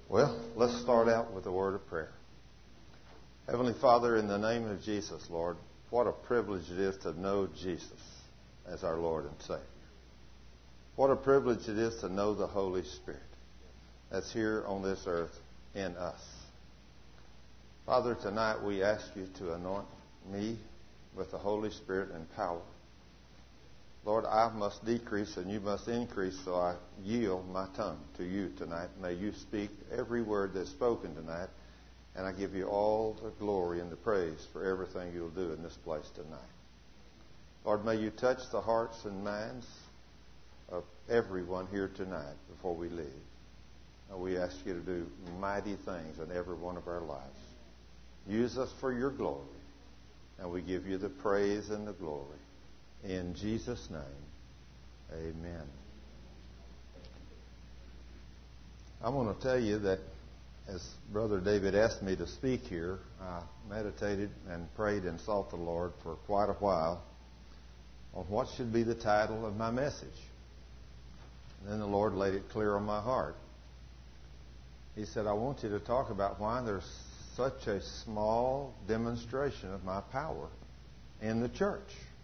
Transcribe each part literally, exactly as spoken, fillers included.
Well, let's start out with a word of prayer. Heavenly Father, in the name of Jesus, Lord, what a privilege it is to know Jesus as our Lord and Savior. What a privilege it is to know the Holy Spirit that's here on this earth in us. Father, tonight we ask you to anoint me with the Holy Spirit and power. Lord, I must decrease and you must increase, so I yield my tongue to you tonight. May you speak every word that's spoken tonight, and I give you all the glory and the praise for everything you'll do in this place tonight. Lord, may you touch the hearts and minds of everyone here tonight before we leave. And we ask you to do mighty things in every one of our lives. Use us for your glory, and we give you the praise and the glory. In Jesus' name, amen. I want to tell you that as Brother David asked me to speak here, I meditated and prayed and sought the Lord for quite a while on what should be the title of my message. And then the Lord laid it clear on my heart. He said, I want you to talk about why there's such a small demonstration of my power in the church.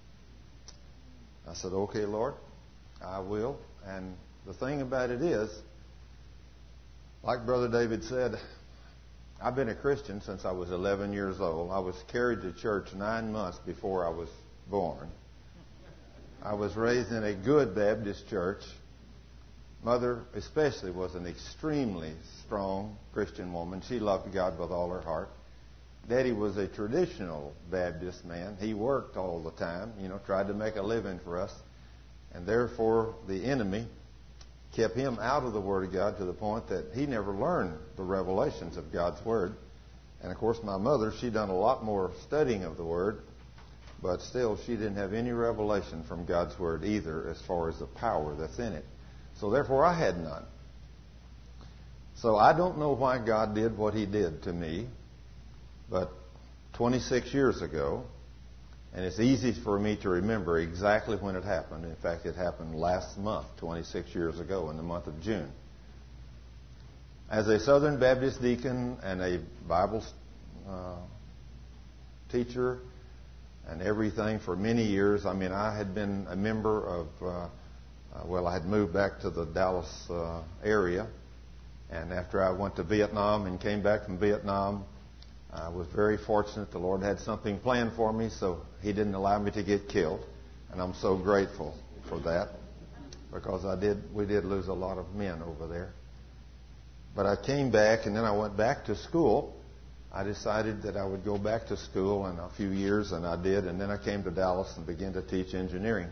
I said, okay, Lord, I will. And the thing about it is, like Brother David said, I've been a Christian since I was eleven years old. I was carried to church nine months before I was born. I was raised in a good Baptist church. Mother especially was an extremely strong Christian woman. She loved God with all her heart. Daddy was a traditional Baptist man. He worked all the time, you know, tried to make a living for us. And therefore, the enemy kept him out of the Word of God to the point that he never learned the revelations of God's Word. And, of course, my mother, she'd done a lot more studying of the Word, but still she didn't have any revelation from God's Word either as far as the power that's in it. So, therefore, I had none. So I don't know why God did what he did to me. But twenty-six years ago, and it's easy for me to remember exactly when it happened. In fact, it happened last month, twenty-six years ago, in the month of June. As a Southern Baptist deacon and a Bible uh, teacher and everything for many years, I mean, I had been a member of, uh, uh, well, I had moved back to the Dallas uh, area. And after I went to Vietnam and came back from Vietnam, I was very fortunate. The Lord had something planned for me, so he didn't allow me to get killed. And I'm so grateful for that, because I did. we did lose a lot of men over there. But I came back, and then I went back to school. I decided that I would go back to school in a few years, and I did. And then I came to Dallas and began to teach engineering.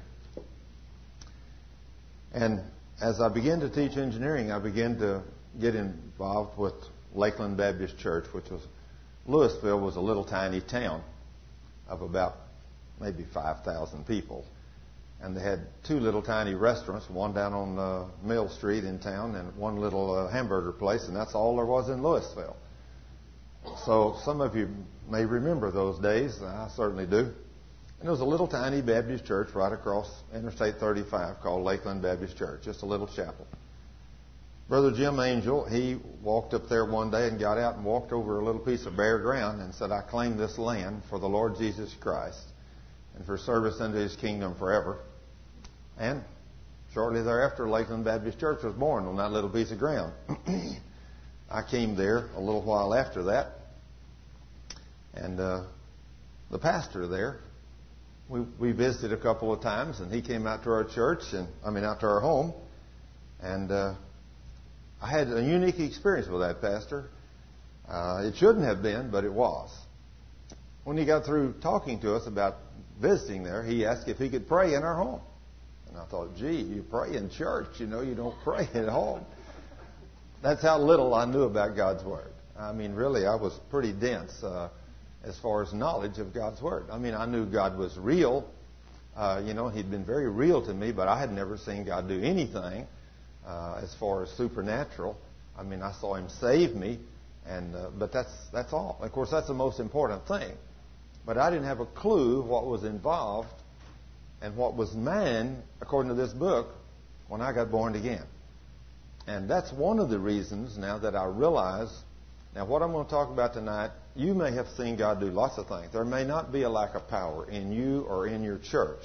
And as I began to teach engineering, I began to get involved with Lakeland Baptist Church, which was Louisville was a little tiny town of about maybe five thousand people. And they had two little tiny restaurants, one down on uh, Mill Street in town and one little uh, hamburger place, and that's all there was in Louisville. So some of you may remember those days. I certainly do. And there was a little tiny Baptist church right across Interstate thirty-five called Lakeland Baptist Church, just a little chapel. Brother Jim Angel, he walked up there one day and got out and walked over a little piece of bare ground and said, I claim this land for the Lord Jesus Christ and for service unto his kingdom forever. And shortly thereafter, Lakeland Baptist Church was born on that little piece of ground. I came there a little while after that. And uh, the pastor there, we, we visited a couple of times, and he came out to our church, and I mean out to our home. And uh, I had a unique experience with that pastor. Uh, it shouldn't have been, but it was. When he got through talking to us about visiting there, he asked if he could pray in our home. And I thought, gee, you pray in church, you know, you don't pray at home. That's how little I knew about God's Word. I mean, really, I was pretty dense uh, as far as knowledge of God's Word. I mean, I knew God was real. Uh, you know, he'd been very real to me, but I had never seen God do anything Uh, as far as supernatural. I mean, I saw him save me, and uh, but that's that's all. Of course, that's the most important thing. But I didn't have a clue what was involved and what was mine, according to this book, when I got born again. And that's one of the reasons now that I realize, now what I'm going to talk about tonight, you may have seen God do lots of things. There may not be a lack of power in you or in your church.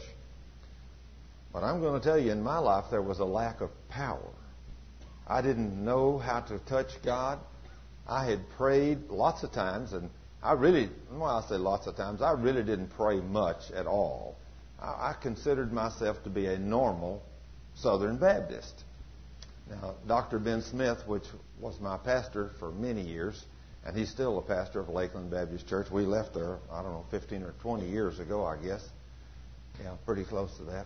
But I'm going to tell you, in my life, there was a lack of power. I didn't know how to touch God. I had prayed lots of times, and I really, well, I say lots of times, I really didn't pray much at all. I, I considered myself to be a normal Southern Baptist. Now, Doctor Ben Smith, which was my pastor for many years, and he's still a pastor of Lakeland Baptist Church. We left there, I don't know, fifteen or twenty years ago, I guess. Yeah, pretty close to that.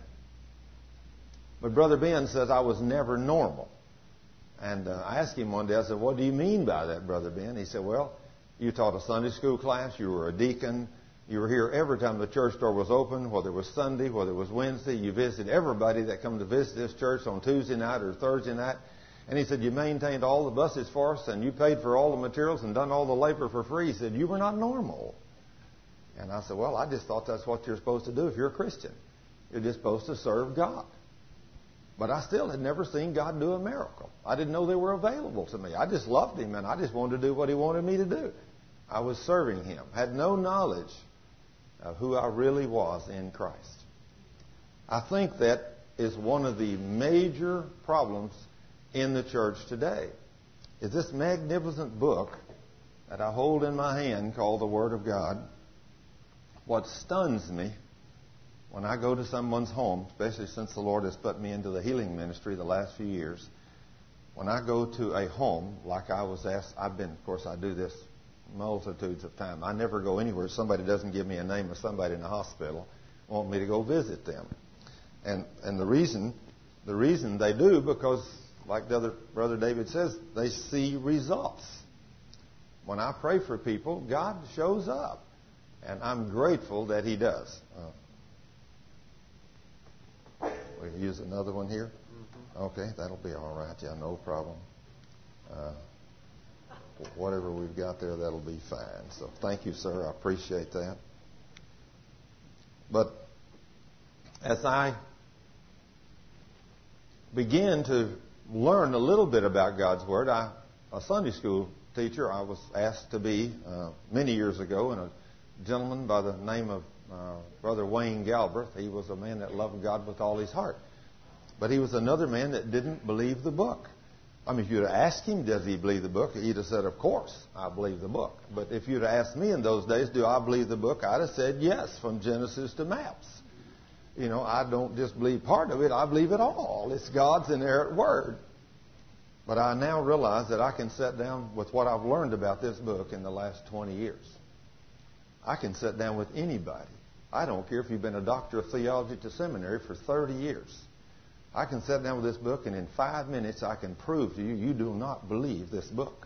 But Brother Ben says I was never normal. And uh, I asked him one day, I said, what do you mean by that, Brother Ben? He said, well, you taught a Sunday school class, you were a deacon, you were here every time the church door was open, whether it was Sunday, whether it was Wednesday. You visited everybody that come to visit this church on Tuesday night or Thursday night. And he said, you maintained all the buses for us, and you paid for all the materials and done all the labor for free. He said, you were not normal. And I said, well, I just thought that's what you're supposed to do if you're a Christian. You're just supposed to serve God. But I still had never seen God do a miracle. I didn't know they were available to me. I just loved Him, and I just wanted to do what He wanted me to do. I was serving Him. Had no knowledge of who I really was in Christ. I think that is one of the major problems in the church today. Is this magnificent book that I hold in my hand called the Word of God. What stuns me when I go to someone's home, especially since the Lord has put me into the healing ministry the last few years, when I go to a home, like I was asked, I've been, of course, I do this multitudes of times. I never go anywhere somebody doesn't give me a name of somebody in the hospital, want me to go visit them. And and the reason, the reason they do, because like the other Brother David says, they see results. When I pray for people, God shows up. And I'm grateful that He does. Uh, we'll use another one here. Mm-hmm. Okay, that'll be all right. Yeah, no problem. Uh, whatever we've got there, that'll be fine. So thank you, sir. I appreciate that. But as I begin to learn a little bit about God's Word, I, a Sunday school teacher, I was asked to be uh, many years ago, and a gentleman by the name of uh, Brother Wayne Galbraith. He was a man that loved God with all his heart. But he was another man that didn't believe the book. I mean, if you'd have asked him, does he believe the book, he'd have said, of course, I believe the book. But if you'd have asked me in those days, do I believe the book, I'd have said yes, from Genesis to maps. You know, I don't just believe part of it, I believe it all. It's God's inerrant word. But I now realize that I can sit down with what I've learned about this book in the last twenty years. I can sit down with anybody. I don't care if you've been a doctor of theology to seminary for thirty years. I can sit down with this book, and in five minutes I can prove to you, you do not believe this book.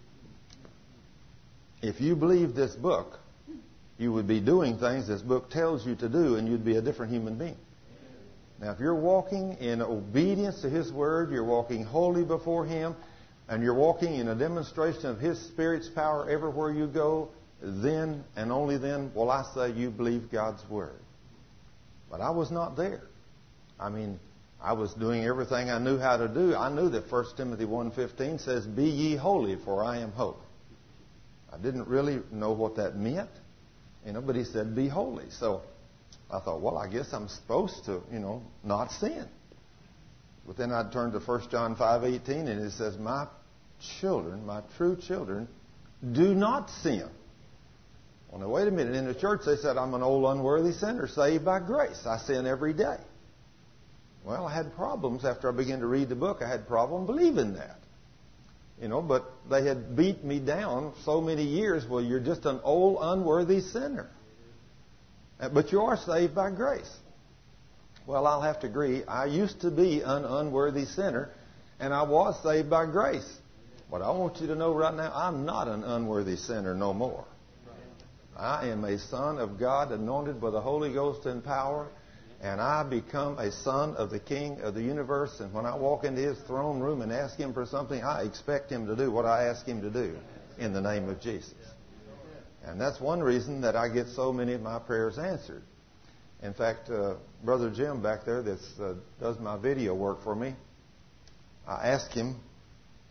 If you believe this book, you would be doing things this book tells you to do, and you'd be a different human being. Now, if you're walking in obedience to His Word, you're walking holy before Him, and you're walking in a demonstration of His Spirit's power everywhere you go, then and only then will I say you believe God's Word. But I was not there. I mean, I was doing everything I knew how to do. I knew that First Timothy one fifteen says, be ye holy, for I am holy. I didn't really know what that meant, you know, but He said, be holy. So I thought, well, I guess I'm supposed to, you know, not sin. But then I turned to First John five eighteen, and it says, my children, my true children, do not sin. Well, now, wait a minute. In the church, they said, I'm an old unworthy sinner saved by grace. I sin every day. Well, I had problems after I began to read the book. I had problem believing that. You know, but they had beat me down so many years. Well, you're just an old unworthy sinner. But you are saved by grace. Well, I'll have to agree. I used to be an unworthy sinner, and I was saved by grace. But I want you to know right now, I'm not an unworthy sinner no more. I am a son of God, anointed with the Holy Ghost and power, and I become a son of the King of the universe. And when I walk into His throne room and ask Him for something, I expect Him to do what I ask Him to do in the name of Jesus. And that's one reason that I get so many of my prayers answered. In fact, uh, Brother Jim back there that uh, does my video work for me, I asked him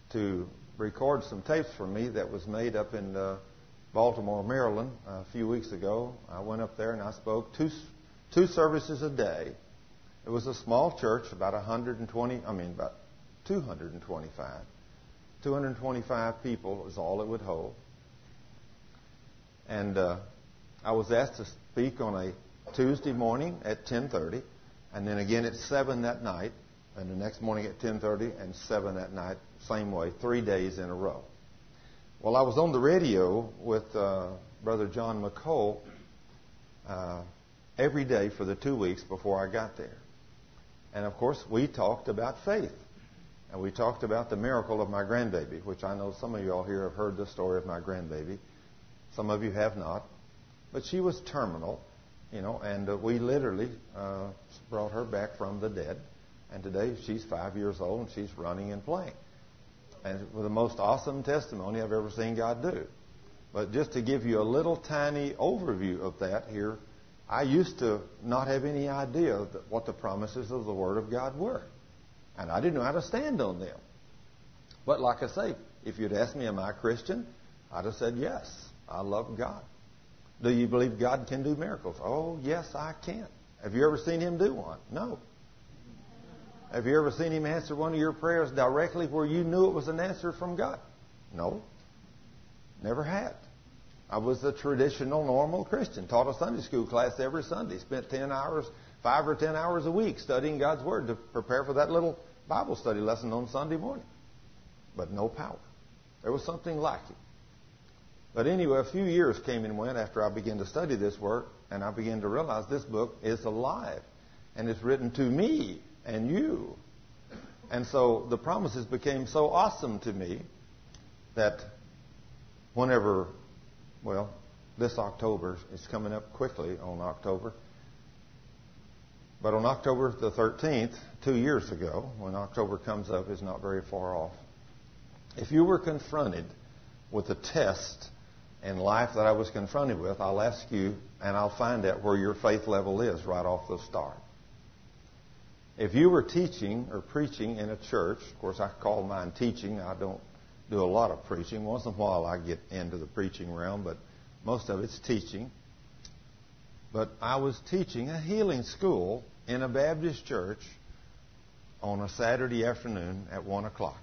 to record some tapes for me that was made up in uh, Baltimore, Maryland, a few weeks ago. I went up there and I spoke two two services a day. It was a small church, about one hundred twenty, I mean, about two hundred twenty-five. two hundred twenty-five people is all it would hold. And uh, I was asked to speak on a Tuesday morning at ten thirty, and then again at seven that night, and the next morning at ten thirty and seven that night, same way, three days in a row. Well, I was on the radio with uh, Brother John McCole uh, every day for the two weeks before I got there. And, of course, we talked about faith. And we talked about the miracle of my grandbaby, which I know some of you all here have heard the story of my grandbaby. Some of you have not. But she was terminal, you know, and uh, we literally uh, brought her back from the dead. And today she's five years old and she's running and playing. And with the most awesome testimony I've ever seen God do. But just to give you a little tiny overview of that here, I used to not have any idea what the promises of the Word of God were. And I didn't know how to stand on them. But like I say, if you'd asked me, am I a Christian? I'd have said, yes, I love God. Do you believe God can do miracles? Oh, yes, I can. Have you ever seen Him do one? No. Have you ever seen Him answer one of your prayers directly where you knew it was an answer from God? No. Never had. I was a traditional, normal Christian. Taught a Sunday school class every Sunday. Spent ten hours, five or ten hours a week studying God's Word to prepare for that little Bible study lesson on Sunday morning. But no power. There was something lacking. But anyway, a few years came and went after I began to study this work, and I began to realize this book is alive. And it's written to me and you. And so the promises became so awesome to me that whenever, well, this October is coming up quickly on October. But on October the thirteenth, two years ago, when October comes up, is not very far off. If you were confronted with a test in life that I was confronted with, I'll ask you and I'll find out where your faith level is right off the start. If you were teaching or preaching in a church, of course I call mine teaching. I don't do a lot of preaching. Once in a while I get into the preaching realm, but most of it's teaching. But I was teaching a healing school in a Baptist church on a Saturday afternoon at one o'clock.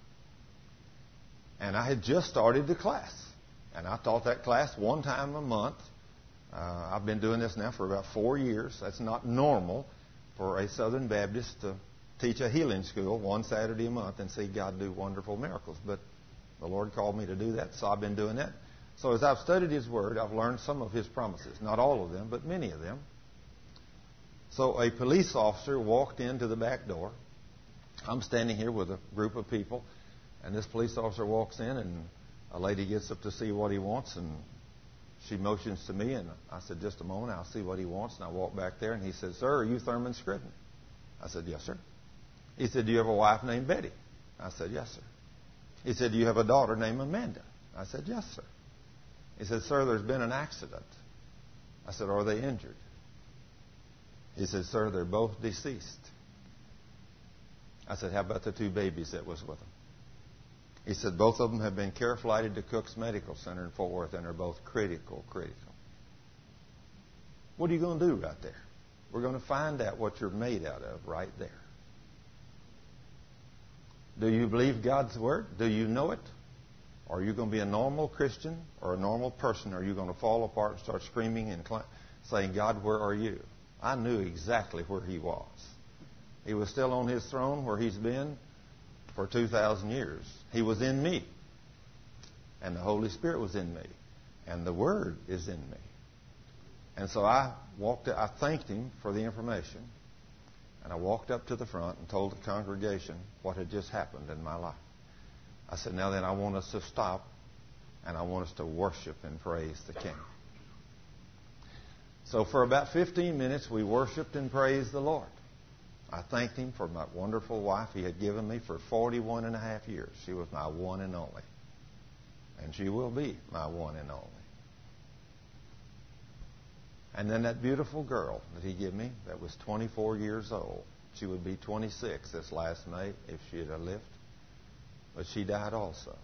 And I had just started the class. And I taught that class one time a month. Uh, I've been doing this now for about four years. That's not normal for a Southern Baptist to teach a healing school one Saturday a month and see God do wonderful miracles. But the Lord called me to do that, so I've been doing that. So as I've studied His Word, I've learned some of His promises. Not all of them, but many of them. So a police officer walked into the back door. I'm standing here with a group of people, and this police officer walks in, and a lady gets up to see what he wants, and she motions to me, and I said, just a moment, I'll see what he wants. And I walk back there, and he said, sir, are you Thurman Scribner? I said, yes, sir. He said, do you have a wife named Betty? I said, yes, sir. He said, do you have a daughter named Amanda? I said, yes, sir. He said, sir, there's been an accident. I said, are they injured? He said, sir, they're both deceased. I said, how about the two babies that was with them? He said, both of them have been care flighted to Cook's Medical Center in Fort Worth, and are both critical, critical. What are you going to do right there? We're going to find out what you're made out of right there. Do you believe God's Word? Do you know it? Are you going to be a normal Christian or a normal person? Or are you going to fall apart and start screaming and cl- saying, God, where are you? I knew exactly where He was. He was still on His throne where He's been for two thousand years. He was in me. And the Holy Spirit was in me. And the Word is in me. And so I walked, I thanked Him for the information. And I walked up to the front and told the congregation what had just happened in my life. I said, now then, I want us to stop, and I want us to worship and praise the King. So for about fifteen minutes, we worshiped and praised the Lord. I thanked Him for my wonderful wife He had given me for forty-one and a half years. She was my one and only. And she will be my one and only. And then that beautiful girl that He gave me that was twenty-four years old. She would be twenty-six this last May if she had lived. but she died also.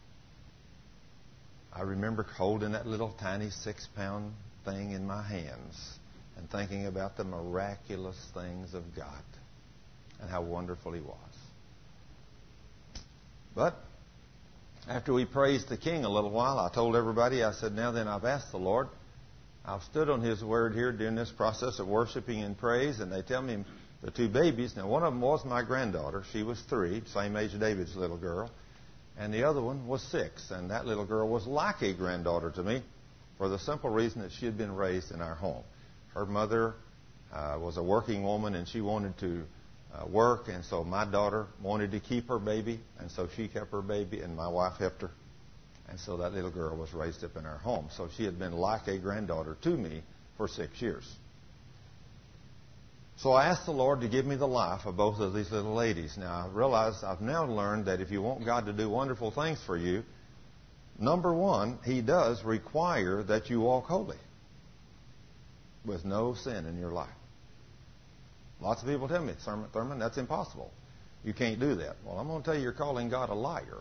I remember holding that little tiny six-pound thing in my hands and thinking about the miraculous things of God and how wonderful He was. But after we praised the King a little while, I told everybody, I said, now then, I've asked the Lord. I've stood on His Word here during this process of worshiping and praise, and they tell me the two babies. Now, one of them was my granddaughter. She was three, same age as David's little girl. And the other one was six, and that little girl was like a granddaughter to me for the simple reason that she had been raised in our home. Her mother uh, was a working woman, and she wanted to uh, work, and so my daughter wanted to keep her baby, and so she kept her baby, and my wife helped her. And so that little girl was raised up in our home. So she had been like a granddaughter to me for six years. So I asked the Lord to give me the life of both of these little ladies. Now, I realize I've now learned that if you want God to do wonderful things for you, number one, He does require that you walk holy with no sin in your life. Lots of people tell me, Thurman, that's impossible. You can't do that. Well, I'm going to tell you, you're calling God a liar.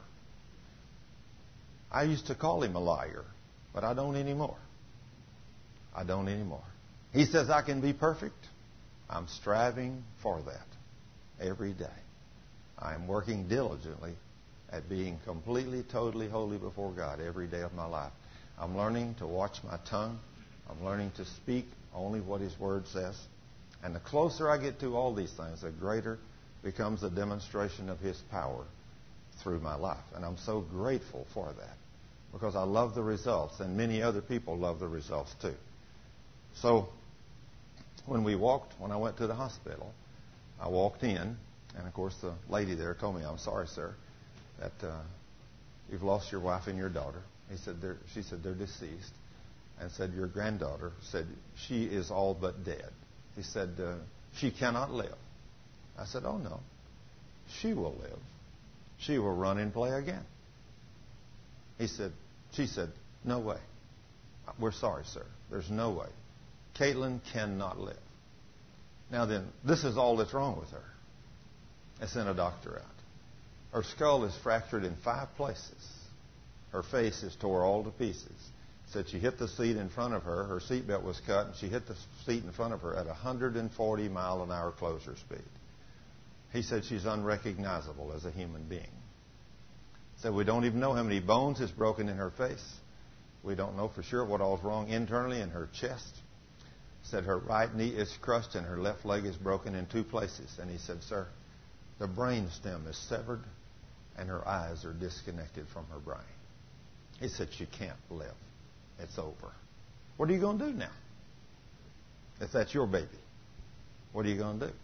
I used to call Him a liar, but I don't anymore. I don't anymore. He says I can be perfect. I'm striving for that every day. I'm working diligently at being completely, totally holy before God every day of my life. I'm learning to watch my tongue. I'm learning to speak only what His Word says. And the closer I get to all these things, the greater becomes the demonstration of His power through my life. And I'm so grateful for that because I love the results, and many other people love the results too. So when we walked, when I went to the hospital, I walked in, and of course the lady there told me, I'm sorry, sir, that uh, you've lost your wife and your daughter. He said, they're, she said, they're deceased. And said, your granddaughter said, she is all but dead. He said, uh, she cannot live. I said, oh no, she will live. She will run and play again. He said, she said, no way. We're sorry, sir. There's no way. Caitlin cannot live. Now then, this is all that's wrong with her. They sent a doctor out. Her skull is fractured in five places. Her face is tore all to pieces. Said she hit the seat in front of her. Her seatbelt was cut, and she hit the seat in front of her at one hundred forty mile an hour closure speed. He said she's unrecognizable as a human being. Said we don't even know how many bones is broken in her face. We don't know for sure what all's wrong internally in her chest. Said her right knee is crushed and her left leg is broken in two places. And he said, sir, the brain stem is severed and her eyes are disconnected from her brain. He said she can't live. It's over. What are you going to do now? If that's your baby, what are you going to do?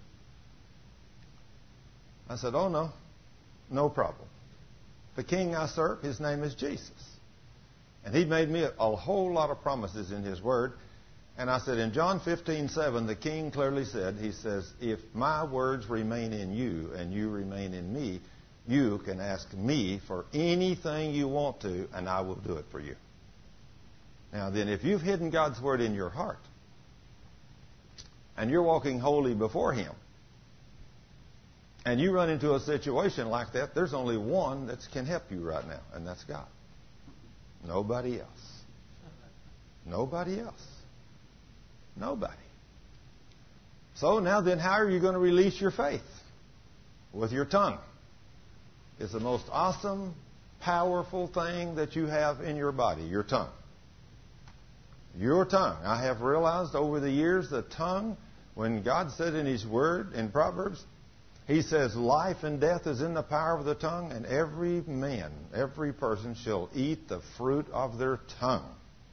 I said, oh no, no problem. The King I serve, His name is Jesus. And He made me a, a whole lot of promises in His Word. And I said, in John fifteen seven, the King clearly said, He says, if my words remain in you and you remain in me, you can ask me for anything you want to, and I will do it for you. Now then, if you've hidden God's Word in your heart, and you're walking holy before Him, and you run into a situation like that, there's only one that can help you right now, and that's God. Nobody else. Nobody else. Nobody. So now then, how are you going to release your faith? With your tongue. It's the most awesome, powerful thing that you have in your body, your tongue. Your tongue. I have realized over the years the tongue, when God said in His Word, in Proverbs, He says life and death is in the power of the tongue, and every man, every person shall eat the fruit of their tongue.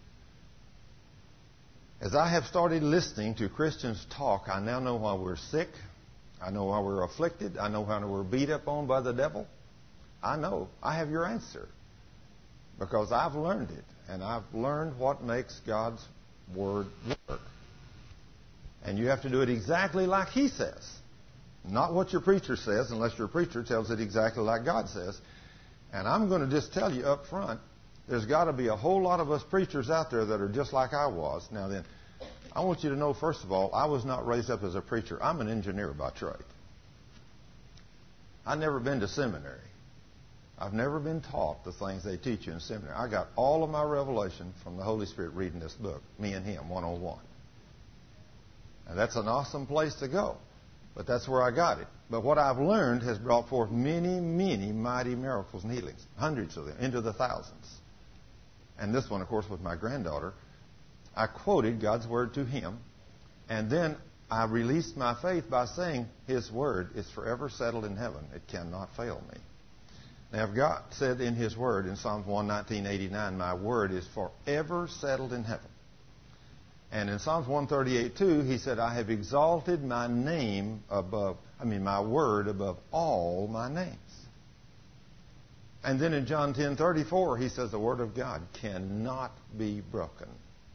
As I have started listening to Christians talk, I now know why we're sick. I know why we're afflicted. I know why we're beat up on by the devil. I know. I have your answer. Because I've learned it. And I've learned what makes God's Word work. And you have to do it exactly like He says. Not what your preacher says, unless your preacher tells it exactly like God says. And I'm going to just tell you up front, there's got to be a whole lot of us preachers out there that are just like I was. Now then, I want you to know, first of all, I was not raised up as a preacher. I'm an engineer by trade. I've never been to seminary. I've never been taught the things they teach you in seminary. I got all of my revelation from the Holy Spirit reading this book, Me and Him, one-on-one. And that's an awesome place to go. But that's where I got it. But what I've learned has brought forth many, many mighty miracles and healings. Hundreds of them, into the thousands. And this one, of course, with my granddaughter, I quoted God's Word to him. And then I released my faith by saying His Word is forever settled in heaven. It cannot fail me. Now, if God said in His Word in Psalms one nineteen eighty-nine, my Word is forever settled in heaven. And in Psalms one thirty-eight two, He said, I have exalted my name above, I mean, my word above all my names. And then in John ten thirty-four, He says the Word of God cannot be broken.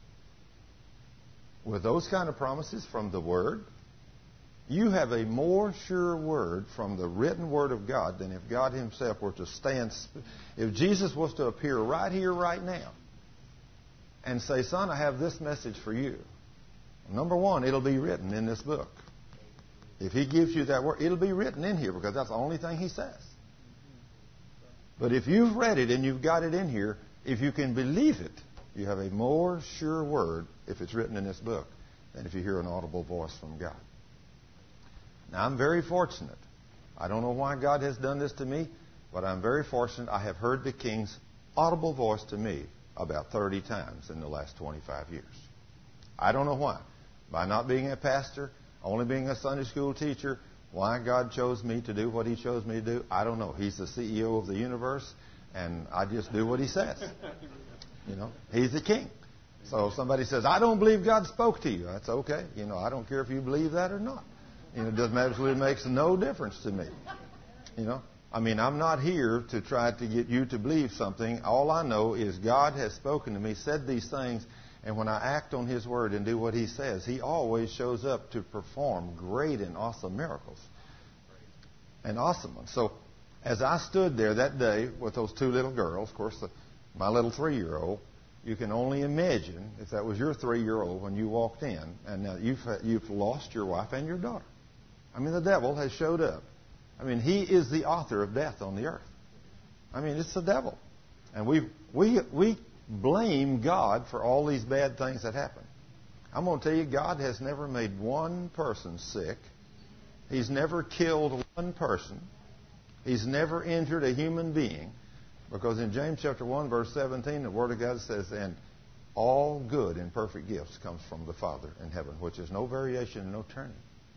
With those kind of promises from the Word, you have a more sure word from the written Word of God than if God Himself were to stand, if Jesus was to appear right here, right now, and say, son, I have this message for you. Number one, it'll be written in this book. If He gives you that word, it'll be written in here because that's the only thing He says. But if you've read it and you've got it in here, if you can believe it, you have a more sure word if it's written in this book than if you hear an audible voice from God. Now, I'm very fortunate. I don't know why God has done this to me, but I'm very fortunate. I have heard the King's audible voice to me about thirty times in the last twenty-five years. I don't know why. By not being a pastor, only being a Sunday school teacher, why God chose me to do what He chose me to do, I don't know. He's the C E O of the universe, and I just do what He says. You know, He's the King. So if somebody says, I don't believe God spoke to you, that's okay. You know, I don't care if you believe that or not. You know, it doesn't absolutely makes no difference to me. You know, I mean, I'm not here to try to get you to believe something. All I know is God has spoken to me, said these things, and when I act on His Word and do what He says, He always shows up to perform great and awesome miracles. And awesome ones. So as I stood there that day with those two little girls, of course, the, my little three-year-old, you can only imagine if that was your three-year-old when you walked in, and now you've, you've lost your wife and your daughter. I mean, the devil has showed up. I mean, he is the author of death on the earth. I mean, it's the devil. And we we we blame God for all these bad things that happen. I'm going to tell you, God has never made one person sick. He's never killed one person. He's never injured a human being. Because in James chapter one, verse seventeen, the Word of God says, and all good and perfect gifts comes from the Father in heaven, which is no variation and no turning.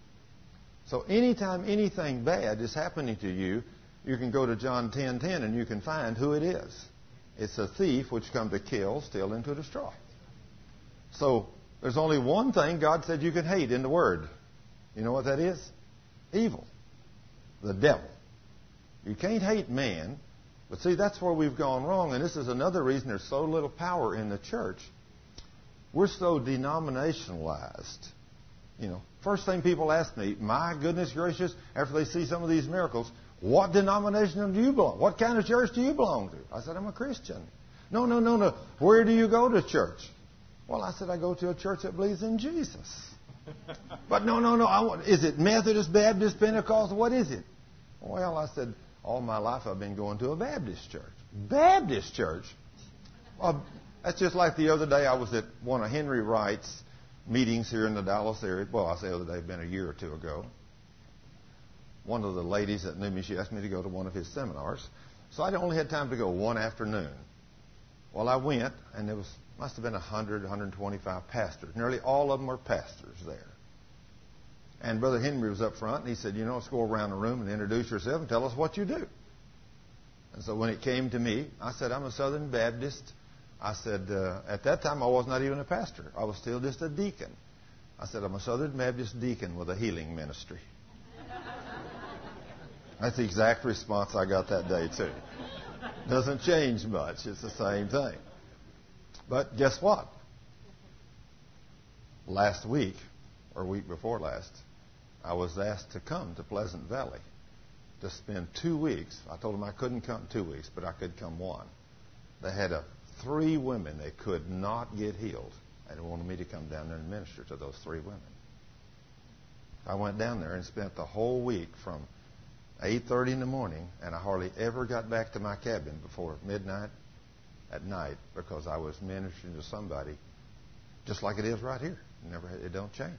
So anytime anything bad is happening to you, you can go to John ten ten and you can find who it is. It's a thief which come to kill, steal, and to destroy. So there's only one thing God said you can hate in the Word. You know what that is? Evil. The devil. You can't hate man. But see, that's where we've gone wrong, and this is another reason there's so little power in the church. We're so denominationalized. You know, first thing people ask me, my goodness gracious, after they see some of these miracles, what denomination do you belong? What kind of church do you belong to? I said, I'm a Christian. No, no, no, no. Where do you go to church? Well, I said, I go to a church that believes in Jesus. But no, no, no. I want, is it Methodist, Baptist, Pentecostal? What is it? Well, I said, all my life I've been going to a Baptist church. Baptist church? Well, that's just like the other day I was at one of Henry Wright's meetings here in the Dallas area. Well, I say the other day, it's been a year or two ago. One of the ladies that knew me, she asked me to go to one of his seminars. So I only had time to go one afternoon. Well, I went, and there was must have been one hundred, one hundred twenty-five pastors. Nearly all of them were pastors there. And Brother Henry was up front, and he said, you know, let's go around the room and introduce yourself and tell us what you do. And so when it came to me, I said, I'm a Southern Baptist. I said, uh, at that time, I was not even a pastor. I was still just a deacon. I said, I'm a Southern Baptist deacon with a healing ministry. That's the exact response I got that day, too. Doesn't change much. It's the same thing. But guess what? Last week, or week before last, I was asked to come to Pleasant Valley to spend two weeks. I told them I couldn't come two weeks, but I could come one. They had a, three women they could not get healed, and they wanted me to come down there and minister to those three women. I went down there and spent the whole week from eight thirty in the morning, and I hardly ever got back to my cabin before midnight at night because I was ministering to somebody just like it is right here. It never, it don't change.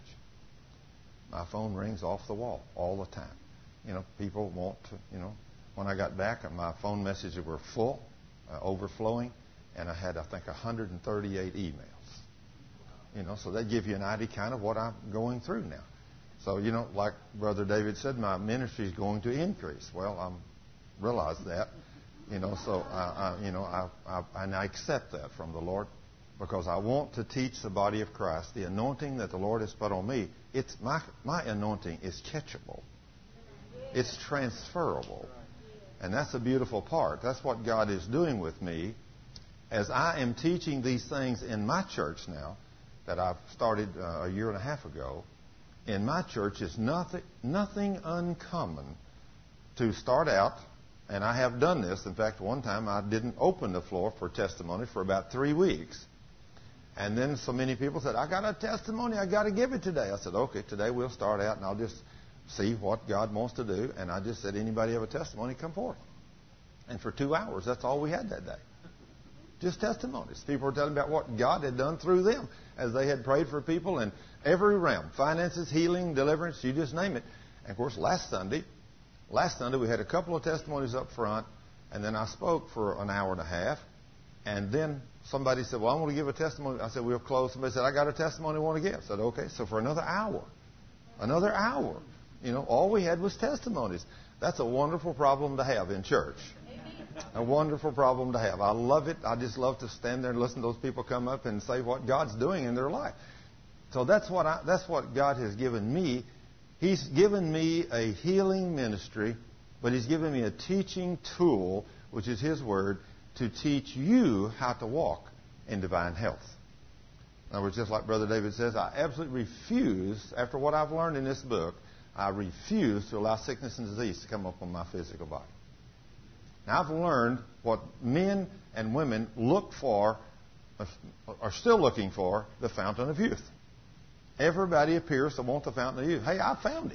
My phone rings off the wall all the time. You know, people want to, you know, when I got back, my phone messages were full, uh, overflowing, and I had, I think, one hundred thirty-eight emails. You know, so that gives you an idea kind of what I'm going through now. So, you know, like Brother David said, my ministry is going to increase. Well, I realize that, you know, so, I, I, you know, I, I, and I accept that from the Lord because I want to teach the body of Christ the anointing that the Lord has put on me. It's my, my anointing is catchable. It's transferable. And that's a beautiful part. That's what God is doing with me as I am teaching these things in my church now that I've started uh, a year and a half ago. In my church, it's nothing, nothing uncommon to start out, and I have done this. In fact, one time I didn't open the floor for testimony for about three weeks. And then so many people said, I got a testimony, I got to give it today. I said, okay, today we'll start out and I'll just see what God wants to do. And I just said, anybody have a testimony, come forth. And for two hours, that's all we had that day. Just testimonies. People were telling about what God had done through them as they had prayed for people in every realm. Finances, healing, deliverance, you just name it. And of course, last Sunday, last Sunday we had a couple of testimonies up front, and then I spoke for an hour and a half. And then somebody said, well, I want to give a testimony. I said, we'll close. Somebody said, I got a testimony I want to give. I said, okay. So for another hour, another hour, you know, all we had was testimonies. That's a wonderful problem to have in church. A wonderful problem to have. I love it. I just love to stand there and listen to those people come up and say what God's doing in their life. So that's what I, that's what God has given me. He's given me a healing ministry, but He's given me a teaching tool, which is His Word, to teach you how to walk in divine health. In other words, just like Brother David says, I absolutely refuse, after what I've learned in this book, I refuse to allow sickness and disease to come up on my physical body. Now, I've learned what men and women look for, are still looking for, the fountain of youth. Everybody appears to want the fountain of youth. Hey, I found it.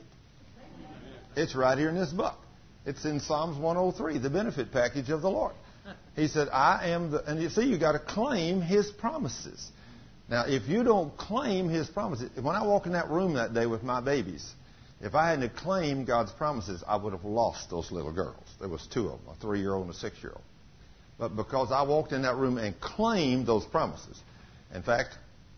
It's right here in this book. It's in Psalms one oh three, the benefit package of the Lord. He said, I am the, and you see, you got to claim His promises. Now, if you don't claim His promises, when I walked in that room that day with my babies, if I hadn't claimed God's promises, I would have lost those little girls. There was two of them, a three-year-old and a six-year-old. But because I walked in that room and claimed those promises. In fact,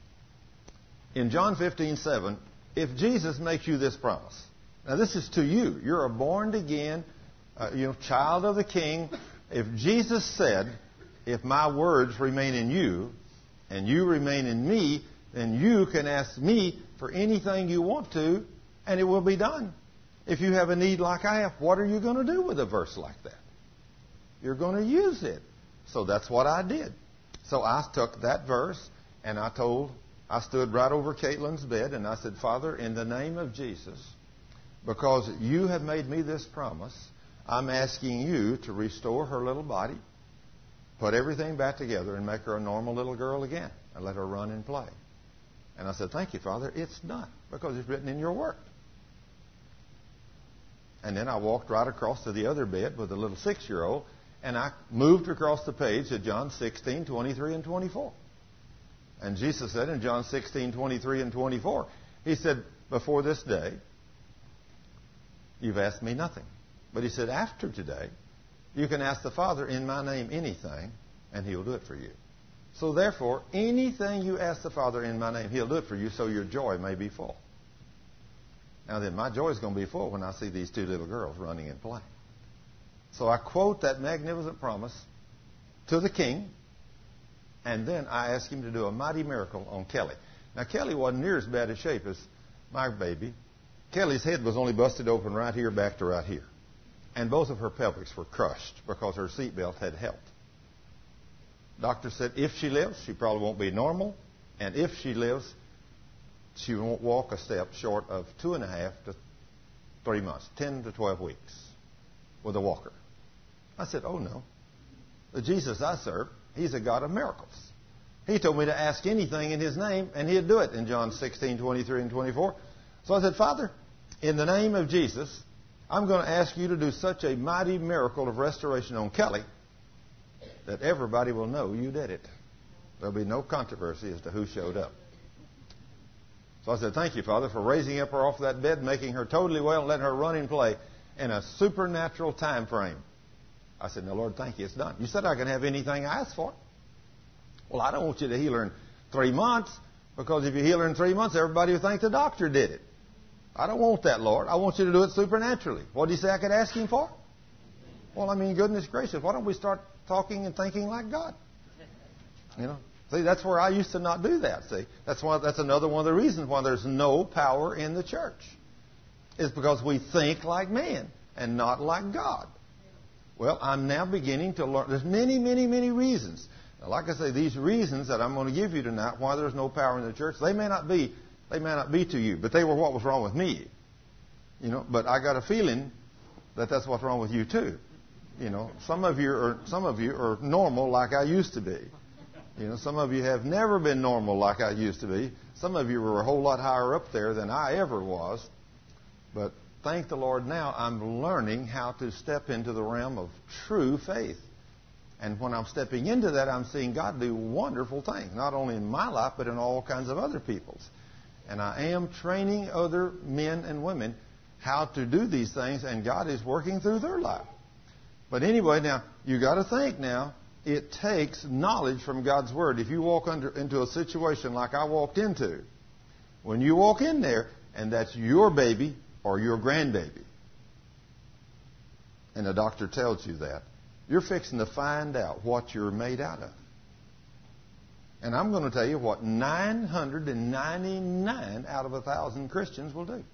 in John fifteen seven, if Jesus makes you this promise, now this is to you. You're a born-again, uh, you know, child of the King. If Jesus said, if my words remain in you and you remain in me, then you can ask me for anything you want to, and it will be done. If you have a need like I have, what are you going to do with a verse like that? You're going to use it. So that's what I did. So I took that verse and I told, I stood right over Caitlin's bed and I said, Father, in the name of Jesus, because you have made me this promise, I'm asking you to restore her little body, put everything back together and make her a normal little girl again and let her run and play. And I said, thank you, Father, it's done because it's written in your word. And then I walked right across to the other bed with a little six-year-old, and I moved across the page to John sixteen, twenty-three and twenty-four. And Jesus said in John sixteen, twenty-three and twenty-four, He said, before this day, you've asked me nothing. But He said, after today, you can ask the Father in my name anything, and He'll do it for you. So therefore, anything you ask the Father in my name, He'll do it for you so your joy may be full. Now then, my joy is going to be full when I see these two little girls running and playing. So I quote that magnificent promise to the King, and then I ask Him to do a mighty miracle on Kelly. Now, Kelly wasn't near as bad a shape as my baby. Kelly's head was only busted open right here back to right here. And both of her pelvics were crushed because her seatbelt had helped. Doctor said if she lives, she probably won't be normal. And if she lives, she won't walk a step short of two and a half to three months, ten to twelve weeks with a walker. I said, oh no. The Jesus I serve, He's a God of miracles. He told me to ask anything in His name, and He'd do it in John sixteen, twenty-three and twenty-four. So I said, Father, in the name of Jesus, I'm going to ask you to do such a mighty miracle of restoration on Kelly that everybody will know you did it. There'll be no controversy as to who showed up. So I said, thank you, Father, for raising up her off that bed, making her totally well, and letting her run and play in a supernatural time frame. I said, now, Lord, thank you. It's done. You said I can have anything I ask for. Well, I don't want you to heal her in three months, because if you heal her in three months, everybody will think the doctor did it. I don't want that, Lord. I want you to do it supernaturally. What did you say I could ask him for? Well, I mean, goodness gracious, why don't we start talking and thinking like God? You know, see, that's where I used to not do that. See, that's why that's another one of the reasons why there's no power in the church. Is because we think like man and not like God. Well, I'm now beginning to learn. There's many, many, many reasons. Now, like I say, these reasons that I'm going to give you tonight, why there's no power in the church, they may not be, they may not be to you, but they were what was wrong with me. You know, but I got a feeling that that's what's wrong with you too. You know, some of you are some of you are normal like I used to be. You know, some of you have never been normal like I used to be. Some of you were a whole lot higher up there than I ever was. But thank the Lord, now I'm learning how to step into the realm of true faith. And when I'm stepping into that, I'm seeing God do wonderful things, not only in my life, but in all kinds of other people's. And I am training other men and women how to do these things, and God is working through their life. But anyway, now, you got to think now, it takes knowledge from God's Word. If you walk under, into a situation like I walked into, when you walk in there, and that's your baby or your grandbaby, and the doctor tells you that, you're fixing to find out what you're made out of. And I'm going to tell you what nine hundred ninety-nine out of a thousand Christians will do.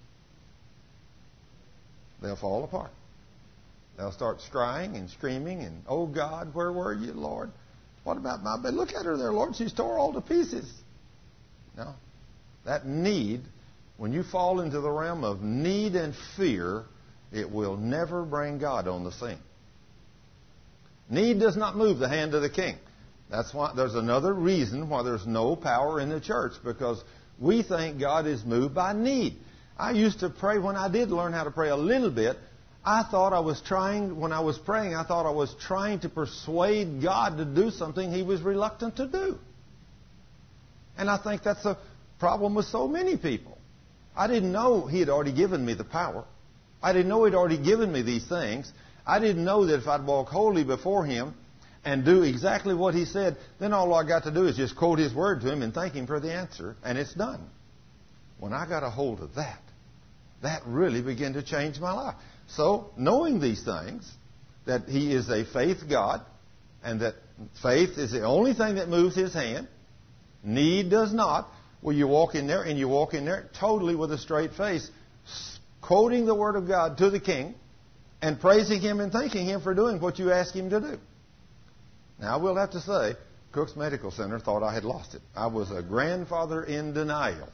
They'll fall apart. They'll start crying and screaming and, oh God, where were you, Lord? What about my baby? Look at her there, Lord. She's tore all to pieces. No. That need, when you fall into the realm of need and fear, it will never bring God on the scene. Need does not move the hand of the king. That's why there's another reason why there's no power in the church, because we think God is moved by need. I used to pray, when I did learn how to pray a little bit, I thought I was trying, when I was praying, I thought I was trying to persuade God to do something He was reluctant to do. And I think that's a problem with so many people. I didn't know He had already given me the power. I didn't know He'd already given me these things. I didn't know that if I'd walk holy before Him and do exactly what He said, then all I got to do is just quote His word to Him and thank Him for the answer, and it's done. When I got a hold of that, that really began to change my life. So, knowing these things, that He is a faith God, and that faith is the only thing that moves His hand, need does not, well, you walk in there, and you walk in there totally with a straight face, quoting the Word of God to the King, and praising Him and thanking Him for doing what you asked Him to do. Now, I will have to say, Cook's Medical Center thought I had lost it. I was a grandfather in denial.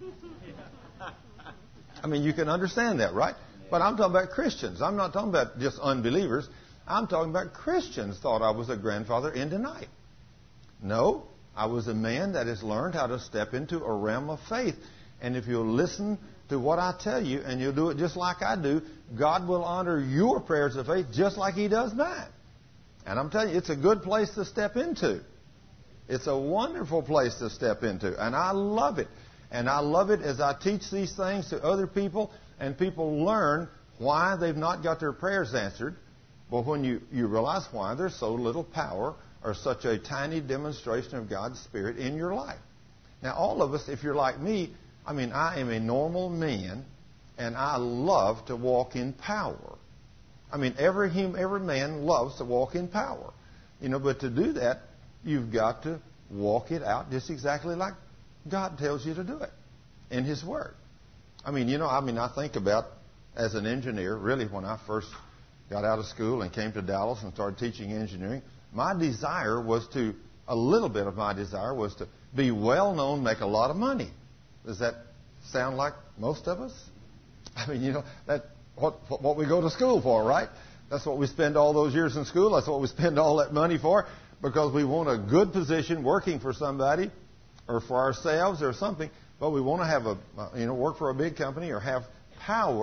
I mean, you can understand that, right? But I'm talking about Christians. I'm not talking about just unbelievers. I'm talking about Christians thought I was a grandfather in denial. No, I was a man that has learned how to step into a realm of faith. And if you'll listen to what I tell you, and you'll do it just like I do, God will honor your prayers of faith just like He does mine. And I'm telling you, it's a good place to step into. It's a wonderful place to step into. And I love it. And I love it as I teach these things to other people, and people learn why they've not got their prayers answered. But when you, you realize why there's so little power or such a tiny demonstration of God's Spirit in your life. Now, all of us, if you're like me, I mean, I am a normal man, and I love to walk in power. I mean, every hum, every man loves to walk in power. You know, but to do that, you've got to walk it out just exactly like God tells you to do it in His Word. I mean, you know, I mean, I think about, as an engineer, really when I first got out of school and came to Dallas and started teaching engineering, my desire was to, a little bit of my desire was to be well known, make a lot of money. Does that sound like most of us? I mean, you know, that what what we go to school for, right? That's what we spend all those years in school. That's what we spend all that money for, because we want a good position working for somebody or for ourselves or something. But we want to have a, you know, work for a big company or have power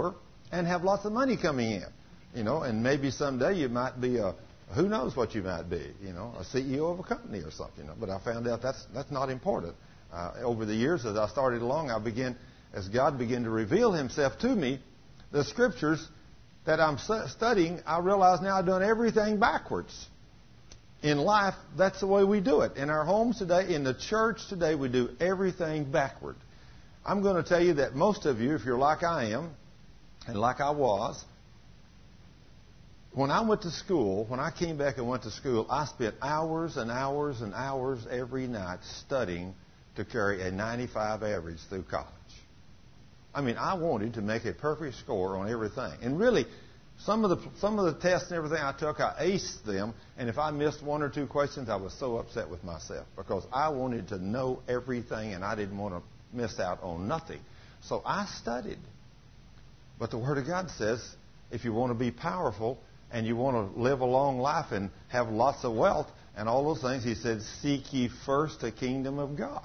and have lots of money coming in. You know, and maybe someday you might be a, who knows what you might be, you know, a C E O of a company or something. You know, but I found out that's that's not important. Uh, over the years, as I started along, I began, as God began to reveal Himself to me, the Scriptures that I'm studying, I realize now I've done everything backwards. In life, that's the way we do it. In our homes today, in the church today, we do everything backward. I'm going to tell you that most of you, if you're like I am, and like I was, when I went to school, when I came back and went to school, I spent hours and hours and hours every night studying to carry a ninety-five average through college. I mean, I wanted to make a perfect score on everything. And really, some of the some of the tests and everything I took, I aced them. And if I missed one or two questions, I was so upset with myself because I wanted to know everything and I didn't want to miss out on nothing. So I studied. But the Word of God says, if you want to be powerful and you want to live a long life and have lots of wealth and all those things, He said, seek ye first the kingdom of God.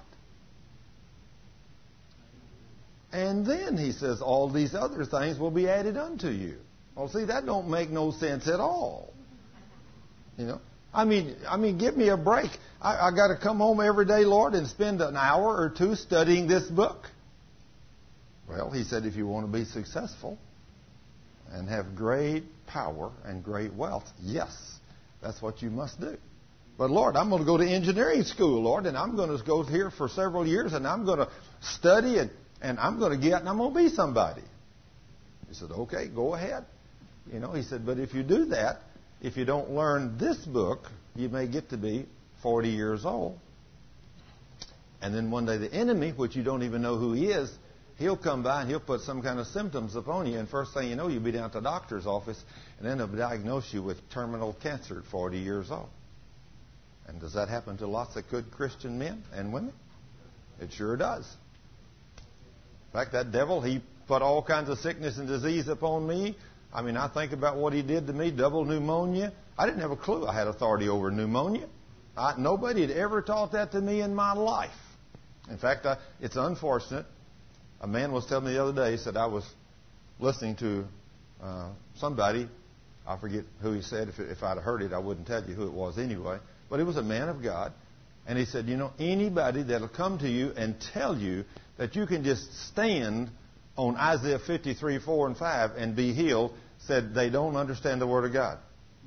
And then He says, all these other things will be added unto you. Well, see, that don't make no sense at all. You know, I mean, I mean, give me a break. I, I got to come home every day, Lord, and spend an hour or two studying this book. Well, He said, if you want to be successful and have great power and great wealth, yes, that's what you must do. But, Lord, I'm going to go to engineering school, Lord, and I'm going to go here for several years, and I'm going to study, and, and I'm going to get, and I'm going to be somebody. He said, okay, go ahead. You know, He said, but if you do that, if you don't learn this book, you may get to be forty years old. And then one day the enemy, which you don't even know who he is, he'll come by and he'll put some kind of symptoms upon you. And first thing you know, you'll be down at the doctor's office, and then they'll diagnose you with terminal cancer at forty years old. And does that happen to lots of good Christian men and women? It sure does. In fact, that devil, he put all kinds of sickness and disease upon me. I mean, I think about what he did to me, double pneumonia. I didn't have a clue I had authority over pneumonia. I, nobody had ever taught that to me in my life. In fact, I, it's unfortunate. A man was telling me the other day, he said, I was listening to uh, somebody, I forget who he said. If, if I'd heard it, I wouldn't tell you who it was anyway. But it was a man of God. And he said, you know, anybody that'll come to you and tell you that you can just stand on Isaiah fifty-three, four and five and be healed, said they don't understand the Word of God.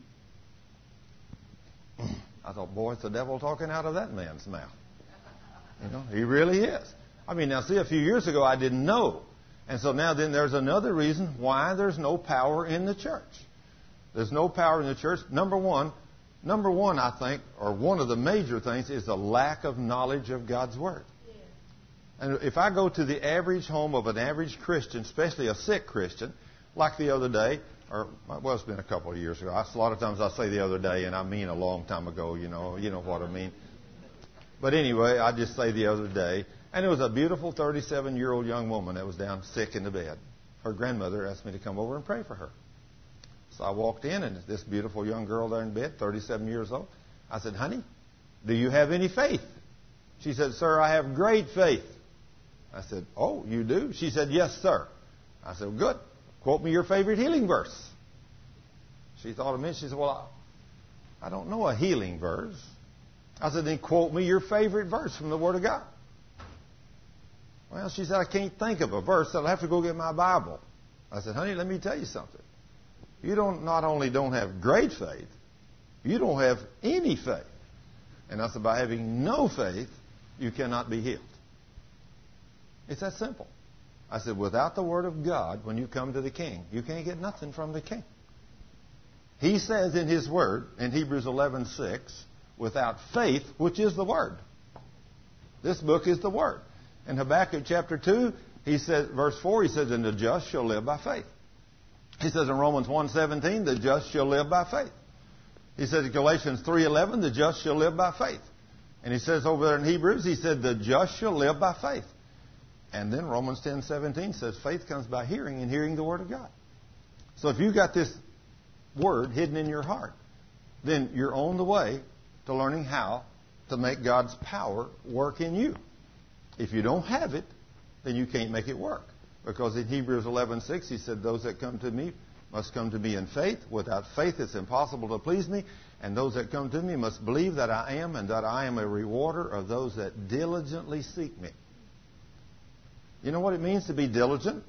I thought, boy, it's the devil talking out of that man's mouth. You know, he really is. I mean, now see, a few years ago I didn't know. And so now then there's another reason why there's no power in the church. There's no power in the church. Number one, number one, I think, or one of the major things is the lack of knowledge of God's Word. And if I go to the average home of an average Christian, especially a sick Christian, like the other day, or well, it's been a couple of years ago. I, a lot of times I say the other day, and I mean a long time ago. You know, you know what I mean. But anyway, I just say the other day, and it was a beautiful thirty-seven-year-old young woman that was down sick in the bed. Her grandmother asked me to come over and pray for her. So I walked in, and this beautiful young girl there in bed, thirty-seven years old. I said, "Honey, do you have any faith?" She said, "Sir, I have great faith." I said, "Oh, you do?" She said, "Yes, sir." I said, "Well, good. Quote me your favorite healing verse." She thought a minute. She said, "Well, I, I don't know a healing verse." I said, "Then quote me your favorite verse from the Word of God." Well, she said, "I can't think of a verse. I'll have to go get my Bible." I said, "Honey, let me tell you something. You don't not only don't have great faith, you don't have any faith." And I said, by having no faith, you cannot be healed. It's that simple. I said, without the Word of God, when you come to the King, you can't get nothing from the King. He says in His Word, in Hebrews eleven six, without faith, which is the Word. This book is the Word. In Habakkuk chapter two, he says, verse four, he says, "And the just shall live by faith." He says in Romans one seventeen, "The just shall live by faith." He says in Galatians three eleven, "The just shall live by faith." And he says over there in Hebrews, he said, "The just shall live by faith." And then Romans ten seventeen says, faith comes by hearing, and hearing the Word of God. So if you've got this Word hidden in your heart, then you're on the way to learning how to make God's power work in you. If you don't have it, then you can't make it work. Because in Hebrews eleven six, he said, those that come to me must come to me in faith. Without faith, it's impossible to please me. And those that come to me must believe that I am, and that I am a rewarder of those that diligently seek me. You know what it means to be diligent?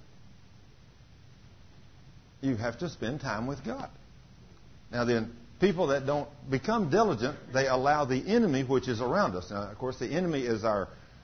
You have to spend time with God. Now then, people that don't become diligent, they allow the enemy which is around us. Now, of course, the enemy is our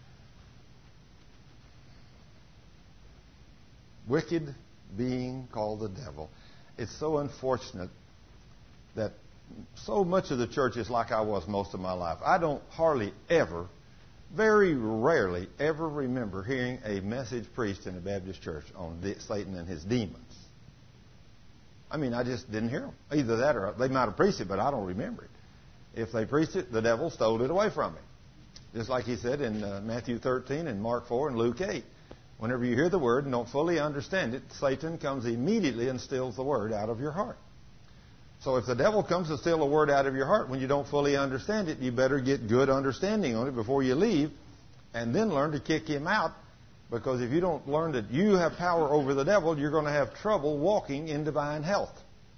wicked being called the devil. It's so unfortunate that so much of the church is like I was most of my life. I don't hardly ever, very rarely ever remember hearing a message preached in a Baptist church on Satan and his demons. I mean, I just didn't hear them. Either that or they might have preached it, but I don't remember it. If they preached it, the devil stole it away from me. Just like he said in uh, Matthew thirteen and Mark four and Luke eight. Whenever you hear the word and don't fully understand it, Satan comes immediately and steals the word out of your heart. So if the devil comes to steal a word out of your heart when you don't fully understand it, you better get good understanding on it before you leave and then learn to kick him out. Because if you don't learn that you have power over the devil, you're going to have trouble walking in divine health.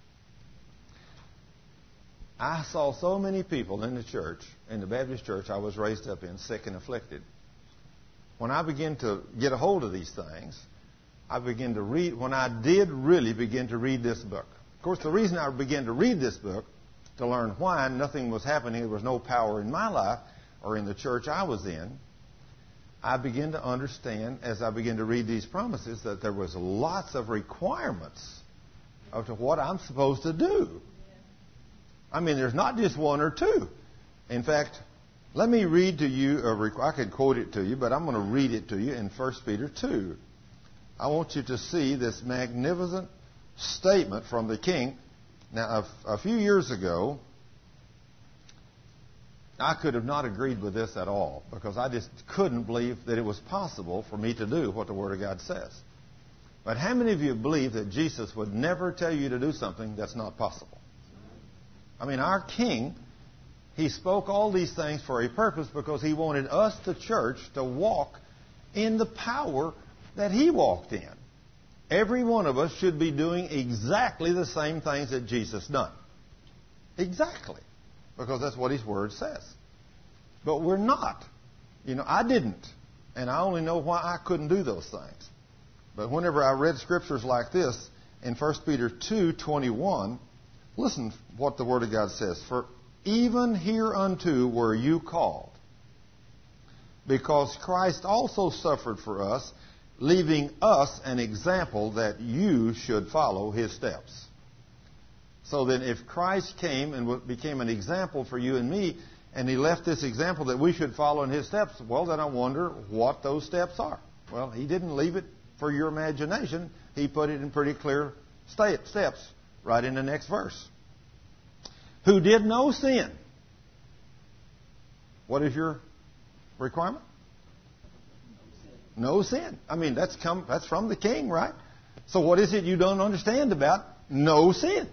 I saw so many people in the church, in the Baptist church I was raised up in, sick and afflicted. When I began to get a hold of these things, I began to read, when I did really begin to read this book. Of course, the reason I began to read this book, to learn why nothing was happening, there was no power in my life or in the church I was in, I began to understand, as I began to read these promises, that there was lots of requirements of to what I'm supposed to do. I mean, there's not just one or two. In fact, let me read to you, a, I could quote it to you, but I'm going to read it to you in First Peter two. I want you to see this magnificent statement from the king. Now, a, a few years ago, I could have not agreed with this at all because I just couldn't believe that it was possible for me to do what the Word of God says. But how many of you believe that Jesus would never tell you to do something that's not possible? I mean, our King, He spoke all these things for a purpose because He wanted us, the church, to walk in the power that He walked in. Every one of us should be doing exactly the same things that Jesus done. Exactly. Because that's what His Word says. But we're not. You know, I didn't. And I only know why I couldn't do those things. But whenever I read scriptures like this, in First Peter two twenty-one, listen what the Word of God says. For even hereunto were you called, because Christ also suffered for us, leaving us an example that you should follow His steps. So then if Christ came and became an example for you and me, and He left this example that we should follow in His steps, well, then I wonder what those steps are. Well, He didn't leave it for your imagination. He put it in pretty clear steps right in the next verse. Who did no sin. What is your requirement? No sin. I mean, that's come. That's from the King, right? So what is it you don't understand about no sin?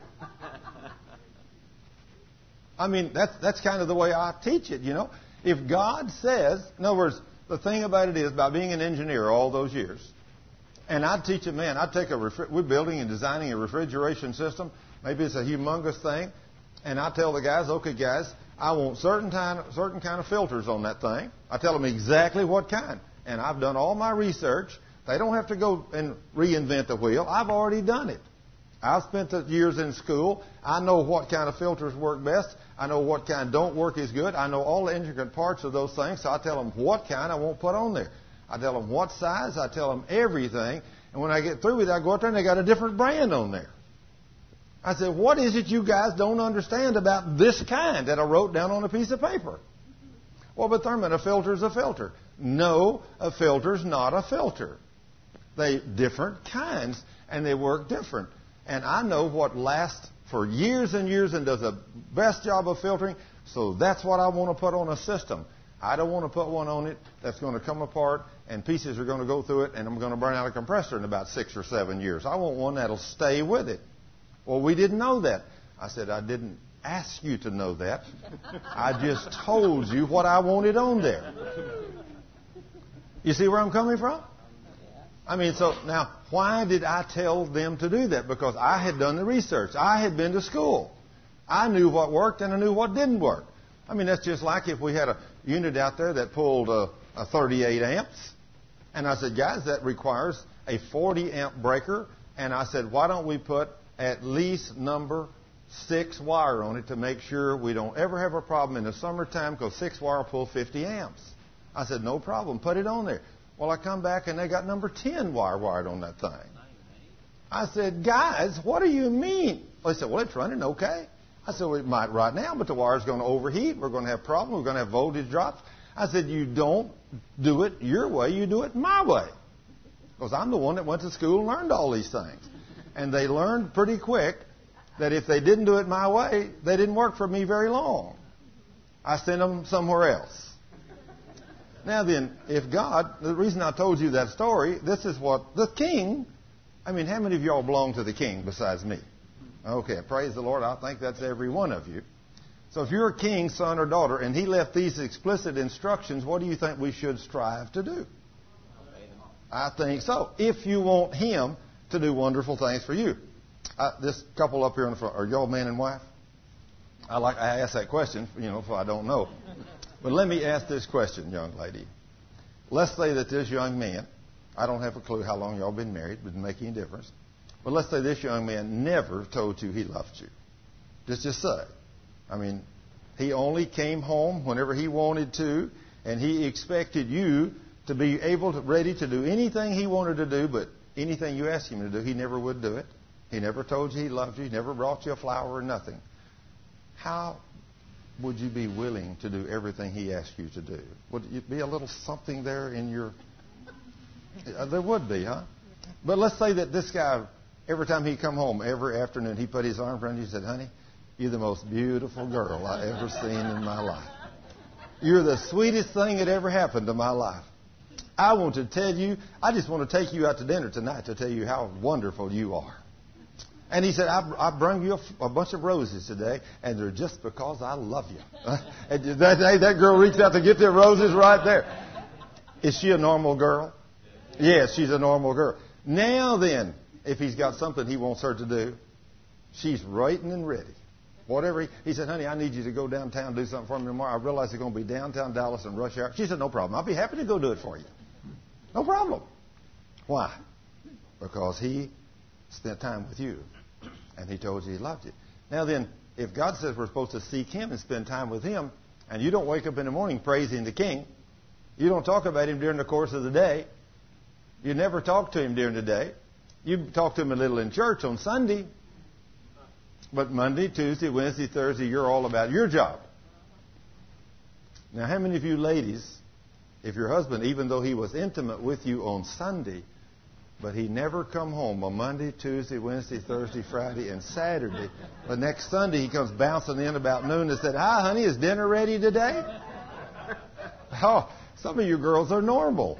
I mean, that's that's kind of the way I teach it, you know. If God says, in other words, the thing about it is, by being an engineer all those years, and I'd teach a man, I'd take a, refri- we're building and designing a refrigeration system, maybe it's a humongous thing, and I tell the guys, okay guys, I want certain kind, certain kind of filters on that thing. I tell them exactly what kind. And I've done all my research. They don't have to go and reinvent the wheel. I've already done it. I've spent the years in school. I know what kind of filters work best. I know what kind don't work as good. I know all the intricate parts of those things. So I tell them what kind I won't put on there. I tell them what size. I tell them everything. And when I get through with it, I go out there and they got a different brand on there. I said, what is it you guys don't understand about this kind that I wrote down on a piece of paper? Well, but Thurman, a filter's a filter. No, a filter's not a filter. They different kinds, and they work different. And I know what lasts for years and years and does the best job of filtering, so that's what I want to put on a system. I don't want to put one on it that's going to come apart and pieces are going to go through it and I'm going to burn out a compressor in about six or seven years. I want one that'll stay with it. Well, we didn't know that. I said, I didn't ask you to know that. I just told you what I wanted on there. You see where I'm coming from? I mean, so now, why did I tell them to do that? Because I had done the research. I had been to school. I knew what worked and I knew what didn't work. I mean, that's just like if we had a unit out there that pulled a, a thirty-eight amps. And I said, guys, that requires a forty amp breaker. And I said, why don't we put at least number six wire on it to make sure we don't ever have a problem in the summertime because six wire pull fifty amps. I said, no problem. Put it on there. Well, I come back and they got number ten wire wired on that thing. I said, guys, what do you mean? Well, they said, well, it's running okay. I said, well, it might right now, but the wire's going to overheat. We're going to have problems. We're going to have voltage drops. I said, you don't do it your way. You do it my way. Because I'm the one that went to school and learned all these things. And they learned pretty quick that if they didn't do it my way, they didn't work for me very long. I sent them somewhere else. Now then, if God, the reason I told you that story, this is what the king, I mean, how many of y'all belong to the king besides me? Okay, praise the Lord. I think that's every one of you. So if you're a king, son, or daughter, and he left these explicit instructions, what do you think we should strive to do? I think so. If you want him to do wonderful things for you. Uh, this couple up here in the front, are y'all man and wife? I like I ask that question, you know, if I don't know. But let me ask this question, young lady. Let's say that this young man, I don't have a clue how long y'all been married, it doesn't make any difference. But let's say this young man never told you he loved you. Just just say. I mean, he only came home whenever he wanted to, and he expected you to be able to, ready to do anything he wanted to do, but anything you asked him to do, he never would do it. He never told you he loved you. He never brought you a flower or nothing. How would you be willing to do everything he asked you to do? Would it be a little something there in your... Uh, there would be, huh? But let's say that this guy, every time he'd come home, every afternoon, he put his arm around you and said, honey, you're the most beautiful girl I ever seen in my life. You're the sweetest thing that ever happened to my life. I want to tell you, I just want to take you out to dinner tonight to tell you how wonderful you are. And he said, I, I brought you a, a bunch of roses today, and they're just because I love you. And that day, that girl reached out to get the roses right there. Is she a normal girl? Yes, she's a normal girl. Now then, if he's got something he wants her to do, she's waiting and ready. Whatever. He, he said, honey, I need you to go downtown and do something for me tomorrow. I realize it's going to be downtown Dallas and rush hour. She said, no problem. I'll be happy to go do it for you. No problem. Why? Because he spent time with you. And he told you he loved you. Now then, if God says we're supposed to seek him and spend time with him, and you don't wake up in the morning praising the king, you don't talk about him during the course of the day, you never talk to him during the day, you talk to him a little in church on Sunday, but Monday, Tuesday, Wednesday, Thursday, you're all about your job. Now, how many of you ladies, if your husband, even though he was intimate with you on Sunday, but he never come home on Monday, Tuesday, Wednesday, Thursday, Friday, and Saturday. But next Sunday he comes bouncing in about noon and said, hi, honey, is dinner ready today? Oh, some of you girls are normal.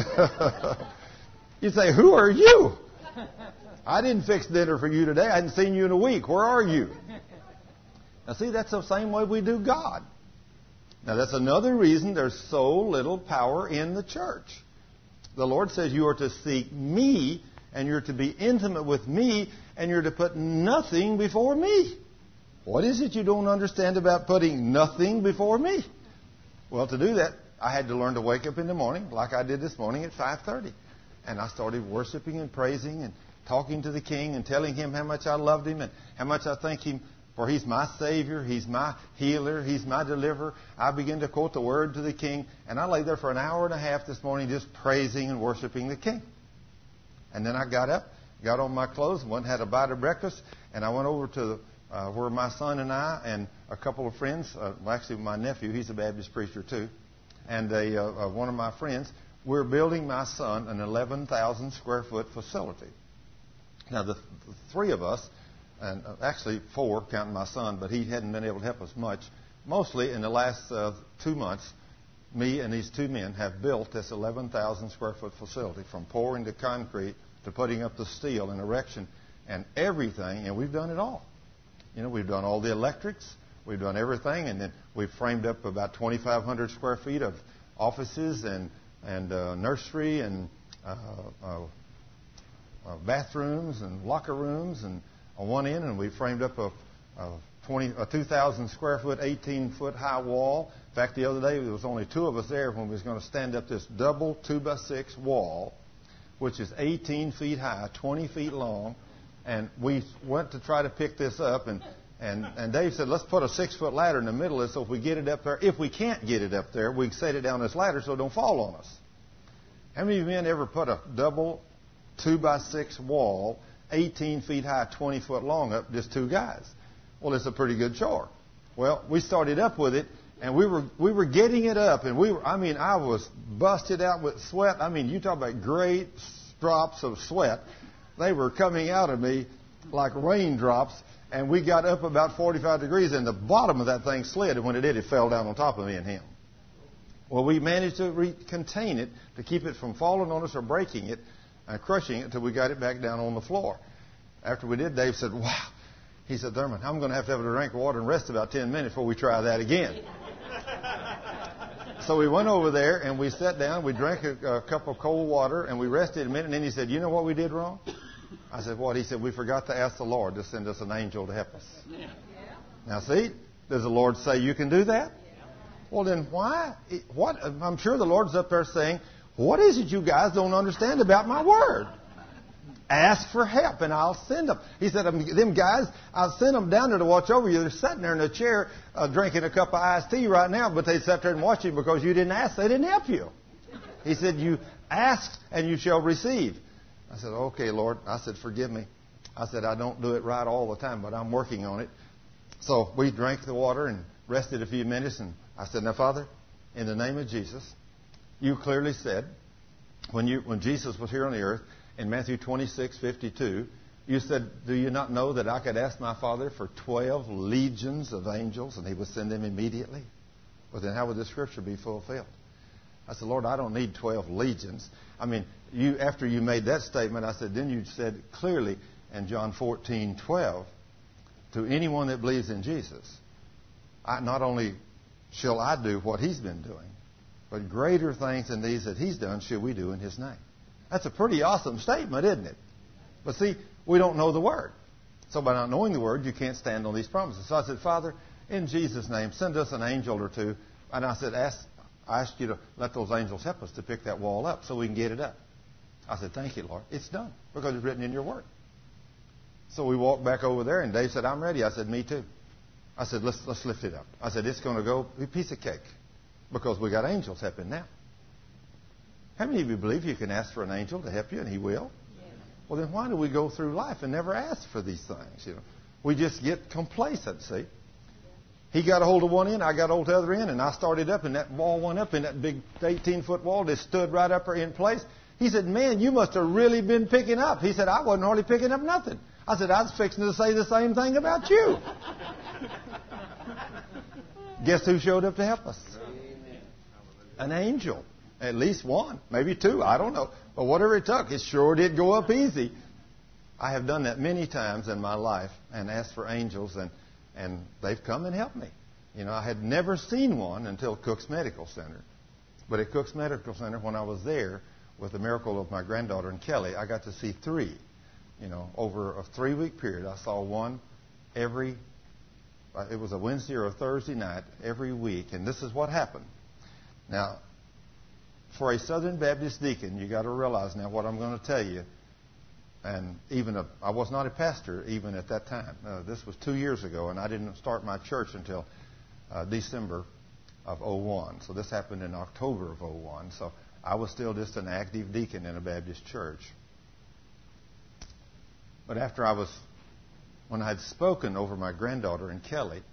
You say, who are you? I didn't fix dinner for you today. I hadn't seen you in a week. Where are you? Now, see, that's the same way we do God. Now, that's another reason there's so little power in the church. The Lord says you are to seek me, and you're to be intimate with me, and you're to put nothing before me. What is it you don't understand about putting nothing before me? Well, to do that, I had to learn to wake up in the morning, like I did this morning at five thirty. And I started worshiping and praising and talking to the King and telling him how much I loved him and how much I thank him for he's my Savior, he's my healer, he's my deliverer. I began to quote the word to the King, and I lay there for an hour and a half this morning just praising and worshiping the King. And then I got up, got on my clothes, went and had a bite of breakfast, and I went over to uh, where my son and I and a couple of friends, uh, well, actually my nephew, he's a Baptist preacher too, and a, uh, uh, one of my friends, we're building my son an eleven thousand square foot facility. Now the, the three of us, and actually four, counting my son, but he hadn't been able to help us much. Mostly in the last uh, two months, me and these two men have built this eleven thousand square foot facility, from pouring the concrete to putting up the steel and erection and everything, and we've done it all. You know, we've done all the electrics, we've done everything, and then we've framed up about twenty-five hundred square feet of offices and, and uh, nursery and uh, uh, uh, bathrooms and locker rooms and on one end, and we framed up a, a, twenty, a two thousand square foot, eighteen foot high wall. In fact, the other day there was only two of us there when we was going to stand up this double two by six wall, which is eighteen feet high, twenty feet long, and we went to try to pick this up, and And, and Dave said, let's put a six-foot ladder in the middle of it so if we get it up there, if we can't get it up there, we can set it down this ladder so it don't fall on us. How many of you men ever put a double two by six wall, eighteen feet high, twenty foot long up, just two guys? Well, it's a pretty good chore. Well, we started up with it, and we were we were getting it up, and we were, I mean, I was busted out with sweat. I mean, you talk about great drops of sweat. They were coming out of me like raindrops. And we got up about forty-five degrees, and the bottom of that thing slid. And when it did, it fell down on top of me and him. Well, we managed to re- contain it, to keep it from falling on us or breaking it and crushing it until we got it back down on the floor. After we did, Dave said, wow. He said, Thurman, I'm going to have to have a drink of water and rest about ten minutes before we try that again. So we went over there, and we sat down. We drank a, a cup of cold water, and we rested a minute. And then he said, you know what we did wrong? I said, what? He said, we forgot to ask the Lord to send us an angel to help us. Yeah. Now, see, does the Lord say you can do that? Yeah. Well, then why? What? I'm sure the Lord's up there saying, what is it you guys don't understand about my word? Ask for help, and I'll send them. He said, them guys, I'll send them down there to watch over you. They're sitting there in a chair uh, drinking a cup of iced tea right now, but they sat there and watched you because you didn't ask. They didn't help you. He said, you ask, and you shall receive. I said, okay, Lord. I said, forgive me. I said, I don't do it right all the time, but I'm working on it. So we drank the water and rested a few minutes. And I said, now, Father, in the name of Jesus, you clearly said when you when Jesus was here on the earth in Matthew twenty-six fifty-two, you said, do you not know that I could ask my Father for twelve legions of angels and he would send them immediately? Well, then how would this scripture be fulfilled? I said, Lord, I don't need twelve legions. I mean, you after you made that statement, I said, then you said clearly in John fourteen twelve, to anyone that believes in Jesus, I, not only shall I do what he's been doing, but greater things than these that he's done shall we do in his name. That's a pretty awesome statement, isn't it? But see, we don't know the word. So by not knowing the word, you can't stand on these promises. So I said, Father, in Jesus' name, send us an angel or two. And I said, ask I asked you to let those angels help us to pick that wall up so we can get it up. I said, thank you, Lord. It's done because it's written in your word. So we walked back over there, and Dave said, I'm ready. I said, me too. I said, let's let's lift it up. I said, it's going to go a piece of cake because we got angels helping now. How many of you believe you can ask for an angel to help you, and he will? Yes. Well, then why do we go through life and never ask for these things? You know, we just get complacent, see? He got a hold of one end, I got a hold of the other end, and I started up, and that wall went up, and that big eighteen-foot wall just stood right up in place. He said, man, you must have really been picking up. He said, I wasn't hardly picking up nothing. I said, I was fixing to say the same thing about you. Guess who showed up to help us? An angel. At least one, maybe two, I don't know. But whatever it took, it sure did go up easy. I have done that many times in my life and asked for angels, and And they've come and helped me. You know, I had never seen one until Cook's Medical Center. But at Cook's Medical Center, when I was there with the miracle of my granddaughter and Kelly, I got to see three. You know, over a three-week period, I saw one every, it was a Wednesday or a Thursday night every week. And this is what happened. Now, for a Southern Baptist deacon, you got to realize now what I'm going to tell you. And even a, I was not a pastor even at that time. Uh, this was two years ago, and I didn't start my church until uh, December of oh one. So this happened in October of oh one. So I was still just an active deacon in a Baptist church. But after I was, when I had spoken over my granddaughter and Kelly,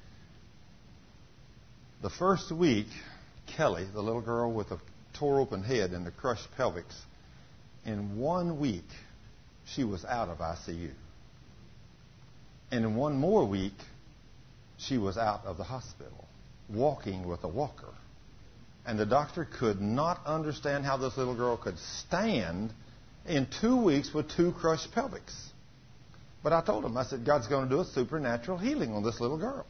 the first week, Kelly, the little girl with a tore open head and the crushed pelvics, in one week, she was out of I C U. And in one more week, she was out of the hospital, walking with a walker. And the doctor could not understand how this little girl could stand in two weeks with two crushed pelvics. But I told him, I said, God's going to do a supernatural healing on this little girl.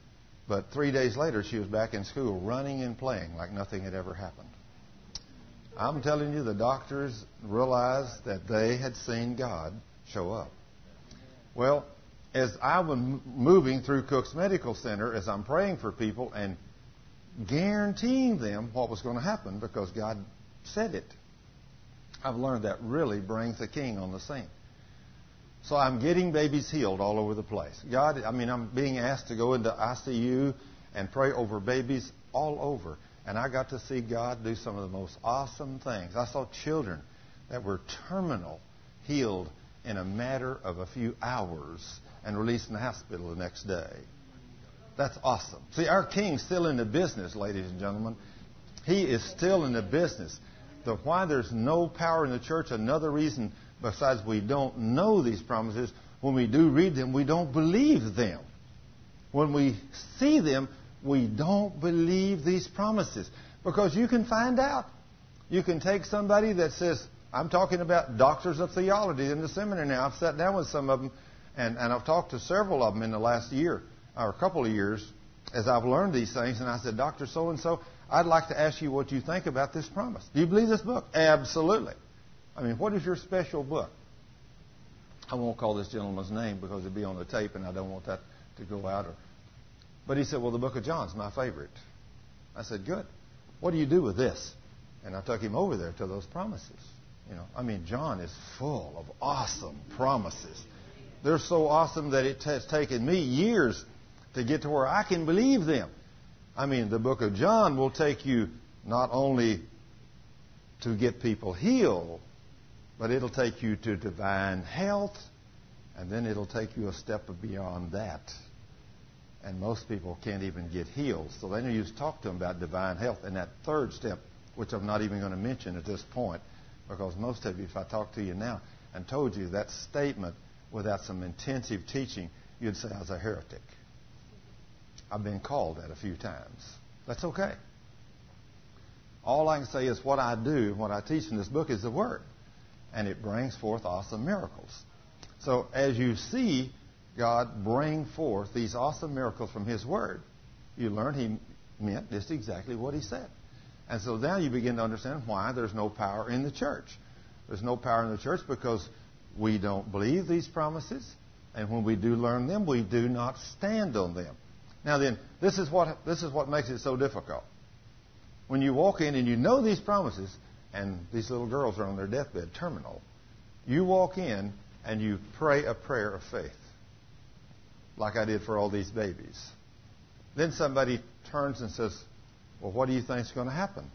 But three days later, she was back in school running and playing like nothing had ever happened. I'm telling you, the doctors realized that they had seen God show up. Well, as I was moving through Cook's Medical Center, as I'm praying for people and guaranteeing them what was going to happen because God said it, I've learned that really brings the king on the scene. So I'm getting babies healed all over the place. God, I mean, I'm being asked to go into I C U and pray over babies all over. And I got to see God do some of the most awesome things. I saw children that were terminal healed in a matter of a few hours and released in the hospital the next day. That's awesome. See, our King's still in the business, ladies and gentlemen. He is still in the business. The why there's no power in the church, another reason besides we don't know these promises, when we do read them, we don't believe them. When we see them, we don't believe these promises. Because you can find out. You can take somebody that says, I'm talking about doctors of theology in the seminary now. I've sat down with some of them, and, and I've talked to several of them in the last year, or a couple of years, as I've learned these things. And I said, Doctor So-and-so, I'd like to ask you what you think about this promise. Do you believe this book? Absolutely. I mean, what is your special book? I won't call this gentleman's name because it'd be on the tape, and I don't want that to go out. Or, but he said, well, the book of John's my favorite. I said, good. What do you do with this? And I took him over there to those promises. You know, I mean, John is full of awesome promises. They're so awesome that it has taken me years to get to where I can believe them. I mean, the book of John will take you not only to get people healed, but it'll take you to divine health, and then it'll take you a step beyond that. And most people can't even get healed. So then you talk to them about divine health and that third step, which I'm not even going to mention at this point, because most of you, if I talk to you now and told you that statement without some intensive teaching, you'd say I was a heretic. I've been called that a few times. That's okay. All I can say is what I do, what I teach in this book is the Word. And it brings forth awesome miracles. So as you see God bring forth these awesome miracles from His Word, you learn He meant just exactly what He said. And so now you begin to understand why there's no power in the church. There's no power in the church because we don't believe these promises. And when we do learn them, we do not stand on them. Now then, this is what this is what makes it so difficult. When you walk in and you know these promises, and these little girls are on their deathbed, terminal, you walk in and you pray a prayer of faith, like I did for all these babies. Then somebody turns and says, well, what do you think is going to happen?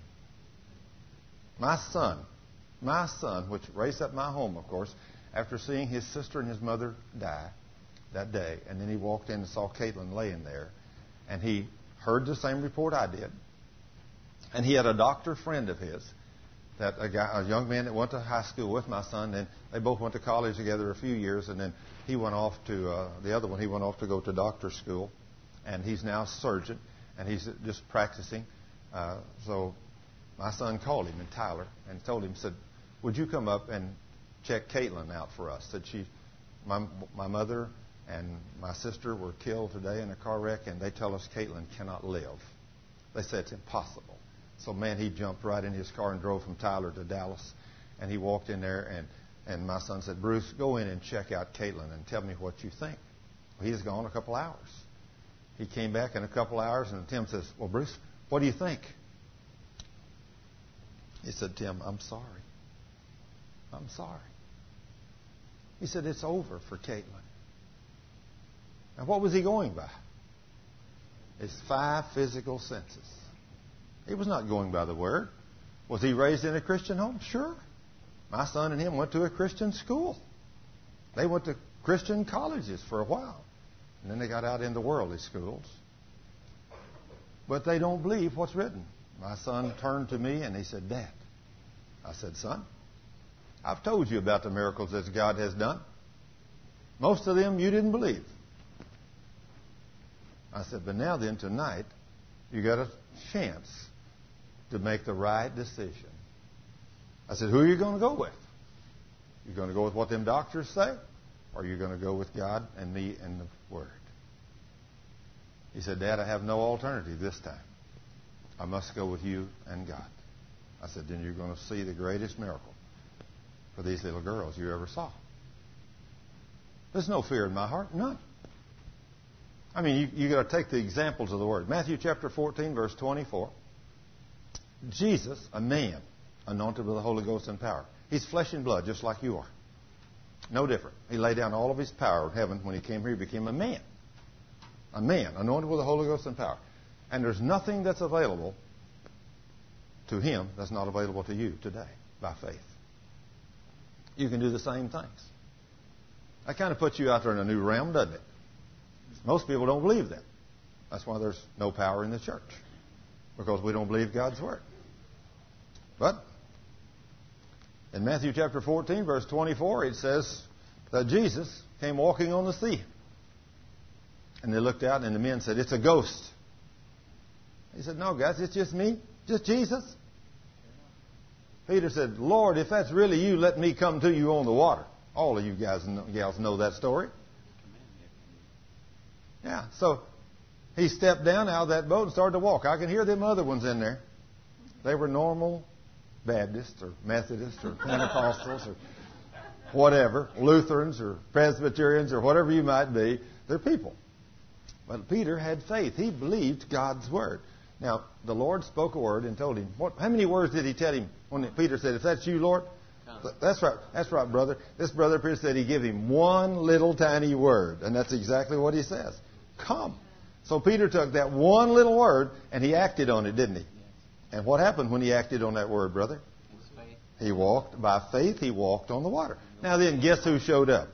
My son, my son, which raised up my home, of course, after seeing his sister and his mother die that day, and then he walked in and saw Caitlin laying there, and he heard the same report I did. And he had a doctor friend of his, that a guy, a young man that went to high school with my son, and they both went to college together a few years, and then he went off to, uh, the other one, he went off to go to doctor school, and he's now a surgeon, and he's just practicing. Uh, so my son called him, and Tyler, and told him, said, would you come up and check Caitlin out for us? Said she, my, my mother and my sister were killed today in a car wreck, and they tell us Caitlin cannot live. They said it's impossible. So, man, he jumped right in his car and drove from Tyler to Dallas. And he walked in there, and, and my son said, Bruce, go in and check out Caitlin and tell me what you think. Well, he was gone a couple hours. He came back in a couple hours, and Tim says, well, Bruce, what do you think? He said, Tim, I'm sorry. I'm sorry. He said, it's over for Caitlin. Now, what was he going by? His five physical senses. He was not going by the Word. Was he raised in a Christian home? Sure. My son and him went to a Christian school. They went to Christian colleges for a while. And then they got out into worldly schools. But they don't believe what's written. My son turned to me and he said, Dad. I said, son, I've told you about the miracles that God has done. Most of them you didn't believe. I said, but now then, tonight, you got a chance to make the right decision. I said, who are you going to go with? You going to go with what them doctors say? Or are you going to go with God and me and the Word? He said, Dad, I have no alternative this time. I must go with you and God. I said, then you're going to see the greatest miracle for these little girls you ever saw. There's no fear in my heart. None. I mean, you, you got to take the examples of the Word. Matthew chapter fourteen, verse twenty-four. Jesus, a man, anointed with the Holy Ghost and power. He's flesh and blood, just like you are. No different. He laid down all of his power in heaven. When he came here, he became a man. A man, anointed with the Holy Ghost and power. And there's nothing that's available to him that's not available to you today by faith. You can do the same things. That kind of puts you out there in a new realm, doesn't it? Most people don't believe that. That's why there's no power in the church. Because we don't believe God's Word. But in Matthew chapter fourteen, verse twenty-four, it says that Jesus came walking on the sea. And they looked out and the men said, it's a ghost. He said, no, guys, it's just me. Just Jesus. Peter said, Lord, if that's really you, let me come to you on the water. All of you guys and gals know that story. Yeah, so he stepped down out of that boat and started to walk. I can hear them other ones in there. They were normal Baptists or Methodists or Pentecostals or whatever, Lutherans or Presbyterians or whatever you might be. They're people. But Peter had faith. He believed God's Word. Now, the Lord spoke a word and told him. What, how many words did he tell him when Peter said, if that's you, Lord? Come. That's right. That's right, brother. This brother Peter said he gave him one little tiny word. And that's exactly what he says. Come. So Peter took that one little word and he acted on it, didn't he? Yes. And what happened when he acted on that word, brother? He walked, by faith, he walked on the water. Now then, guess who showed up?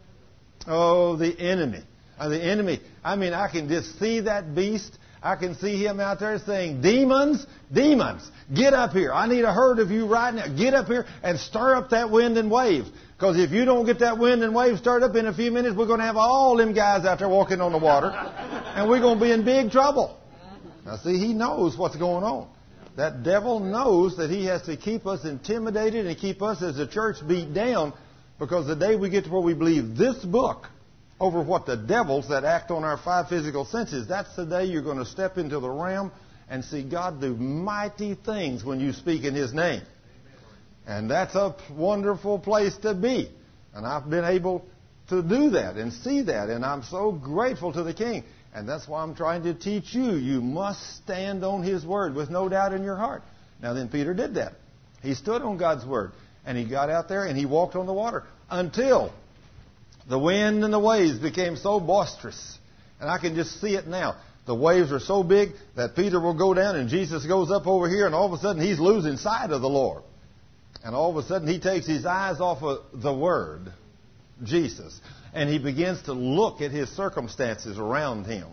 Oh, the enemy. Uh, the enemy. I mean, I can just see that beast. I can see him out there saying, demons, demons, get up here. I need a herd of you right now. Get up here and stir up that wind and waves. Because if you don't get that wind and waves stirred up in a few minutes, we're going to have all them guys out there walking on the water. And we're going to be in big trouble. Now see, he knows what's going on. That devil knows that he has to keep us intimidated and keep us as a church beat down. Because the day we get to where we believe this book over what the devils that act on our five physical senses, that's the day you're going to step into the realm and see God do mighty things when you speak in His name. And that's a wonderful place to be. And I've been able to do that and see that. And I'm so grateful to the King. And that's why I'm trying to teach you. You must stand on His Word with no doubt in your heart. Now then, Peter did that. He stood on God's Word. And he got out there and he walked on the water until the wind and the waves became so boisterous. And I can just see it now. The waves are so big that Peter will go down and Jesus goes up over here and all of a sudden he's losing sight of the Lord. And all of a sudden he takes his eyes off of the Word, Jesus, and he begins to look at his circumstances around him.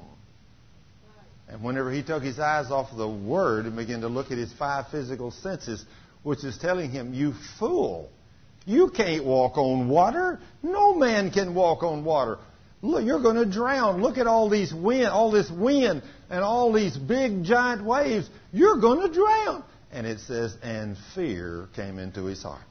And whenever he took his eyes off of the Word and began to look at his five physical senses, which is telling him, you fool, you can't walk on water. No man can walk on water. Look, you're going to drown. Look at all these wind, all this wind and all these big giant waves. You're going to drown. And it says, and fear came into his heart.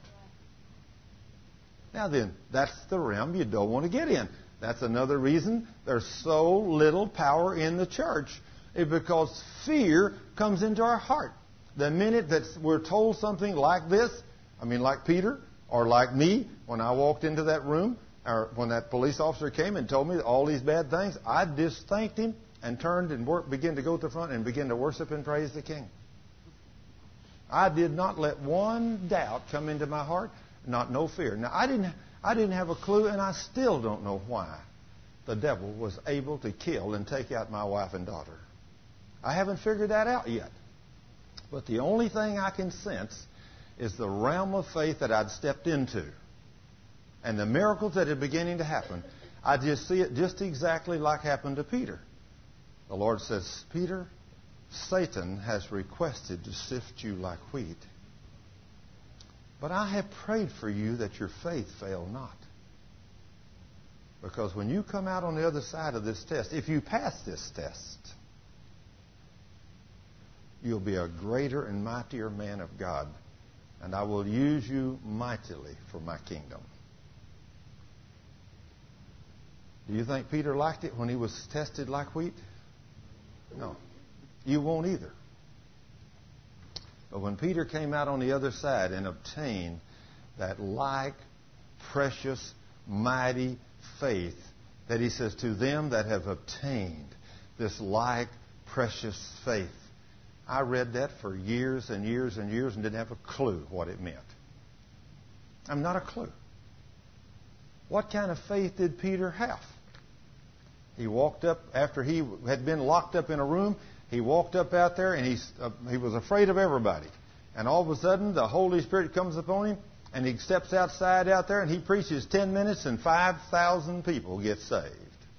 Now then, that's the realm you don't want to get in. That's another reason there's so little power in the church. It's because fear comes into our heart. The minute that we're told something like this, I mean like Peter or like me, when I walked into that room, or when that police officer came and told me all these bad things, I just thanked him and turned and worked, began to go to the front and begin to worship and praise the King. I did not let one doubt come into my heart, not no fear. Now, I didn't, I didn't have a clue, and I still don't know why the devil was able to kill and take out my wife and daughter. I haven't figured that out yet. But the only thing I can sense is the realm of faith that I'd stepped into. And the miracles that are beginning to happen, I just see it just exactly like happened to Peter. The Lord says, Peter, Satan has requested to sift you like wheat. But I have prayed for you that your faith fail not. Because when you come out on the other side of this test, if you pass this test, you'll be a greater and mightier man of God. And I will use you mightily for my kingdom. Do you think Peter liked it when he was tested like wheat? No. You won't either. But when Peter came out on the other side and obtained that like, precious, mighty faith, that he says, to them that have obtained this like, precious faith. I read that for years and years and years and didn't have a clue what it meant. I'm not a clue. What kind of faith did Peter have? He walked up after he had been locked up in a room. He walked up out there and he's, uh, he was afraid of everybody. And all of a sudden the Holy Spirit comes upon him and he steps outside out there and he preaches ten minutes and five thousand people get saved.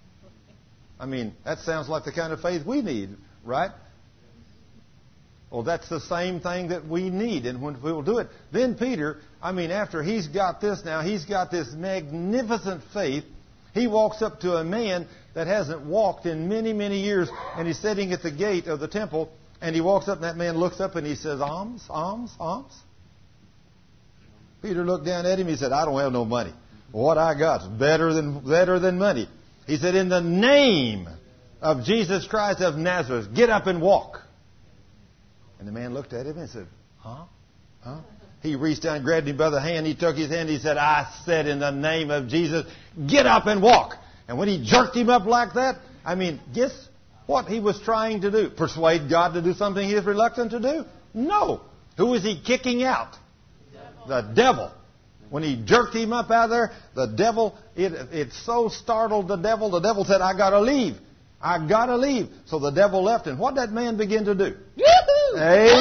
I mean, that sounds like the kind of faith we need, right? Well, that's the same thing that we need. And when we will do it, then Peter, I mean, after he's got this now, he's got this magnificent faith. He walks up to a man that hasn't walked in many, many years, and he's sitting at the gate of the temple, and he walks up, and that man looks up, and he says, alms, alms, alms. Peter looked down at him, he said, I don't have no money. What I got's better than, better than money. He said, in the name of Jesus Christ of Nazareth, get up and walk. And the man looked at him and said, huh? Huh? He reached down and grabbed him by the hand. He took his hand. He said, I said in the name of Jesus, get up and walk. And when he jerked him up like that, I mean, guess what he was trying to do? Persuade God to do something he is reluctant to do? No. Who was he kicking out? The devil. When he jerked him up out of there, the devil, it, it so startled the devil, the devil said, I got to leave. I got to leave. So the devil left. And what did that man begin to do? Hey.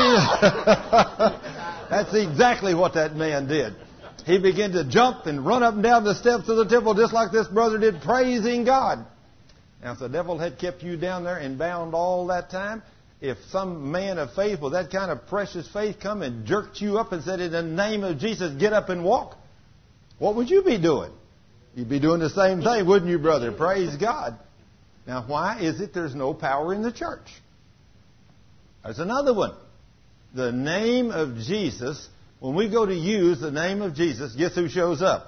That's exactly what that man did. He began to jump and run up and down the steps of the temple just like this brother did, praising God. Now, if the devil had kept you down there and bound all that time, if some man of faith with that kind of precious faith come and jerked you up and said, in the name of Jesus, get up and walk, what would you be doing? You'd be doing the same thing, wouldn't you, brother? Praise God. Now, why is it there's no power in the church? There's another one. The name of Jesus, when we go to use the name of Jesus, guess who shows up?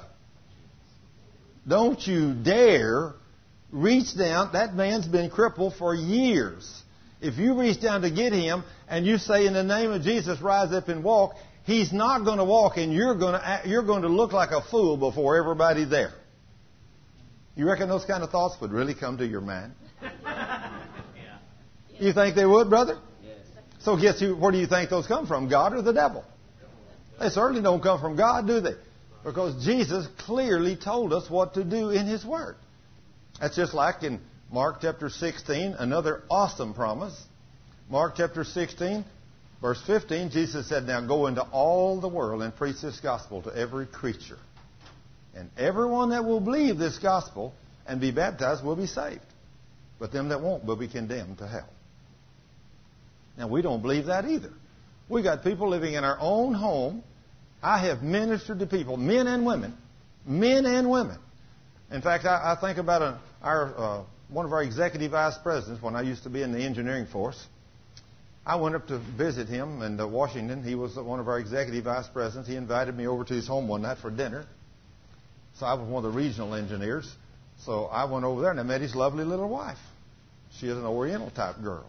Don't you dare reach down. That man's been crippled for years. If you reach down to get him and you say, in the name of Jesus, rise up and walk, he's not going to walk, and you're going to act, you're going to look like a fool before everybody there. You reckon those kind of thoughts would really come to your mind? Yeah. You think they would, brother? Yes. So guess who, where do you think those come from, God or the devil? They certainly don't come from God, do they? Because Jesus clearly told us what to do in His Word. That's just like in Mark chapter sixteen, another awesome promise. Mark chapter sixteen, verse fifteen, Jesus said, now go into all the world and preach this gospel to every creature. And everyone that will believe this gospel and be baptized will be saved. But them that won't will be condemned to hell. Now, we don't believe that either. We got people living in our own home. I have ministered to people, men and women, men and women. In fact, I, I think about a, our uh, one of our executive vice presidents when I used to be in the engineering force. I went up to visit him in uh, Washington. He was one of our executive vice presidents. He invited me over to his home one night for dinner. So I was one of the regional engineers. So I went over there and I met his lovely little wife. She is an Oriental type girl.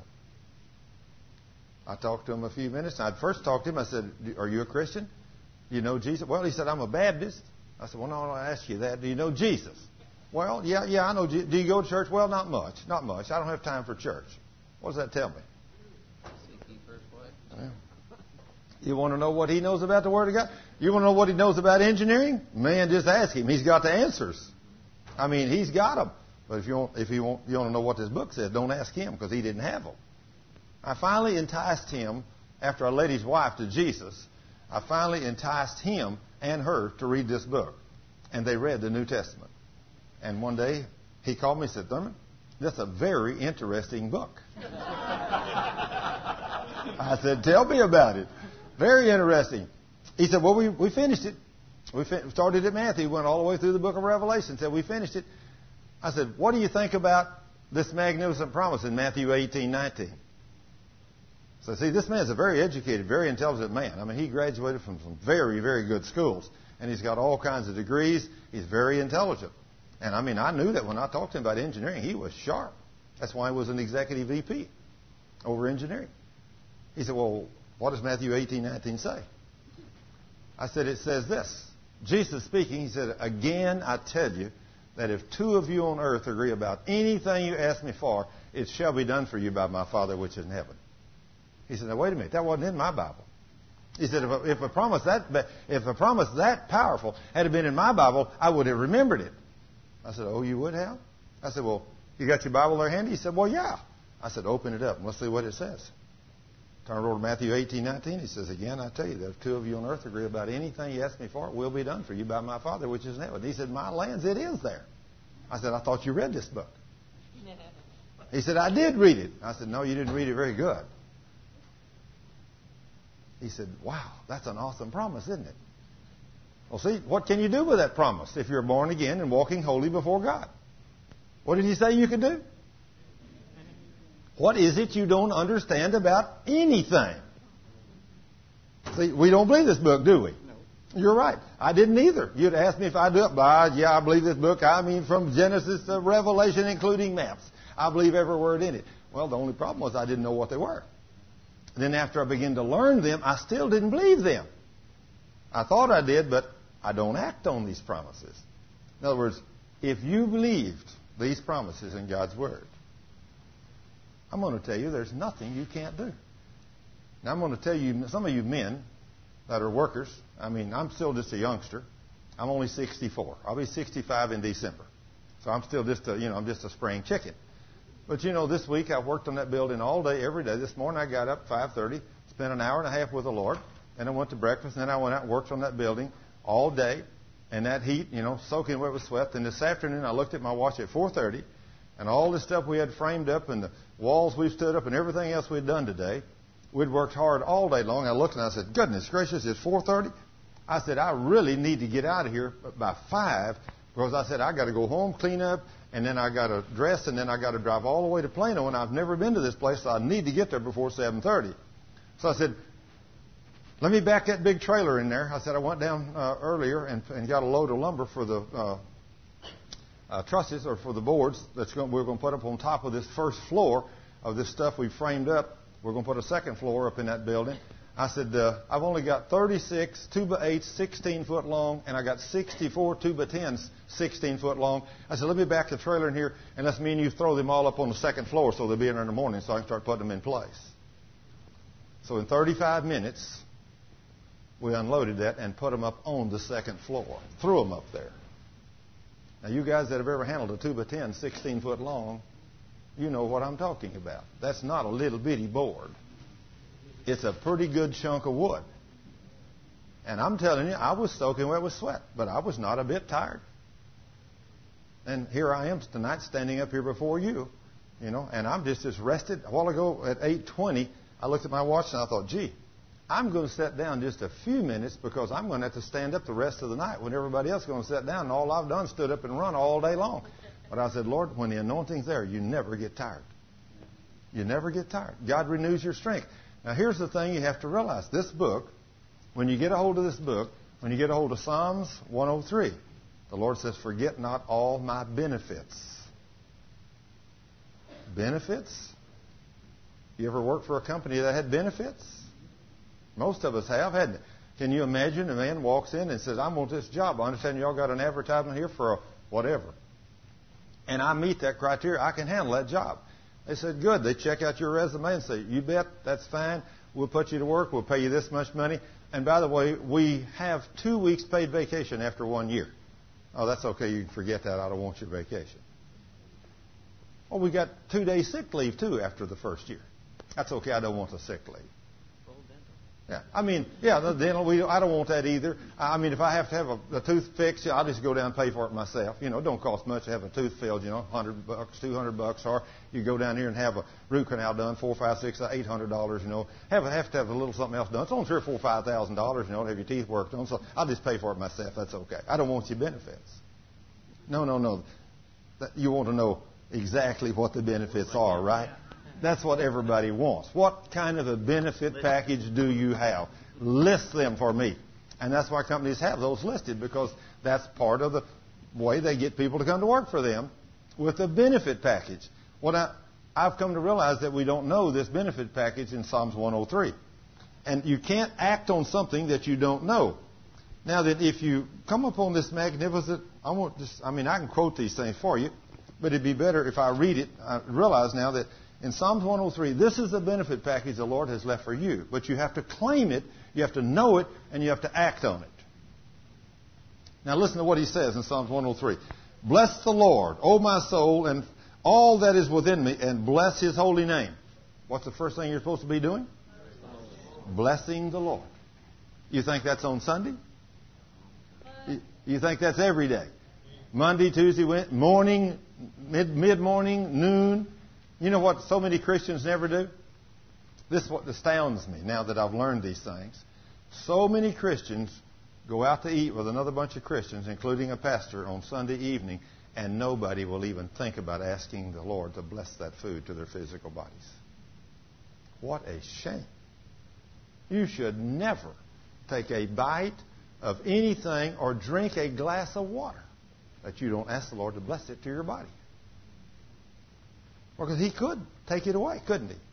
I talked to him a few minutes. And I'd first talked to him. I said, are you a Christian? Do you know Jesus? Well, he said, I'm a Baptist. I said, well, no, I ask you that. Do you know Jesus? Well, yeah, yeah, I know Jesus. Do you go to church? Well, not much. Not much. I don't have time for church. What does that tell me? Well, you want to know what he knows about the Word of God? You want to know what he knows about engineering? Man, just ask him. He's got the answers. I mean, he's got them. But if you want, if you want, you want to know what this book says, don't ask him because he didn't have them. I finally enticed him, after I led his wife to Jesus, I finally enticed him and her to read this book. And they read the New Testament. And one day, he called me and said, Thurman, that's a very interesting book. I said, tell me about it. Very interesting. He said, well, we, we finished it. We fin- started at Matthew, went all the way through the book of Revelation, said we finished it. I said, what do you think about this magnificent promise in Matthew eighteen nineteen? So, see, this man's a very educated, very intelligent man. I mean, he graduated from some very, very good schools. And he's got all kinds of degrees. He's very intelligent. And, I mean, I knew that when I talked to him about engineering, he was sharp. That's why he was an executive V P over engineering. He said, well, What does Matthew eighteen nineteen say? I said, it says this. Jesus speaking, he said, again, I tell you that if two of you on earth agree about anything you ask me for, it shall be done for you by my Father which is in heaven. He said, now wait a minute, that wasn't in my Bible. He said, if a, if a promise that if a promise that powerful had been in my Bible, I would have remembered it. I said, oh, you would have? I said, well, you got your Bible there handy? He said, well, yeah. I said, open it up and let's see what it says. Turn over to Matthew eighteen nineteen. He says, again, I tell you that if two of you on earth agree about anything you ask me for, it will be done for you by my Father which is in heaven. He said, my lands, it is there. I said, I thought you read this book. He said, I did read it. I said, no, you didn't read it very good. He said, wow, that's an awesome promise, isn't it? Well, see, what can you do with that promise if you're born again and walking holy before God? What did he say you could do? What is it you don't understand about anything? See, we don't believe this book, do we? No. You're right. I didn't either. You'd ask me if I do it. But yeah, I believe this book. I mean, from Genesis to Revelation, including maps. I believe every word in it. Well, the only problem was I didn't know what they were. Then after I began to learn them, I still didn't believe them. I thought I did, but I don't act on these promises. In other words, if you believed these promises in God's Word, I'm going to tell you there's nothing you can't do. Now I'm going to tell you, some of you men that are workers, I mean, I'm still just a youngster. I'm only sixty-four. I'll be sixty-five in December. So I'm still just a, you know, I'm just a spring chicken. But you know, this week I worked on that building all day, every day. This morning I got up five thirty, spent an hour and a half with the Lord, and I went to breakfast, and then I went out and worked on that building all day. And that heat, you know, soaking wet with sweat. Then this afternoon I looked at my watch at four thirty, and all the stuff we had framed up and the walls we've stood up and everything else we'd done today, we'd worked hard all day long. I looked and I said, goodness gracious, it's four thirty? I said, I really need to get out of here by five because I said, I got to go home, clean up, and then I got to dress, and then I got to drive all the way to Plano, and I've never been to this place, so I need to get there before seven thirty. So I said, let me back that big trailer in there. I said, I went down uh, earlier and, and got a load of lumber for the uh, uh, trusses or for the boards that's going, we're going to put up on top of this first floor of this stuff we framed up. We're going to put a second floor up in that building. I said, uh, I've only got thirty-six two by eights, sixteen foot long, and I got sixty-four two by tens, sixteen foot long. I said, let me back the trailer in here, and let's me and you throw them all up on the second floor so they'll be in there in the morning so I can start putting them in place. So in thirty-five minutes, we unloaded that and put them up on the second floor. Threw them up there. Now, you guys that have ever handled a two by ten, sixteen foot long, you know what I'm talking about. That's not a little bitty board. It's a pretty good chunk of wood. And I'm telling you, I was soaking wet with sweat, but I was not a bit tired. And here I am tonight standing up here before you, you know, and I'm just as rested. A while ago at eight twenty, I looked at my watch and I thought, gee, I'm going to sit down just a few minutes because I'm going to have to stand up the rest of the night when everybody else is going to sit down. And all I've done is stood up and run all day long. But I said, Lord, when the anointing's there, you never get tired. You never get tired. God renews your strength. Now, here's the thing you have to realize. This book, when you get a hold of this book, when you get a hold of Psalms one oh three, the Lord says, forget not all my benefits. Benefits? You ever worked for a company that had benefits? Most of us have, hadn't it? Can you imagine a man walks in and says, I want this job. I understand y'all got an advertisement here for a whatever. And I meet that criteria. I can handle that job. They said, good. They check out your resume and say, you bet, that's fine. We'll put you to work. We'll pay you this much money. And by the way, we have two weeks paid vacation after one year. Oh, that's okay. You can forget that. I don't want your vacation. Well, we got two days sick leave, too, after the first year. That's okay. I don't want the sick leave. Yeah, I mean, yeah, the dental, we, I don't want that either. I mean, if I have to have a, a tooth fixed, I'll just go down and pay for it myself. You know, it don't cost much to have a tooth filled, you know, one hundred bucks, two hundred bucks, or you go down here and have a root canal done, four, five, six, eight hundred dollars, you know. Have, have to have a little something else done. It's only three or four, five thousand dollars, you know, to have your teeth worked on. So I'll just pay for it myself. That's okay. I don't want your benefits. No, no, no. You want to know exactly what the benefits are, right? That's what everybody wants. What kind of a benefit package do you have? List them for me. And that's why companies have those listed, because that's part of the way they get people to come to work for them with a benefit package. What I, I've come to realize that we don't know this benefit package in Psalms one oh three. And you can't act on something that you don't know. Now that if you come upon this magnificent, I won't just, I mean, I can quote these things for you, but it'd be better if I read it. I realize now that in Psalms one oh three, this is the benefit package the Lord has left for you. But you have to claim it, you have to know it, and you have to act on it. Now listen to what he says in Psalms one oh three. Bless the Lord, O my soul, and all that is within me, and bless His holy name. What's the first thing you're supposed to be doing? Blessing the Lord. You think that's on Sunday? You think that's every day? Monday, Tuesday, Wednesday, morning, mid, mid-morning, noon. You know what so many Christians never do? This is what astounds me now that I've learned these things. So many Christians go out to eat with another bunch of Christians, including a pastor, on Sunday evening, and nobody will even think about asking the Lord to bless that food to their physical bodies. What a shame. You should never take a bite of anything or drink a glass of water that you don't ask the Lord to bless it to your body. Because He could take it away, couldn't He?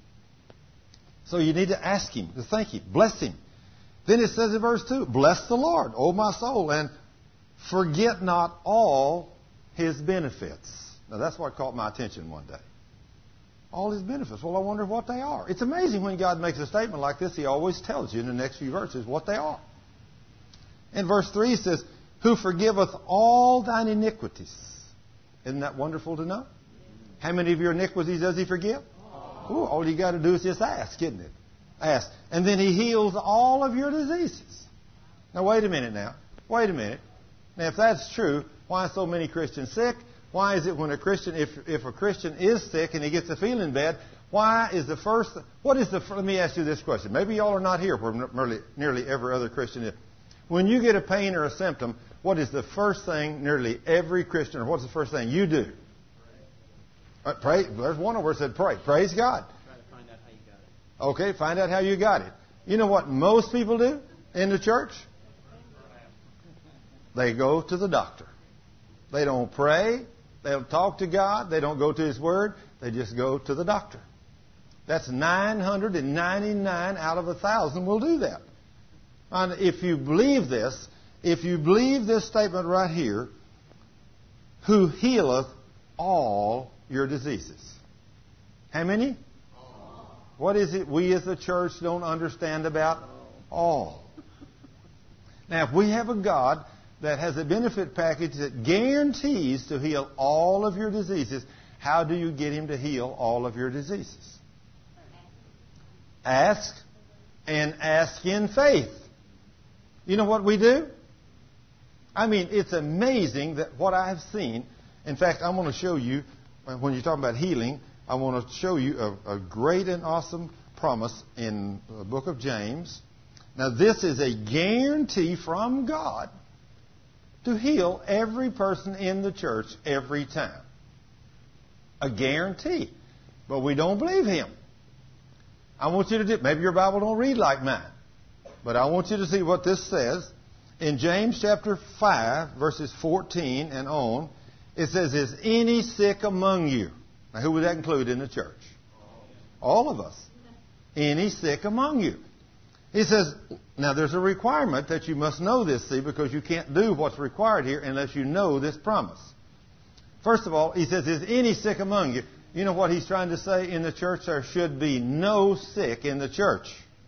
So you need to ask Him, to thank Him, bless Him. Then it says in verse two, bless the Lord, O my soul, and forget not all His benefits. Now that's what caught my attention one day. All His benefits. Well, I wonder what they are. It's amazing when God makes a statement like this, He always tells you in the next few verses what they are. In verse three it says, who forgiveth all thine iniquities. Isn't that wonderful to know? How many of your iniquities does He forgive? Ooh, all you got to do is just ask, isn't it? Ask. And then He heals all of your diseases. Now wait a minute now. Wait a minute. Now if that's true, why are so many Christians sick? Why is it when a Christian, if, if a Christian is sick and he gets a feeling bad, why is the first, what is the, let me ask you this question. Maybe y'all are not here where nearly, nearly every other Christian is. When you get a pain or a symptom, what is the first thing nearly every Christian, or what's the first thing you do? Pray. Uh, pray. There's one over there that said pray. Praise God. Try to find out how you got it. Okay, find out how you got it. You know what most people do in the church? They go to the doctor. They don't pray. They don't talk to God. They don't go to His Word. They just go to the doctor. That's nine hundred ninety-nine out of a thousand will do that. And if you believe this, if you believe this statement right here, who healeth all your diseases. How many? All. What is it we as a church don't understand about? All. Now, if we have a God that has a benefit package that guarantees to heal all of your diseases, how do you get Him to heal all of your diseases? Ask, and ask in faith. You know what we do? I mean, it's amazing that what I have seen. In fact, I want to show you, when you're talking about healing, I want to show you a, a great and awesome promise in the book of James. Now, this is a guarantee from God to heal every person in the church every time. A guarantee. But we don't believe Him. I want you to do, maybe your Bible don't read like mine, but I want you to see what this says. In James chapter five, verses fourteen and on, it says, is any sick among you? Now, who would that include in the church? All of us. Any sick among you? He says, now there's a requirement that you must know this, see, because you can't do what's required here unless you know this promise. First of all, he says, is any sick among you? You know what he's trying to say in the church? There should be no sick in the church.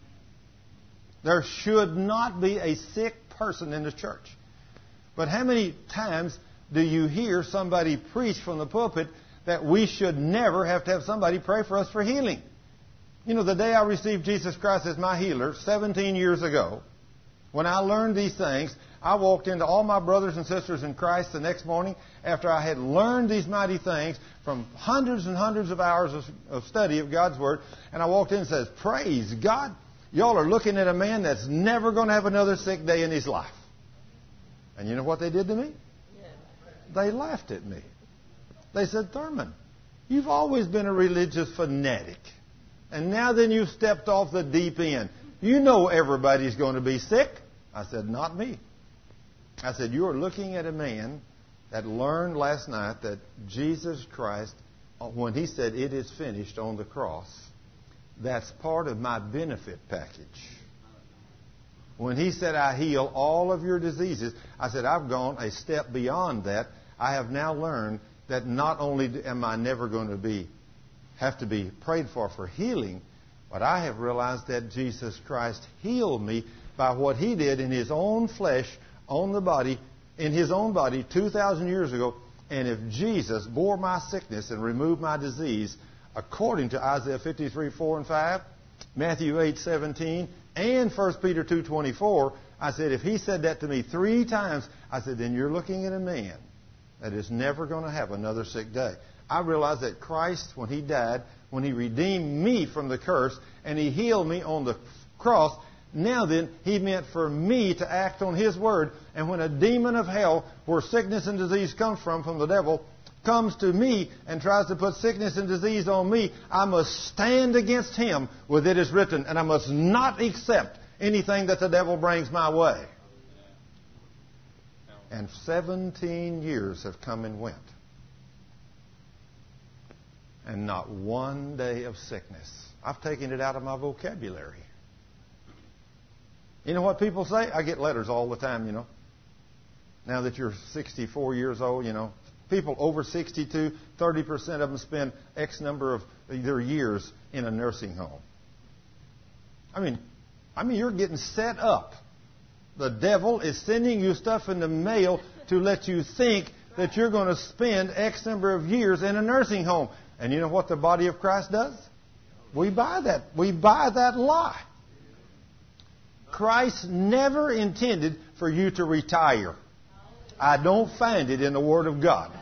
There should not be a sick person in the church. But how many times do you hear somebody preach from the pulpit that we should never have to have somebody pray for us for healing? You know, the day I received Jesus Christ as my healer, seventeen years ago, when I learned these things, I walked into all my brothers and sisters in Christ the next morning after I had learned these mighty things from hundreds and hundreds of hours of, of study of God's Word, and I walked in and says, praise God, y'all are looking at a man that's never going to have another sick day in his life. And you know what they did to me? They laughed at me. They said, Thurman, you've always been a religious fanatic. And now then you've stepped off the deep end. You know everybody's going to be sick. I said, not me. I said, you are looking at a man that learned last night that Jesus Christ, when He said it is finished on the cross, That's part of my benefit package. When He said, I heal all of your diseases, I said, I've gone a step beyond that. I have now learned that not only am I never going to be have to be prayed for for healing, but I have realized that Jesus Christ healed me by what He did in His own flesh, on the body, in His own body two thousand years ago. And if Jesus bore my sickness and removed my disease, according to Isaiah fifty-three, four and five, Matthew eight, seventeen, and First Peter two, twenty-four, I said, if He said that to me three times, I said, then you're looking at a man that is never going to have another sick day. I realized that Christ, when He died, when He redeemed me from the curse, and He healed me on the cross, now then, He meant for me to act on His word. And when a demon of hell, where sickness and disease comes from, from the devil, comes to me and tries to put sickness and disease on me, I must stand against him with it is written, and I must not accept anything that the devil brings my way. And seventeen years have come and went. And not one day of sickness. I've taken it out of my vocabulary. You know what people say? I get letters all the time, you know. Now that you're sixty-four years old, you know. People over sixty-two, thirty percent of them spend X number of their years in a nursing home. I mean, I mean, you're getting set up. The devil is sending you stuff in the mail to let you think that you're going to spend X number of years in a nursing home. And you know what the body of Christ does? We buy that. We buy that lie. Christ never intended for you to retire. I don't find it in the Word of God.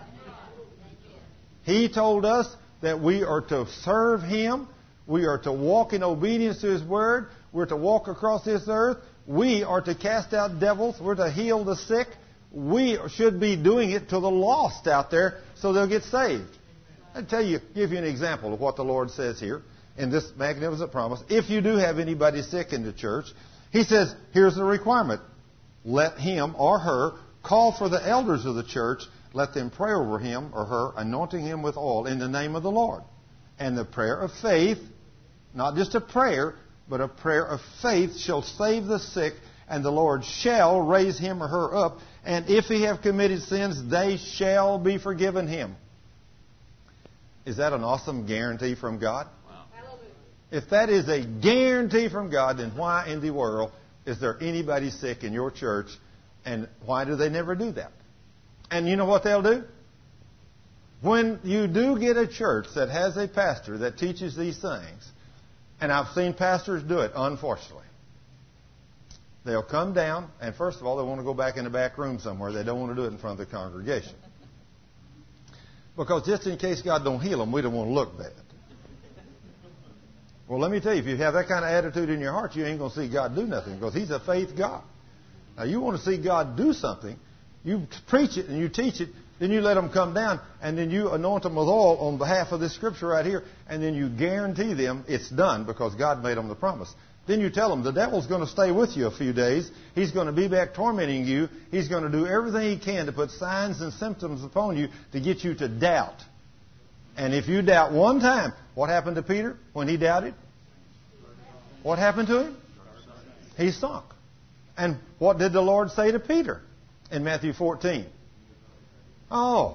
He told us that we are to serve Him. We are to walk in obedience to His Word. We're to walk across this earth. We are to cast out devils. We're to heal the sick. We should be doing it to the lost out there so they'll get saved. I'll tell you, give you an example of what the Lord says here in this magnificent promise. If you do have anybody sick in the church, He says, here's the requirement. Let him or her call for the elders of the church. Let them pray over him or her, anointing him with oil in the name of the Lord. And the prayer of faith, not just a prayer, but a prayer of faith shall save the sick, and the Lord shall raise him or her up. And if he have committed sins, they shall be forgiven him. Is that an awesome guarantee from God? If that is a guarantee from God, then why in the world is there anybody sick in your church, and why do they never do that? And you know what they'll do? When you do get a church that has a pastor that teaches these things, and I've seen pastors do it, unfortunately, they'll come down, and first of all, they want to go back in the back room somewhere. They don't want to do it in front of the congregation. Because just in case God don't heal them, we don't want to look bad. Well, let me tell you, if you have that kind of attitude in your heart, you ain't going to see God do nothing, because He's a faith God. Now, you want to see God do something, you preach it and you teach it, then you let them come down, and then you anoint them with oil on behalf of this scripture right here, and then you guarantee them it's done because God made them the promise. Then you tell them the devil's going to stay with you a few days. He's going to be back tormenting you. He's going to do everything he can to put signs and symptoms upon you to get you to doubt. And if you doubt one time, what happened to Peter when he doubted? What happened to him? He sunk. And what did the Lord say to Peter in Matthew fourteen? Oh,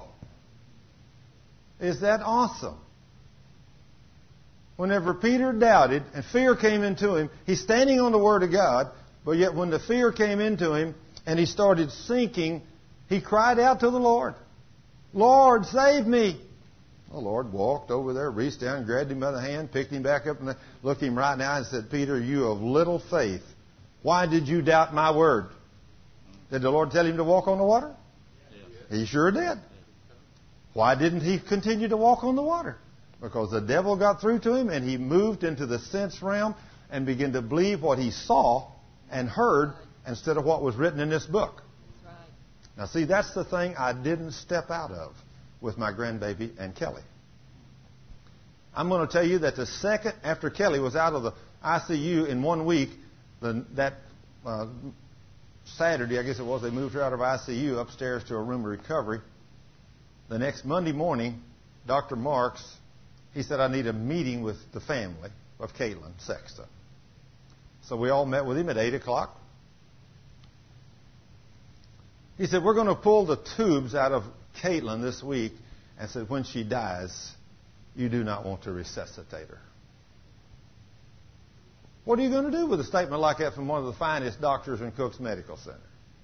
is that awesome? Whenever Peter doubted and fear came into him, he's standing on the Word of God, but yet when the fear came into him and he started sinking, he cried out to the Lord, Lord, save me. The Lord walked over there, reached down, grabbed him by the hand, picked him back up, and looked him right now and said, Peter, you of little faith, why did you doubt my word? Did the Lord tell him to walk on the water? Yes. He sure did. Why didn't he continue to walk on the water? Because the devil got through to him and he moved into the sense realm and began to believe what he saw and heard instead of what was written in this book. Right. Now see, that's the thing I didn't step out of with my grandbaby and Kelly. I'm going to tell you that the second after Kelly was out of the I C U in one week, the, that uh, Saturday, I guess it was, they moved her out of I C U upstairs to a room of recovery. The next Monday morning, Doctor Marks, he said, I need a meeting with the family. of Caitlin Sexton. So we all met with him at eight o'clock. He said, we're going to pull the tubes out of Caitlin this week, and said, when she dies, you do not want to resuscitate her. What are you going to do with a statement like that from one of the finest doctors in Cook's Medical Center?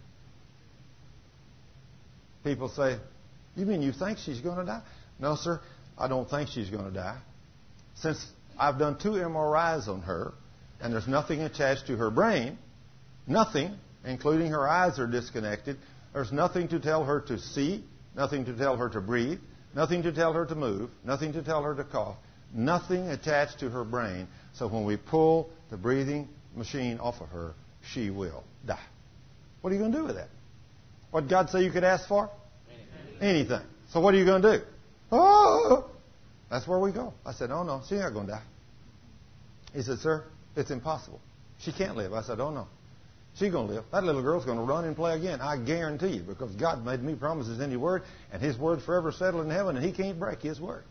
People say, you mean you think she's going to die? No, sir, I don't think she's going to die. Since I've done two M R Is on her, and there's nothing attached to her brain, nothing, including her eyes are disconnected. There's nothing to tell her to see, nothing to tell her to breathe, nothing to tell her to move, nothing to tell her to cough, nothing attached to her brain. So when we pull the breathing machine off of her, she will die. What are you going to do with that? What did God say you could ask for? Anything. Anything. So what are you going to do? Oh, that's where we go. I said, oh, no, she's not going to die. He said, sir, it's impossible. She can't live. I said, oh, no. She's going to live. That little girl's going to run and play again. I guarantee you, because God made me promises in His Word, and His Word's forever settled in heaven, and He can't break His Word.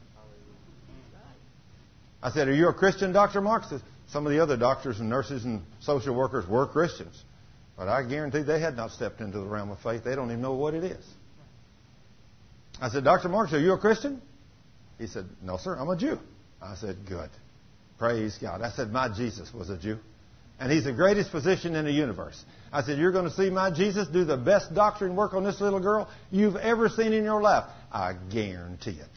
I said, are you a Christian, Doctor Mark? Said, some of the other doctors and nurses and social workers were Christians. But I guarantee they had not stepped into the realm of faith. They don't even know what it is. I said, Doctor Marks, are you a Christian? He said, no, sir, I'm a Jew. I said, good. Praise God. I said, my Jesus was a Jew. And He's the greatest physician in the universe. I said, you're going to see my Jesus do the best doctoring work on this little girl you've ever seen in your life. I guarantee it.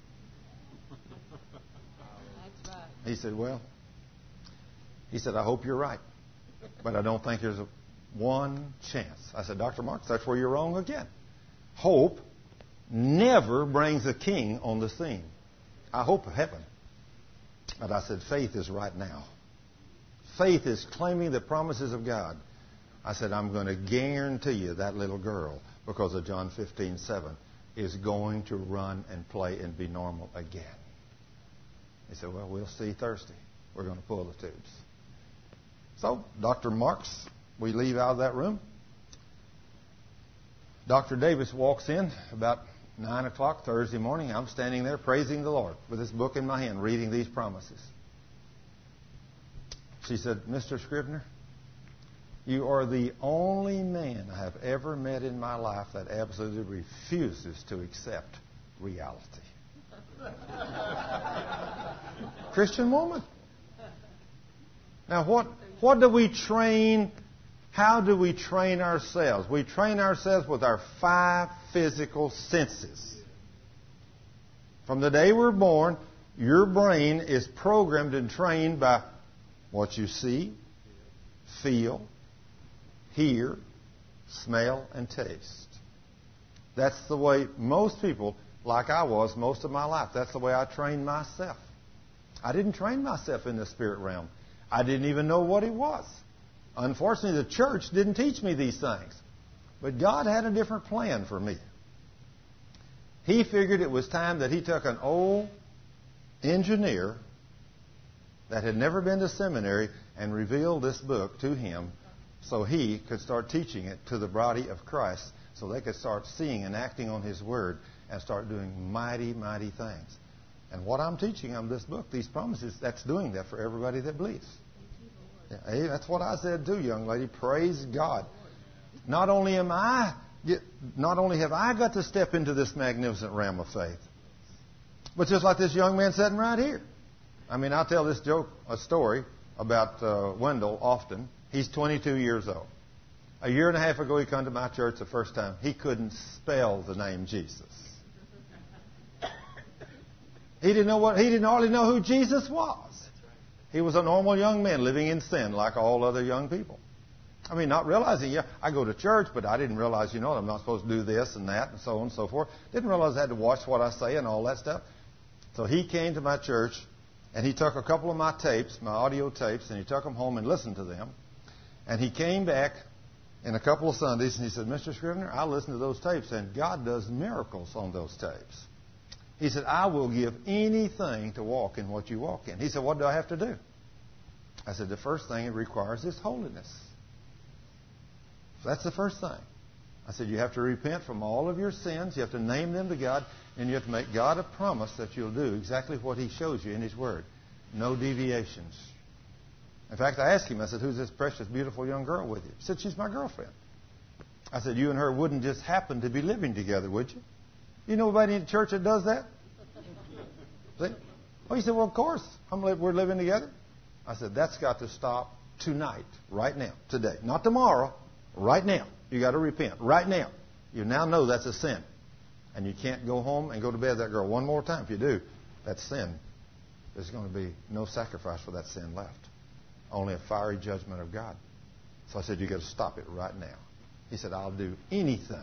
That's right. He said, well, he said, I hope you're right. But I don't think there's a one chance. I said, Doctor Marks, that's where you're wrong again. Hope never brings a king on the scene. I hope heaven. But I said, faith is right now. Faith is claiming the promises of God. I said, I'm going to guarantee you that little girl, because of John fifteen seven, is going to run and play and be normal again. He said, well, we'll see Thursday. We're going to pull the tubes. So, Doctor Marks, we leave out of that room. Doctor Davis walks in about nine o'clock Thursday morning. I'm standing there praising the Lord with this book in my hand, reading these promises. She said, Mister Scribner, you are the only man I have ever met in my life that absolutely refuses to accept reality. Christian woman. Now, what, what do we train? How do we train ourselves? We train ourselves with our five physical senses. From the day we're born, your brain is programmed and trained by what you see, feel, hear, smell, and taste. That's the way most people, like I was most of my life, that's the way I trained myself. I didn't train myself in the spirit realm. I didn't even know what it was. Unfortunately, the church didn't teach me these things. But God had a different plan for me. He figured it was time that He took an old engineer that had never been to seminary and revealed this book to him so he could start teaching it to the body of Christ so they could start seeing and acting on His Word and start doing mighty, mighty things. And what I'm teaching them, this book, these promises, that's doing that for everybody that believes. Yeah, hey, that's what I said too, young lady. Praise God. Not only am I, not only have I got to step into this magnificent realm of faith, but just like this young man sitting right here. I mean, I tell this joke, a story about uh, Wendell often. He's twenty-two years old. A year and a half ago, he come to my church the first time. He couldn't spell the name Jesus. He didn't know what. He didn't hardly know who Jesus was. He was a normal young man living in sin like all other young people. I mean, not realizing, yeah, I go to church, but I didn't realize, you know, I'm not supposed to do this and that and so on and so forth. Didn't realize I had to watch what I say and all that stuff. So he came to my church, and he took a couple of my tapes, my audio tapes, and he took them home and listened to them. And he came back in a couple of Sundays, and he said, Mister Scribner, I listened to those tapes, and God does miracles on those tapes. He said, I will give anything to walk in what you walk in. He said, what do I have to do? I said, the first thing it requires is holiness. So that's the first thing. I said, you have to repent from all of your sins. You have to name them to God. And you have to make God a promise that you'll do exactly what He shows you in His Word. No deviations. In fact, I asked him, I said, who's this precious, beautiful young girl with you? He said, she's my girlfriend. I said, you and her wouldn't just happen to be living together, would you? You know anybody in the church that does that? See? Oh, he said, well, of course. I'm li- we're living together. I said, that's got to stop tonight, right now, today. Not tomorrow, right now. You got to repent, right now. You now know that's a sin. And you can't go home and go to bed with that girl one more time. If you do, that's sin. There's going to be no sacrifice for that sin left. Only a fiery judgment of God. So I said, you've got to stop it right now. He said, I'll do anything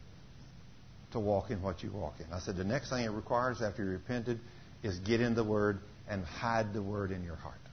to walk in what you walk in. I said, the next thing it requires after you repented is get in the Word and hide the Word in your heart.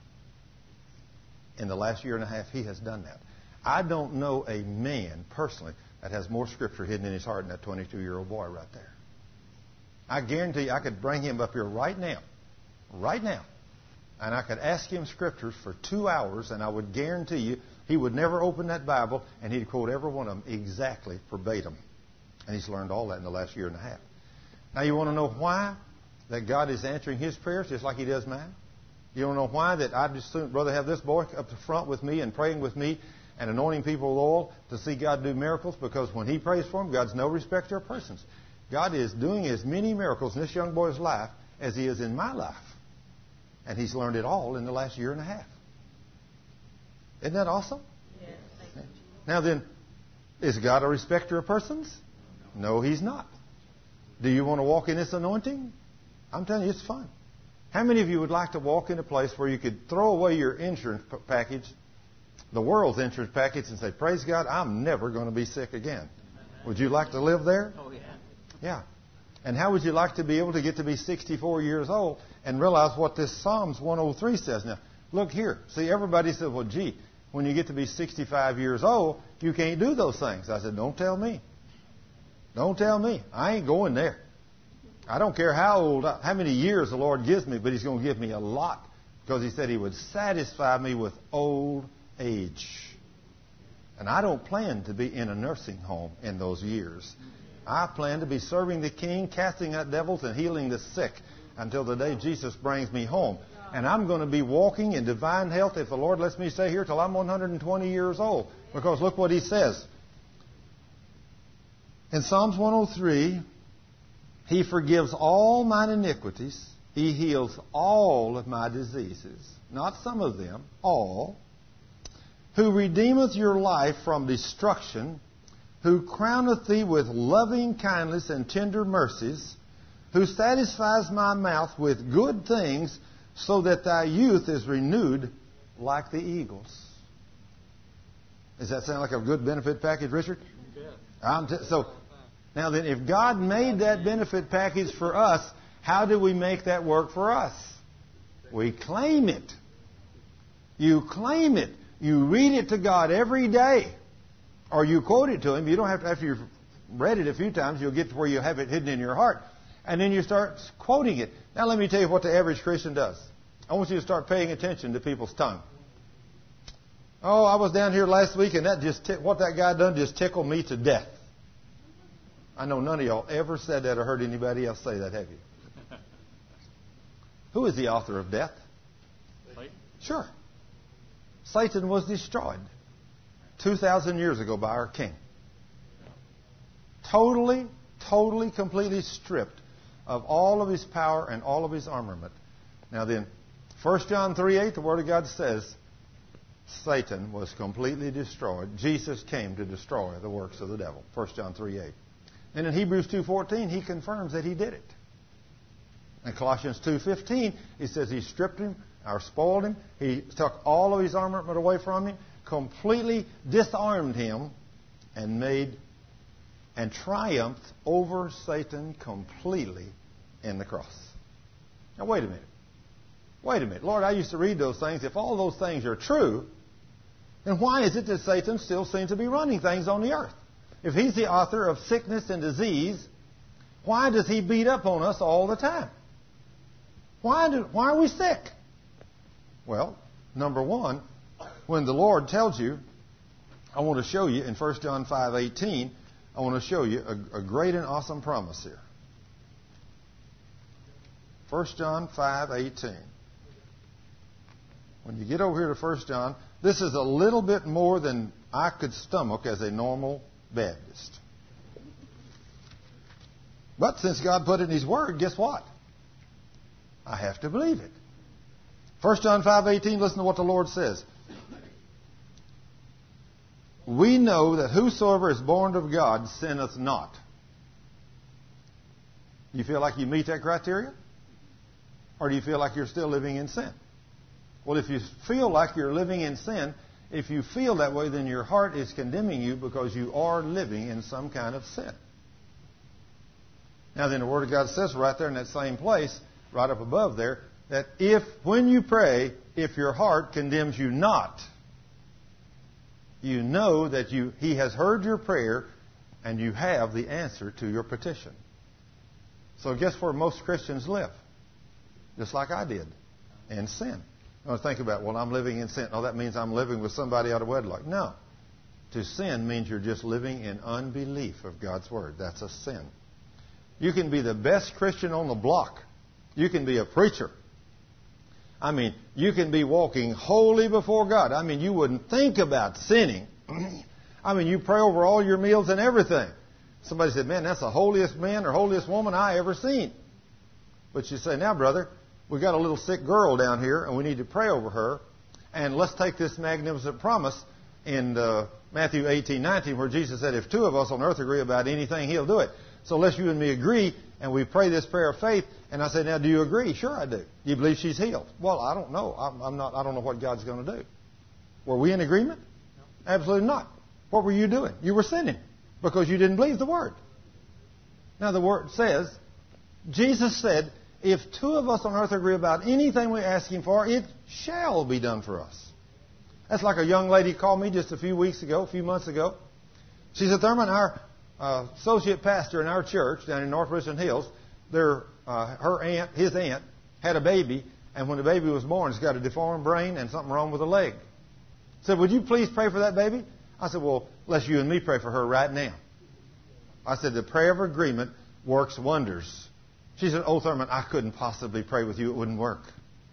In the last year and a half, he has done that. I don't know a man, personally, that has more Scripture hidden in his heart than that twenty-two-year-old boy right there. I guarantee you I could bring him up here right now, right now, and I could ask him Scriptures for two hours, and I would guarantee you he would never open that Bible, and he'd quote every one of them exactly verbatim. And he's learned all that in the last year and a half. Now, you want to know why that God is answering his prayers just like he does mine? You don't know why that I'd just rather have this boy up the front with me and praying with me and anointing people with oil to see God do miracles? Because when he prays for them, God's no respecter of persons. God is doing as many miracles in this young boy's life as he is in my life. And he's learned it all in the last year and a half. Isn't that awesome? Yes. Now then, is God a respecter of persons? No, he's not. Do you want to walk in this anointing? I'm telling you, it's fun. How many of you would like to walk in a place where you could throw away your insurance p- package, the world's insurance package, and say, praise God, I'm never going to be sick again? Would you like to live there? Oh, yeah. Yeah. And how would you like to be able to get to be sixty-four years old and realize what this Psalms one oh three says? Now, look here. See, everybody says, well, gee, when you get to be sixty-five years old, you can't do those things. I said, don't tell me. Don't tell me. I ain't going there. I don't care how old, how many years the Lord gives me, but he's going to give me a lot because he said he would satisfy me with old age. And I don't plan to be in a nursing home in those years. I plan to be serving the King, casting out devils, and healing the sick until the day Jesus brings me home. And I'm going to be walking in divine health if the Lord lets me stay here till I'm one hundred twenty years old. Because look what he says. In Psalms one oh three, he forgives all mine iniquities. He heals all of my diseases. Not some of them, all. Who redeemeth your life from destruction, who crowneth thee with loving kindness and tender mercies, who satisfies my mouth with good things, so that thy youth is renewed like the eagles. Does that sound like a good benefit package, Richard? Yeah. I'm t- so, now then, if God made that benefit package for us, how do we make that work for us? We claim it. You claim it. You read it to God every day. Or you quote it to Him. You don't have to, after you've read it a few times, you'll get to where you have it hidden in your heart. And then you start quoting it. Now let me tell you what the average Christian does. I want you to start paying attention to people's tongue. Oh, I was down here last week and that just t- what that guy done just tickled me to death. I know none of y'all ever said that or heard anybody else say that, have you? Who is the author of death? Satan. Sure. Satan was destroyed two thousand years ago by our King. Totally, totally, completely stripped of all of his power and all of his armament. Now then, First John three eight, the Word of God says, Satan was completely destroyed. Jesus came to destroy the works of the devil. First John three eight. And in Hebrews two fourteen, he confirms that he did it. In Colossians two fifteen, he says he stripped him or spoiled him. He took all of his armament away from him, completely disarmed him, and made and triumphed over Satan completely in the cross. Now, wait a minute. Wait a minute. Lord, I used to read those things. If all those things are true, then why is it that Satan still seems to be running things on the earth? If he's the author of sickness and disease, why does he beat up on us all the time? Why, do, why are we sick? Well, number one, when the Lord tells you, I want to show you in First John five eighteen, I want to show you a, a great and awesome promise here. First John five eighteen. when you get over here to First John, this is a little bit more than I could stomach as a normal Baptist. But since God put it in His Word, guess what? I have to believe it. First John five eighteen, listen to what the Lord says. We know that whosoever is born of God sinneth not. You feel like you meet that criteria? Or do you feel like you're still living in sin? Well, if you feel like you're living in sin, if you feel that way, then your heart is condemning you because you are living in some kind of sin. Now then, the Word of God says right there in that same place, right up above there, that if, when you pray, if your heart condemns you not, you know that you He has heard your prayer and you have the answer to your petition. So guess where most Christians live? Just like I did, in sin. Now think about, well, I'm living in sin. Oh, that means I'm living with somebody out of wedlock. No. To sin means you're just living in unbelief of God's Word. That's a sin. You can be the best Christian on the block. You can be a preacher. I mean, you can be walking holy before God. I mean, you wouldn't think about sinning. I mean, you pray over all your meals and everything. Somebody said, man, that's the holiest man or holiest woman I ever seen. But you say, now, brother, we got a little sick girl down here, and we need to pray over her. And let's take this magnificent promise in uh, Matthew eighteen nineteen, where Jesus said, if two of us on earth agree about anything, He'll do it. So let's you and me agree, and we pray this prayer of faith. And I said, now, do you agree? Sure, I do. Do you believe she's healed? Well, I don't know. I'm, I'm not. I don't know what God's going to do. Were we in agreement? No. Absolutely not. What were you doing? You were sinning because you didn't believe the Word. Now, the Word says, Jesus said, if two of us on earth agree about anything we ask Him for, it shall be done for us. That's like a young lady called me just a few weeks ago, a few months ago. She said, Thurman, our uh, associate pastor in our church down in North Richland Hills, their, uh, her aunt, his aunt, had a baby, and when the baby was born, it's got a deformed brain and something wrong with a leg. I said, would you please pray for that baby? I said, well, let's you and me pray for her right now. I said, the prayer of agreement works wonders. She said, oh, Thurman, I couldn't possibly pray with you. It wouldn't work.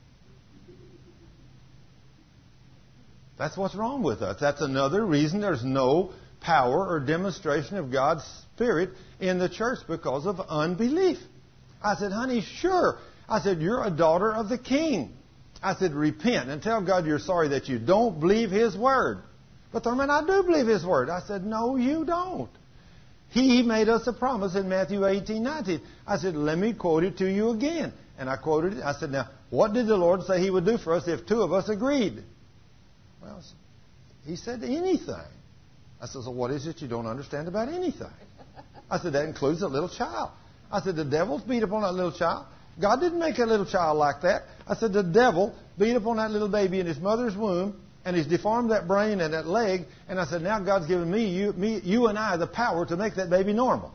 That's what's wrong with us. That's another reason there's no power or demonstration of God's Spirit in the church, because of unbelief. I said, honey, sure. I said, you're a daughter of the King. I said, repent and tell God you're sorry that you don't believe His Word. But Thurman, I do believe His Word. I said, no, you don't. He made us a promise in Matthew eighteen nineteen. I said, let me quote it to you again. And I quoted it. I said, now, what did the Lord say He would do for us if two of us agreed? Well, He said anything. I said, so what is it you don't understand about anything? I said, that includes a little child. I said, the devil's beat upon that little child. God didn't make a little child like that. I said, the devil beat upon that little baby in his mother's womb, and he's deformed that brain and that leg. And I said, now God's given me, you, me, you and I, the power to make that baby normal.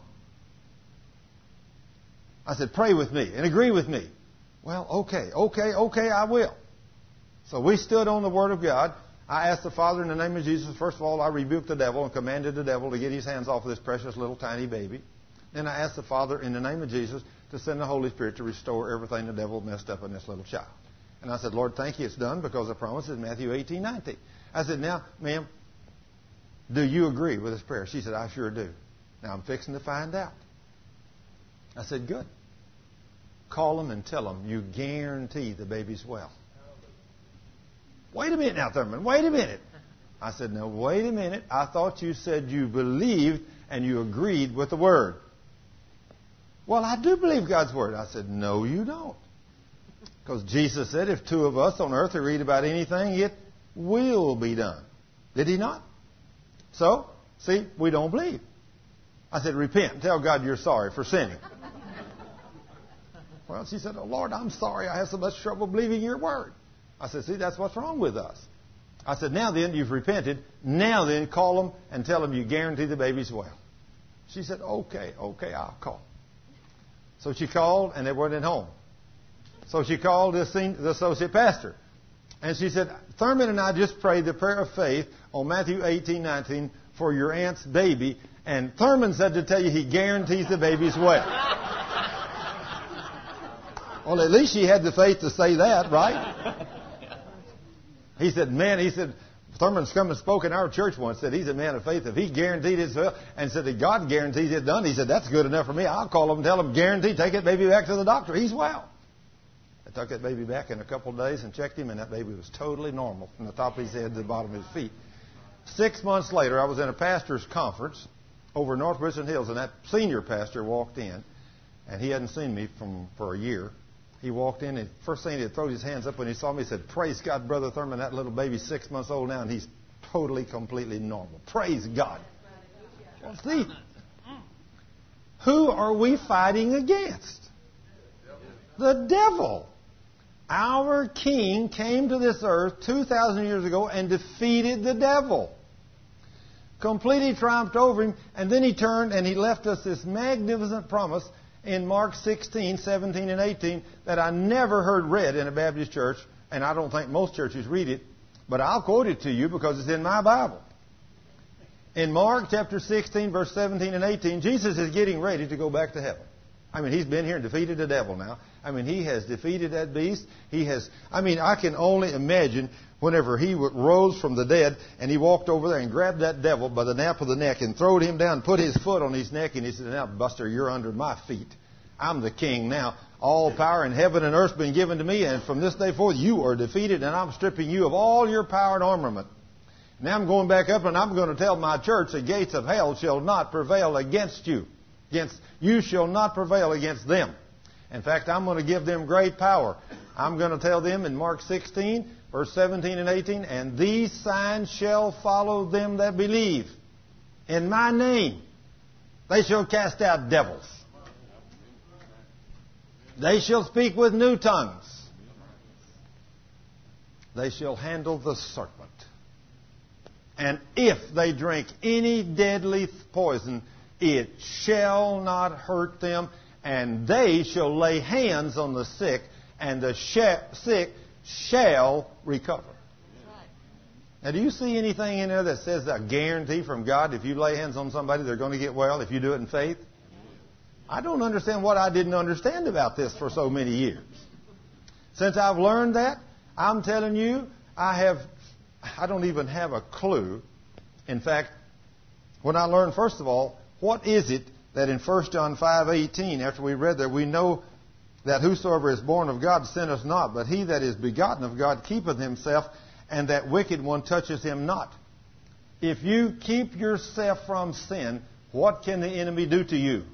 I said, pray with me and agree with me. Well, okay, okay, okay, I will. So we stood on the Word of God. I asked the Father in the name of Jesus, first of all, I rebuked the devil and commanded the devil to get his hands off of this precious little tiny baby. Then I asked the Father in the name of Jesus to send the Holy Spirit to restore everything the devil messed up in this little child. And I said, Lord, thank you, it's done, because the promise is Matthew eighteen nineteen. I said, now, ma'am, do you agree with this prayer? She said, I sure do. Now, I'm fixing to find out. I said, good. Call them and tell them you guarantee the baby's well. Wait a minute now, Thurman. Wait a minute. I said, no, wait a minute. I thought you said you believed and you agreed with the Word. Well, I do believe God's Word. I said, no, you don't. Because Jesus said, if two of us on earth agreed about anything, it will be done. Did He not? So, see, we don't believe. I said, repent. Tell God you're sorry for sinning. Well, she said, oh, Lord, I'm sorry. I have so much trouble believing your Word. I said, see, that's what's wrong with us. I said, now then, you've repented. Now then, call them and tell them you guarantee the baby's well. She said, okay, okay, I'll call. So she called, and they weren't at home. So she called the, senior, the associate pastor. And she said, Thurman and I just prayed the prayer of faith on Matthew eighteen nineteen for your aunt's baby. And Thurman said to tell you he guarantees the baby's well. Well, at least she had the faith to say that, right? He said, man, he said, Thurman's come and spoke in our church once, said he's a man of faith. If he guaranteed his well, and said that God guarantees it done, he said, that's good enough for me. I'll call him and tell him, guarantee, take that baby back to the doctor. He's well. I took that baby back in a couple of days and checked him, and that baby was totally normal from the top of his head to the bottom of his feet. Six months later, I was in a pastor's conference over North Richland Hills, and that senior pastor walked in, and he hadn't seen me from for a year. He walked in, and first thing he threw his hands up when he saw me, he said, praise God, Brother Thurman, that little baby's six months old now, and he's totally, completely normal. Praise God. Well, see, who are we fighting against? The devil. Our king came to this earth two thousand years ago and defeated the devil. Completely triumphed over him, and then he turned and he left us this magnificent promise in Mark sixteen, seventeen, and eighteen that I never heard read in a Baptist church, and I don't think most churches read it, but I'll quote it to you because it's in my Bible. In Mark chapter sixteen, verse seventeen and eighteen, Jesus is getting ready to go back to heaven. I mean, he's been here and defeated the devil now. I mean, he has defeated that beast. He has, I mean, I can only imagine whenever he rose from the dead and he walked over there and grabbed that devil by the nape of the neck and throwed him down, put his foot on his neck, and he said, now, Buster, you're under my feet. I'm the king now. All power in heaven and earth has been given to me, and from this day forth you are defeated, and I'm stripping you of all your power and armament. Now I'm going back up, and I'm going to tell my church, the gates of hell shall not prevail against you. Against you shall not prevail against them. In fact, I'm going to give them great power. I'm going to tell them in Mark sixteen, verse seventeen and eighteen, and these signs shall follow them that believe. In my name, they shall cast out devils. They shall speak with new tongues. They shall handle the serpent. And if they drink any deadly poison, it shall not hurt them. And they shall lay hands on the sick, and the sh- sick shall recover. Now, do you see anything in there that says a guarantee from God if you lay hands on somebody, they're going to get well if you do it in faith? I don't understand what I didn't understand about this for so many years. Since I've learned that, I'm telling you, I have, I don't even have a clue. In fact, when I learned, first of all, what is it that in First John five eighteen, after we read that, we know that whosoever is born of God sinneth not, but he that is begotten of God keepeth himself, and that wicked one touches him not. If you keep yourself from sin, what can the enemy do to you?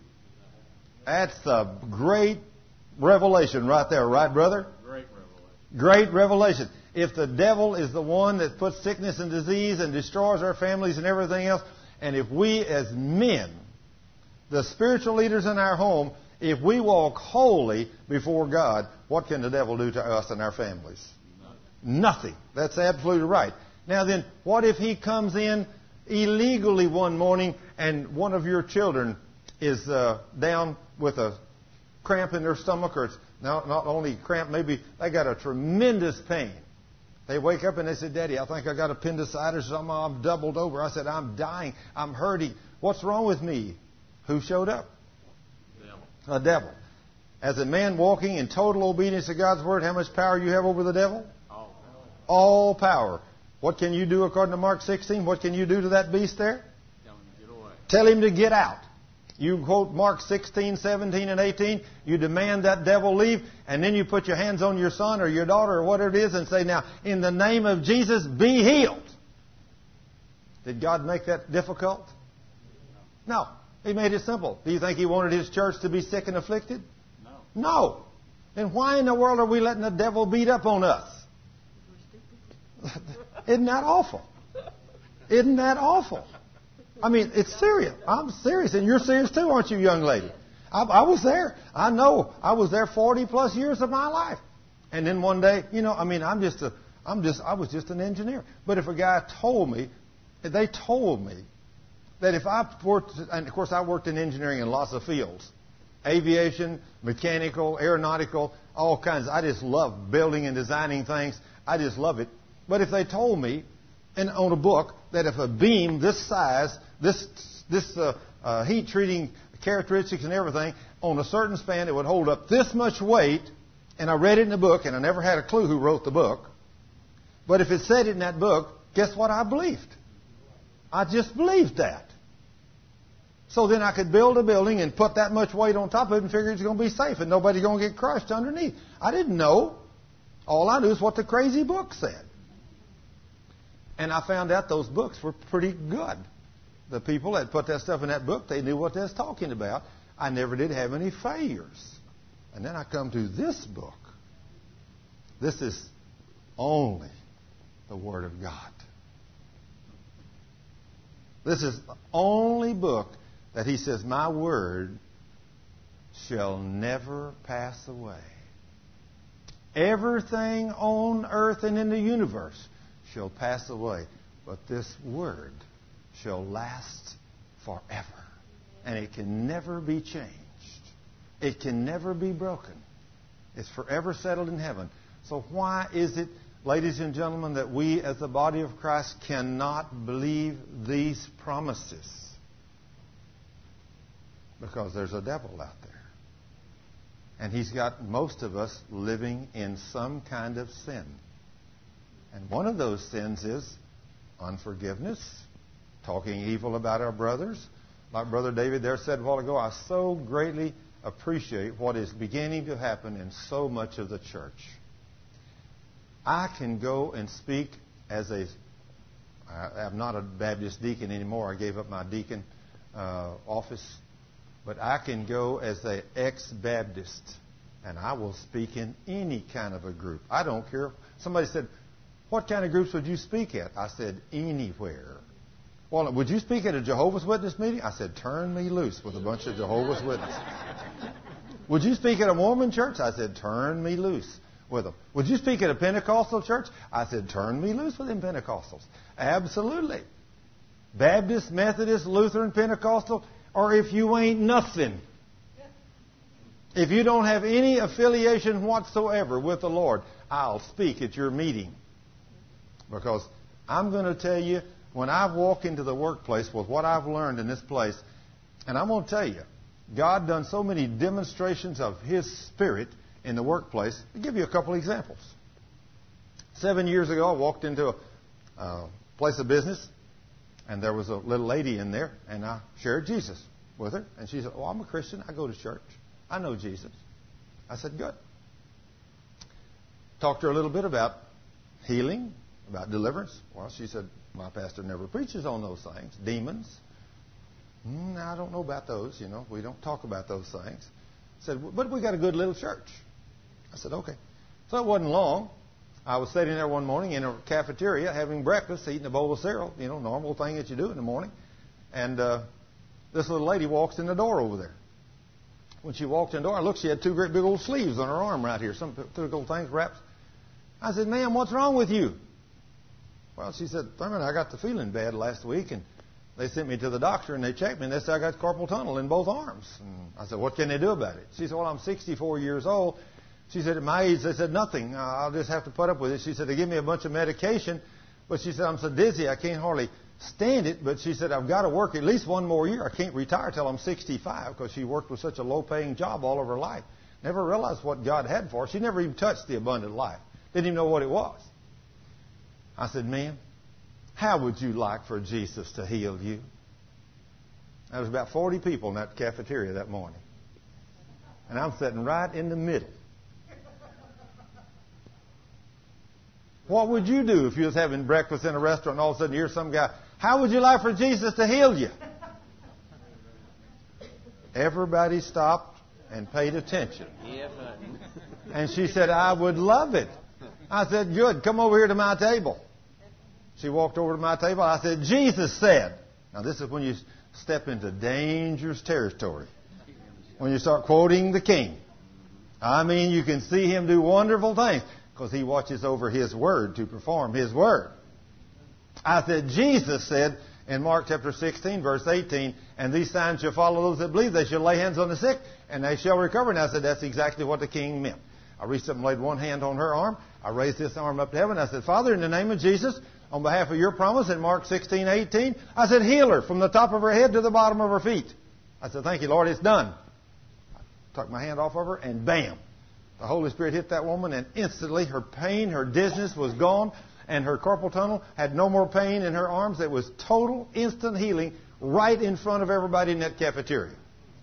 That's a great revelation right there, right, brother? Great revelation. Great revelation. If the devil is the one that puts sickness and disease and destroys our families and everything else, and if we as men, the spiritual leaders in our home, if we walk holy before God, what can the devil do to us and our families? Nothing. Nothing. That's absolutely right. Now then, what if he comes in illegally one morning and one of your children is uh, down with a cramp in their stomach, or it's not, not only cramp, maybe they got a tremendous pain. They wake up and they say, Daddy, I think I got appendicitis or something. I'm doubled over. I said, I'm dying. I'm hurting. What's wrong with me? Who showed up? Devil. A devil. As a man walking in total obedience to God's word, how much power you have over the devil? All power. All power. What can you do according to Mark sixteen? What can you do to that beast there? Tell him to get away. Tell him to get out. You quote Mark sixteen, seventeen, and eighteen. You demand that devil leave, and then you put your hands on your son or your daughter or whatever it is and say, now, in the name of Jesus, be healed. Did God make that difficult? No. He made it simple. Do you think He wanted His church to be sick and afflicted? No. No. Then why in the world are we letting the devil beat up on us? Isn't that awful? Isn't that awful? I mean, it's serious. I'm serious, and you're serious too, aren't you, young lady? I, I was there. I know. I was there forty plus years of my life. And then one day, you know, I mean, I'm just a, I'm just, I was just an engineer. But if a guy told me, if they told me that if I worked, and of course I worked in engineering in lots of fields, aviation, mechanical, aeronautical, all kinds. I just love building and designing things. I just love it. But if they told me, and on a book, that if a beam this size, this this uh, uh, heat treating characteristics and everything, on a certain span, it would hold up this much weight, and I read it in the book, and I never had a clue who wrote the book, But if it said it in that book, guess what I believed? I just believed that. So then I could build a building and put that much weight on top of it and figure it's going to be safe and nobody's going to get crushed underneath. I didn't know. All I knew is what the crazy book said. And I found out those books were pretty good. The people that put that stuff in that book, they knew what they was talking about. I never did have any failures. And then I come to this book. This is only the Word of God. This is the only book that He says, my word shall never pass away. Everything on earth and in the universe shall pass away, but this word shall last forever. And it can never be changed. It can never be broken. It's forever settled in heaven. So why is it, ladies and gentlemen, that we as the body of Christ cannot believe these promises? Because there's a devil out there. And he's got most of us living in some kind of sin. And one of those sins is unforgiveness, talking evil about our brothers. Like Brother David there said a while ago, I so greatly appreciate what is beginning to happen in so much of the church. I can go and speak as a, I'm not a Baptist deacon anymore. I gave up my deacon uh, office. But I can go as an ex-Baptist, and I will speak in any kind of a group. I don't care. Somebody said, what kind of groups would you speak at? I said, anywhere. Well, would you speak at a Jehovah's Witness meeting? I said, turn me loose with a bunch of Jehovah's Witnesses. Would you speak at a Mormon church? I said, turn me loose with them. Would you speak at a Pentecostal church? I said, turn me loose with them Pentecostals. Absolutely. Baptist, Methodist, Lutheran, Pentecostal, or if you ain't nothing. If you don't have any affiliation whatsoever with the Lord, I'll speak at your meeting. Because I'm going to tell you, when I walk into the workplace with what I've learned in this place, and I'm going to tell you, God done so many demonstrations of His Spirit in the workplace. I'll give you a couple examples. Seven years ago, I walked into a uh, place of business, and there was a little lady in there, and I shared Jesus with her. And she said, oh, I'm a Christian. I go to church. I know Jesus. I said, good. Talked to her a little bit about healing, about deliverance. Well, she said, my pastor never preaches on those things. Demons. Mm, I don't know about those, you know. We don't talk about those things. I said, but we got a good little church. I said, okay. So it wasn't long. I was sitting there one morning in a cafeteria having breakfast, eating a bowl of cereal, you know, normal thing that you do in the morning. And uh, this little lady walks in the door over there. When she walked in the door, I looked, she had two great big old sleeves on her arm right here, some big old things wrapped. I said, ma'am, what's wrong with you? Well, she said, Thurman, I got the feeling bad last week, and they sent me to the doctor, and they checked me, and they said I got carpal tunnel in both arms. And I said, what can they do about it? She said, well, I'm sixty-four years old. She said, at my age, they said, nothing. Uh, I'll just have to put up with it. She said, they give me a bunch of medication, but she said, I'm so dizzy, I can't hardly stand it. But she said, I've got to work at least one more year. I can't retire till I'm sixty-five, because she worked with such a low-paying job all of her life. Never realized what God had for her. She never even touched the abundant life. Didn't even know what it was. I said, ma'am, how would you like for Jesus to heal you? There was about forty people in that cafeteria that morning. And I'm sitting right in the middle. What would you do if you was having breakfast in a restaurant and all of a sudden you hear some guy, how would you like for Jesus to heal you? Everybody stopped and paid attention. And she said, I would love it. I said, good, come over here to my table. She walked over to my table. I said, Jesus said. Now this is when you step into dangerous territory. When you start quoting the King. I mean, you can see Him do wonderful things because He watches over His Word to perform His Word. I said, Jesus said in Mark chapter sixteen, verse eighteen, and these signs shall follow those that believe. They shall lay hands on the sick, and they shall recover. And I said, that's exactly what the King meant. I reached up and laid one hand on her arm. I raised this arm up to heaven. I said, Father, in the name of Jesus, on behalf of your promise in Mark sixteen, eighteen, I said, heal her from the top of her head to the bottom of her feet. I said, thank you, Lord, it's done. I took my hand off of her, and bam, the Holy Spirit hit that woman, and instantly her pain, her dizziness was gone, and her carpal tunnel, had no more pain in her arms. It was total, instant healing right in front of everybody in that cafeteria.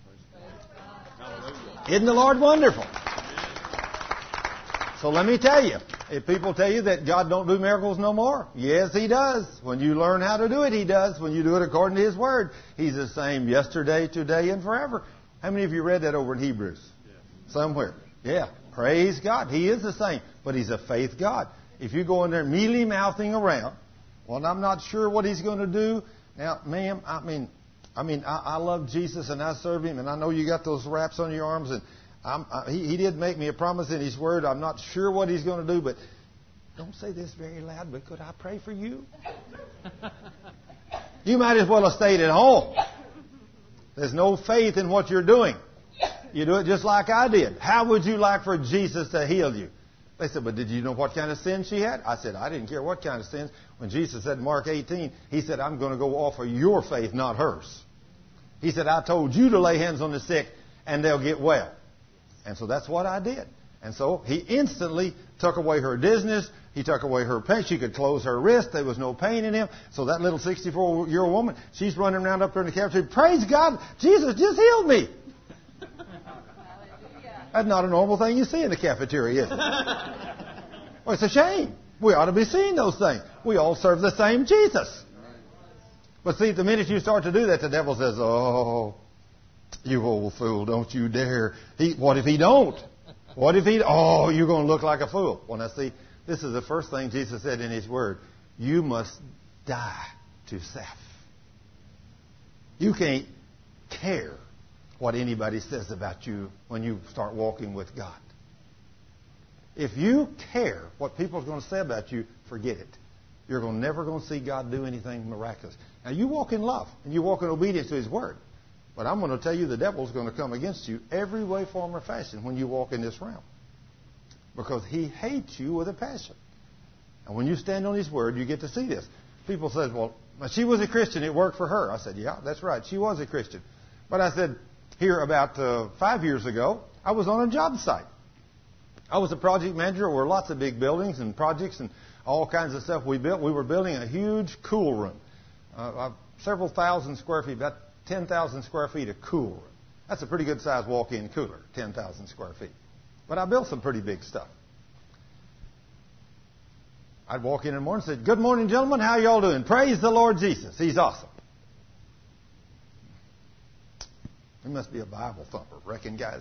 Isn't the Lord wonderful? So let me tell you, if people tell you that God don't do miracles no more, yes, He does. When you learn how to do it, He does. When you do it according to His Word, He's the same yesterday, today, and forever. How many of you read that over in Hebrews? Yeah. Somewhere. Yeah. Praise God. He is the same, but He's a faith God. If you go in there mealy-mouthing around, well, I'm not sure what He's going to do. Now, ma'am, I mean, I mean, I, I love Jesus and I serve Him, and I know you got those wraps on your arms, and I'm, I, he, he did make me a promise in His Word. I'm not sure what He's going to do, but don't say this very loud, but could I pray for you? You might as well have stayed at home. There's no faith in what you're doing. You do it just like I did. How would you like for Jesus to heal you? They said, but did you know what kind of sin she had? I said, I didn't care what kind of sins. When Jesus said in Mark eighteen, He said, I'm going to go off of your faith, not hers. He said, I told you to lay hands on the sick and they'll get well. And so that's what I did. And so He instantly took away her dizziness. He took away her pain. She could close her wrist. There was no pain in Him. So that little sixty-four-year-old woman, she's running around up there in the cafeteria. Praise God, Jesus just healed me. That's not a normal thing you see in the cafeteria, is it? Well, it's a shame. We ought to be seeing those things. We all serve the same Jesus. But see, the minute you start to do that, the devil says, oh, you old fool, don't you dare. He, what if he don't? What if he, oh, you're going to look like a fool. Well, now see, this is the first thing Jesus said in His Word. You must die to self. You can't care what anybody says about you when you start walking with God. If you care what people are going to say about you, forget it. You're going, never going to see God do anything miraculous. Now, you walk in love, and you walk in obedience to His Word. But I'm going to tell you the devil's going to come against you every way, form, or fashion when you walk in this realm. Because he hates you with a passion. And when you stand on His Word, you get to see this. People say, well, she was a Christian. It worked for her. I said, yeah, that's right. She was a Christian. But I said, here about uh, five years ago, I was on a job site. I was a project manager over lots of big buildings and projects and all kinds of stuff we built. We were building a huge cool room, uh, uh, several thousand square feet, about ten thousand square feet of cool room. That's a pretty good size walk-in cooler, ten thousand square feet. But I built some pretty big stuff. I'd walk in in the morning and say, good morning, gentlemen. How y'all doing? Praise the Lord Jesus. He's awesome. He must be a Bible thumper, reckon, guys.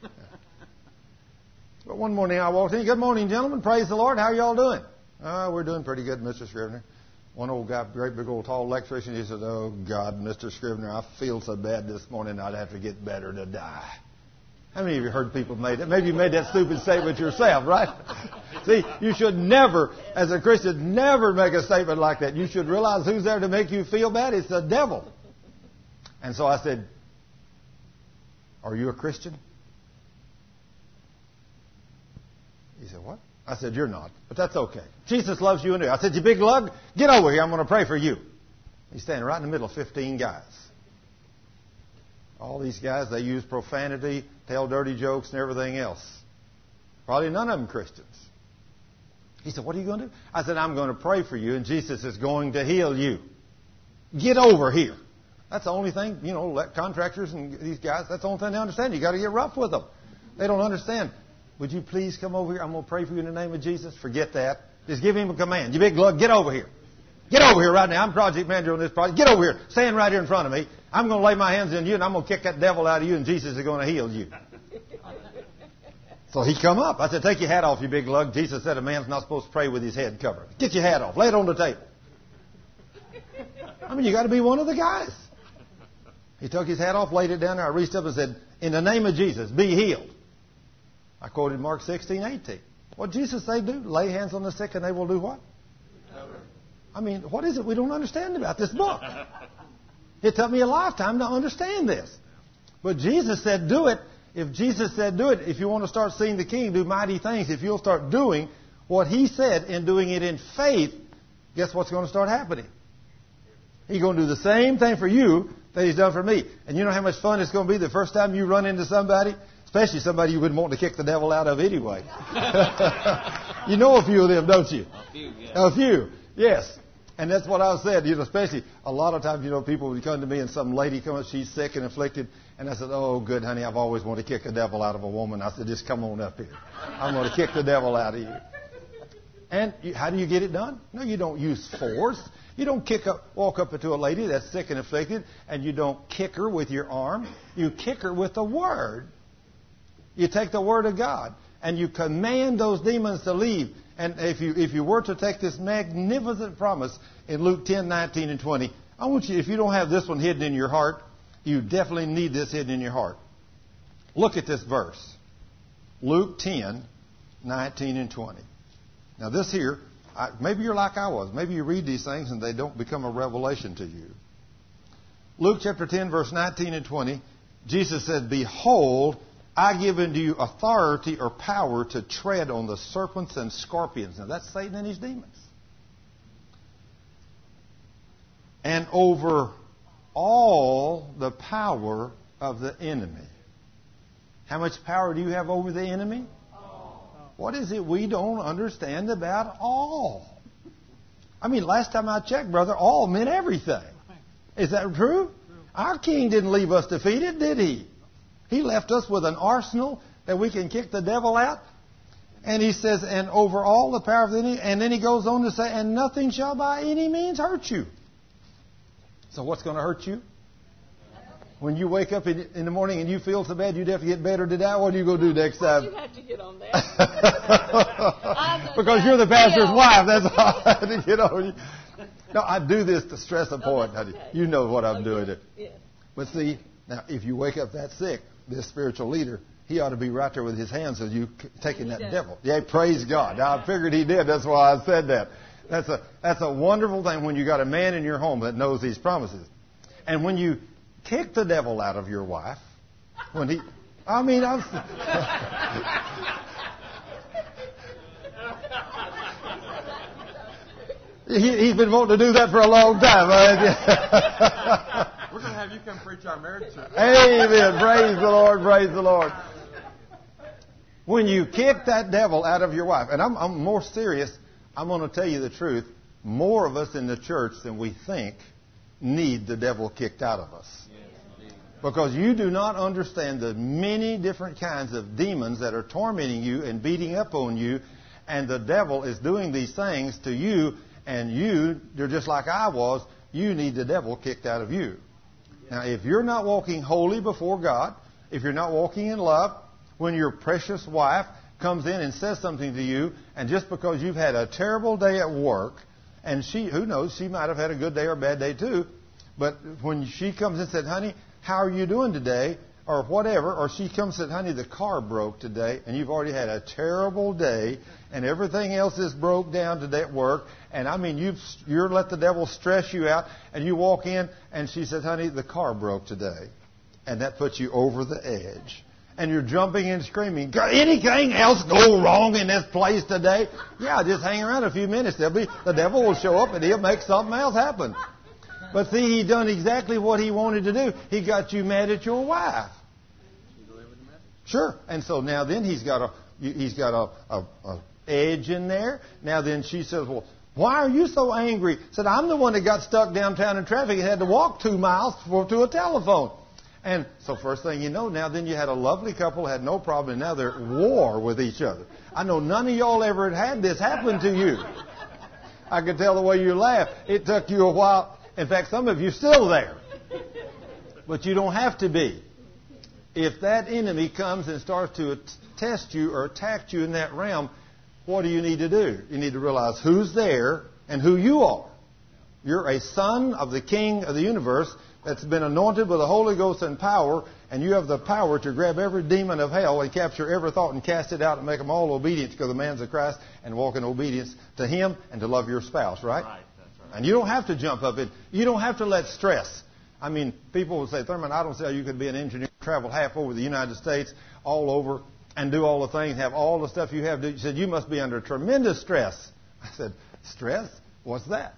But one morning I walked in. Good morning, gentlemen. Praise the Lord. How y'all doing? Oh, we're doing pretty good, Mister Scrivener. One old guy, great big old tall electrician, he said, oh, God, Mister Scrivener, I feel so bad this morning I'd have to get better to die. How many of you heard people made that? Maybe you made that stupid statement yourself, right? See, you should never, as a Christian, never make a statement like that. You should realize who's there to make you feel bad. It's the devil. And so I said, are you a Christian? He said, what? I said, you're not, but that's okay. Jesus loves you and me. I said, you big lug, get over here. I'm going to pray for you. He's standing right in the middle of fifteen guys. All these guys, they use profanity, tell dirty jokes and everything else. Probably none of them Christians. He said, what are you going to do? I said, I'm going to pray for you, and Jesus is going to heal you. Get over here. That's the only thing, you know, contractors and these guys, that's the only thing they understand. You got to get rough with them. They don't understand. Would you please come over here? I'm going to pray for you in the name of Jesus. Forget that. Just give Him a command. You big lug, get over here. Get over here right now. I'm project manager on this project. Get over here. Stand right here in front of me. I'm going to lay my hands on you, and I'm going to kick that devil out of you, and Jesus is going to heal you. So he come up. I said, take your hat off, you big lug. Jesus said a man's not supposed to pray with his head covered. Get your hat off. Lay it on the table. I mean, you got to be one of the guys. He took his hat off, laid it down there. I reached up and said, in the name of Jesus, be healed. I quoted Mark sixteen, eighteen. What did Jesus say do? Lay hands on the sick and they will do what? I mean, what is it we don't understand about this book? It took me a lifetime to understand this. But Jesus said do it. If Jesus said do it, if you want to start seeing the King do mighty things, if you'll start doing what He said and doing it in faith, guess what's going to start happening? He's going to do the same thing for you that He's done for me. And you know how much fun it's going to be the first time you run into somebody? Especially somebody you wouldn't want to kick the devil out of anyway. You know a few of them, don't you? A few, yeah. A few, yes. And that's what I said, you know, especially a lot of times, you know, people would come to me and some lady comes, she's sick and afflicted, and I said, oh, good, honey, I've always wanted to kick the devil out of a woman. I said, just come on up here. I'm going to kick the devil out of you. And you, how do you get it done? No, you don't use force. You don't kick up, walk up to a lady that's sick and afflicted, and you don't kick her with your arm. You kick her with the Word. You take the Word of God, and you command those demons to leave. And if you if you were to take this magnificent promise in Luke ten, nineteen, and twenty, I want you, if you don't have this one hidden in your heart, you definitely need this hidden in your heart. Look at this verse. Luke ten, nineteen, and twenty. Now this here, I, maybe you're like I was. Maybe you read these things and they don't become a revelation to you. Luke chapter ten, verse nineteen and twenty, Jesus said, behold, I give unto you authority or power to tread on the serpents and scorpions. Now that's Satan and his demons. And over all the power of the enemy. How much power do you have over the enemy? All. What is it we don't understand about all? I mean, last time I checked, brother, all meant everything. Is that true? Our king didn't leave us defeated, did he? He left us with an arsenal that we can kick the devil out. And he says, and over all the power of the enemy. And then he goes on to say, and nothing shall by any means hurt you. So what's going to hurt you? When you wake up in, in the morning and you feel so bad you'd have to get better today, what are you going to do next time? You have to get on that. Because you're the pastor's wife. That's all I have to get on you. No, I do this to stress a point, honey. Okay. You know what I'm Okay. doing there. Yes. But see, now if you wake up that sick, this spiritual leader, he ought to be right there with his hands as you c- taking that does. devil. Yeah, praise God. Now I figured he did. That's why I said that. That's a that's a wonderful thing when you got a man in your home that knows these promises. And when you kick the devil out of your wife, when he, I mean, I'm. he, he's been wanting to do that for a long time. We're going to have you come preach our marriage service. Amen. Praise the Lord. Praise the Lord. When you kick that devil out of your wife, and I'm, I'm more serious, I'm going to tell you the truth. More of us in the church than we think need the devil kicked out of us. Because you do not understand the many different kinds of demons that are tormenting you and beating up on you. And the devil is doing these things to you. And you, you're just like I was, you need the devil kicked out of you. Now, if you're not walking holy before God, if you're not walking in love, when your precious wife comes in and says something to you, and just because you've had a terrible day at work, and she, who knows, she might have had a good day or a bad day too, but when she comes and said, honey, how are you doing today? Or whatever, or she comes and said, honey, the car broke today, and you've already had a terrible day, and everything else is broke down today at work, and I mean, you've, you're let the devil stress you out, and you walk in, and she says, honey, the car broke today. And that puts you over the edge. And you're jumping and screaming, anything else go wrong in this place today? Yeah, just hang around a few minutes. There'll be, the devil will show up, and he'll make something else happen. But see, he done exactly what he wanted to do. He got you mad at your wife. Sure. And so now then he's got a he's got a, a, a edge in there. Now then she says, well, why are you so angry? Said, I'm the one that got stuck downtown in traffic and had to walk two miles for, to a telephone. And so first thing you know, now then you had a lovely couple, had no problem, and now they're at war with each other. I know none of y'all ever had this happen to you. I could tell the way you laugh. It took you a while. In fact, some of you still there. But you don't have to be. If that enemy comes and starts to test you or attack you in that realm, what do you need to do? You need to realize who's there and who you are. You're a son of the King of the universe that's been anointed with the Holy Ghost and power, and you have the power to grab every demon of hell and capture every thought and cast it out and make them all obedient to the commands of Christ and walk in obedience to Him and to love your spouse, right? Right, that's right. And you don't have to jump up in. You don't have to let stress. I mean, people will say, Thurman, I don't see how you could be an engineer, travel half over the United States, all over, and do all the things, have all the stuff you have to do. You said, you must be under tremendous stress. I said, stress? What's that?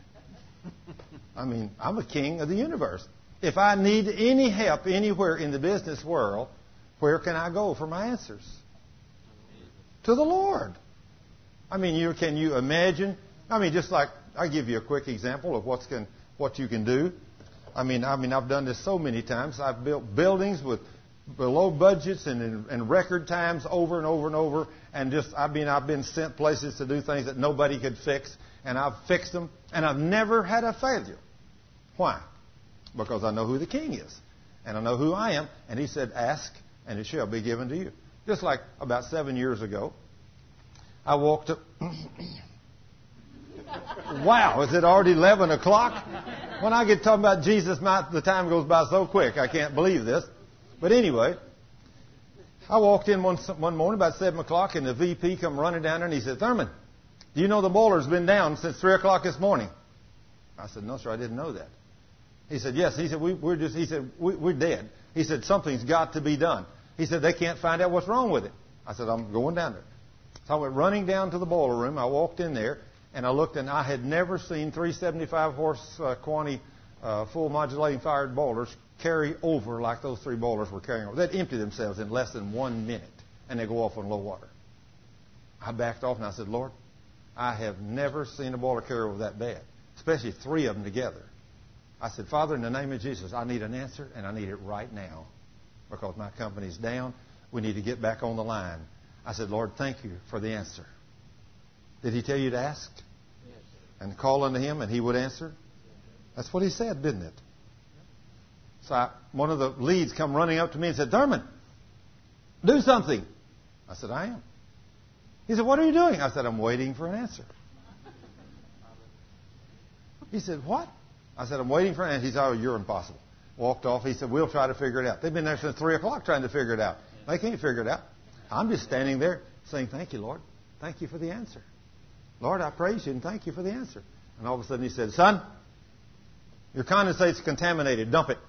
I mean, I'm a king of the universe. If I need any help anywhere in the business world, where can I go for my answers? To the Lord. I mean, you can you imagine? I mean, just like, I'll give you a quick example of what's can, what you can do. I mean, I mean, I've done this so many times. I've built buildings with below budgets and in, in record times over and over and over. And just, I mean, I've been sent places to do things that nobody could fix. And I've fixed them. And I've never had a failure. Why? Because I know who the King is. And I know who I am. And He said, ask and it shall be given to you. Just like about seven years ago, I walked up. Wow, is it already eleven o'clock? When I get talking about Jesus, my, the time goes by so quick. I can't believe this. But anyway, I walked in one, one morning about seven o'clock, and the V P come running down there, and he said, Thurman, do you know the boiler's been down since three o'clock this morning? I said, no, sir, I didn't know that. He said, yes. He said, we, we're just, he said, we, we're dead. He said, something's got to be done. He said, they can't find out what's wrong with it. I said, I'm going down there. So I went running down to the boiler room. I walked in there, and I looked, and I had never seen three seventy-five horse uh, Quantity uh, full modulating fired boilers carry over like those three boilers were carrying over. They'd empty themselves in less than one minute, and they go off on low water. I backed off, and I said, Lord, I have never seen a boiler carry over that bad, especially three of them together. I said, Father, in the name of Jesus, I need an answer, and I need it right now because my company's down. We need to get back on the line. I said, Lord, thank you for the answer. Did He tell you to ask? Yes. And call unto Him and He would answer? That's what He said, didn't it? So I, one of the leads come running up to me and said, Thurman, do something. I said, I am. He said, what are you doing? I said, I'm waiting for an answer. He said, what? I said, I'm waiting for an answer. He said, oh, you're impossible. Walked off. He said, we'll try to figure it out. They've been there since three o'clock trying to figure it out. They can't figure it out. I'm just standing there saying, thank you, Lord. Thank you for the answer. Lord, I praise you and thank you for the answer. And all of a sudden He said, son, your condensate's contaminated. Dump it.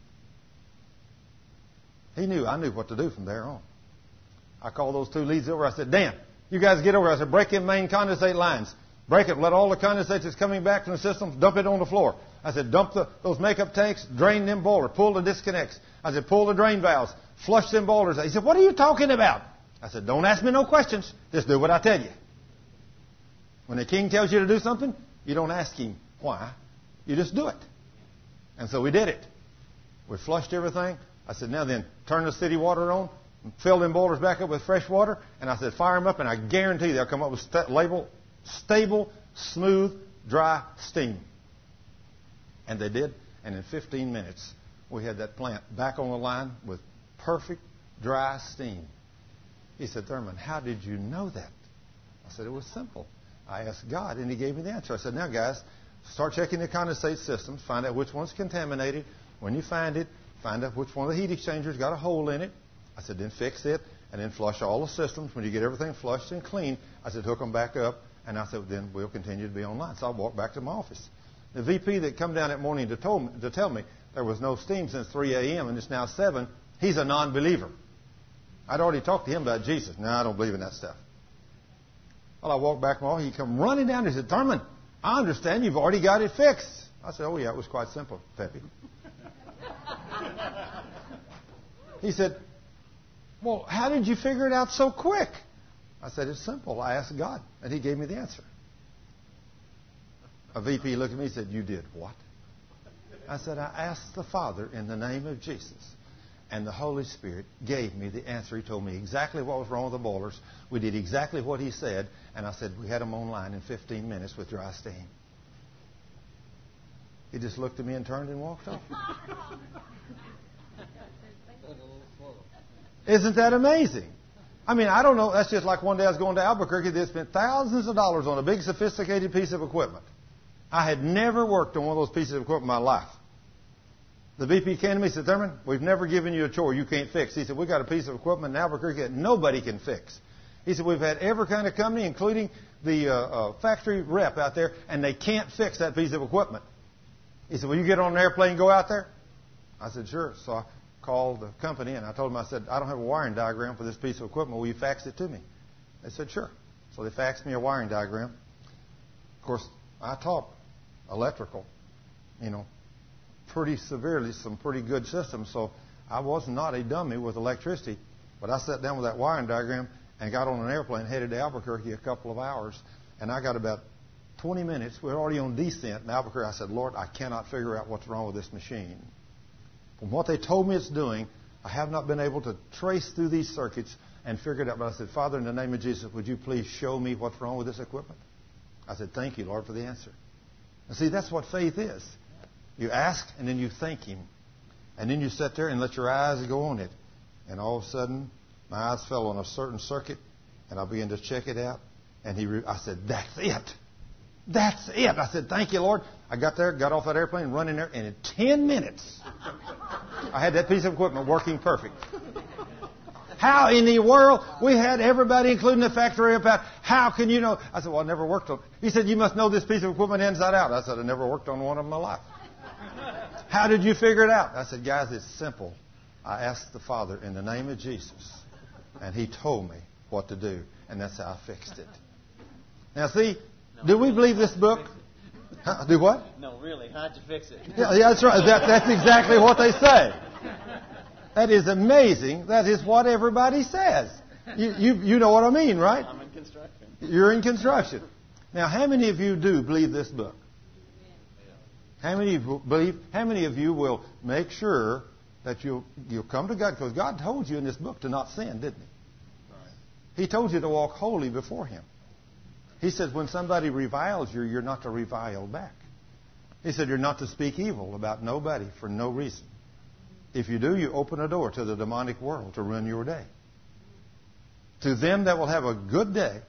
He knew. I knew what to do from there on. I called those two leads over. I said, Dan, you guys get over. I said, break in main condensate lines. Break it. Let all the condensate that's coming back from the system, dump it on the floor. I said, dump the, those makeup tanks, drain them boilers, pull the disconnects. I said, pull the drain valves, flush them boilers. He said, what are you talking about? I said, don't ask me no questions. Just do what I tell you. When the King tells you to do something, you don't ask Him why. You just do it. And so we did it. We flushed everything. I said, now then, turn the city water on, fill them boilers back up with fresh water. And I said, fire them up, and I guarantee they'll come up with st- label, stable, smooth, dry steam. And they did. And in fifteen minutes, we had that plant back on the line with perfect, dry steam. He said, Thurman, how did you know that? I said, it was simple. I asked God, and He gave me the answer. I said, now, guys, start checking the condensate systems. Find out which one's contaminated. When you find it, find out which one of the heat exchangers got a hole in it. I said, then fix it, and then flush all the systems. When you get everything flushed and clean, I said, hook them back up. And I said, then we'll continue to be online. So I walked back to my office. The V P that come down that morning to, told me, to tell me there was no steam since three a.m. and it's now seven, he's a non-believer. I'd already talked to him about Jesus. No, I don't believe in that stuff. Well, I walked back to my office. He come running down. He said, Thurman, I understand you've already got it fixed. I said, oh, yeah, it was quite simple, Peppy. He said, well, how did you figure it out so quick? I said, it's simple. I asked God, and He gave me the answer. A V P looked at me and said, you did what? I said, I asked the Father in the name of Jesus, and the Holy Spirit gave me the answer. He told me exactly what was wrong with the boilers. We did exactly what He said, and I said, we had them online in fifteen minutes with dry steam. He just looked at me and turned and walked off. Isn't that amazing? I mean, I don't know. That's just like one day I was going to Albuquerque. They spent thousands of dollars on a big, sophisticated piece of equipment. I had never worked on one of those pieces of equipment in my life. The V P came to me and said, Thurman, we've never given you a chore you can't fix. He said, we've got a piece of equipment in Albuquerque that nobody can fix. He said, we've had every kind of company, including the uh, uh, factory rep out there, and they can't fix that piece of equipment. He said, will you get on an airplane and go out there? I said, sure. So I called the company, and I told them, I said, I don't have a wiring diagram for this piece of equipment. Will you fax it to me? They said, sure. So they faxed me a wiring diagram. Of course, I taught electrical, you know, pretty severely, some pretty good systems. So I was not a dummy with electricity, but I sat down with that wiring diagram and got on an airplane headed to Albuquerque a couple of hours, and I got about twenty minutes. We were already on descent in Albuquerque. I said, Lord, I cannot figure out what's wrong with this machine. From what they told me it's doing, I have not been able to trace through these circuits and figure it out. But I said, Father, in the name of Jesus, would you please show me what's wrong with this equipment? I said, thank you, Lord, for the answer. And see, that's what faith is. You ask, and then you thank Him. And then you sit there and let your eyes go on it. And all of a sudden, my eyes fell on a certain circuit, and I began to check it out. And he, re- I said, that's it. That's it. I said, thank you, Lord. I got there, got off that airplane, run in there, and in ten minutes, I had that piece of equipment working perfect. How in the world? We had everybody, including the factory about, how can you know? I said, well, I never worked on it. He said, you must know this piece of equipment inside out. I said, I never worked on one in my life. How did you figure it out? I said, guys, it's simple. I asked the Father in the name of Jesus, and He told me what to do, and that's how I fixed it. Now, see, no, do we really, believe this book? Huh? Do what? No, really, how'd you fix it? Yeah, yeah, that's right. That, that's exactly what they say. That is amazing. That is what everybody says. You, you, you know what I mean, right? I'm in construction. You're in construction. Now, how many of you do believe this book? How many of you believe? How many of you will make sure that you'll you'll come to God? Because God told you in this book to not sin, didn't He? He told you to walk holy before Him. He said when somebody reviles you, you're not to revile back. He said you're not to speak evil about nobody for no reason. If you do, you open a door to the demonic world to ruin your day. To them that will have a good day,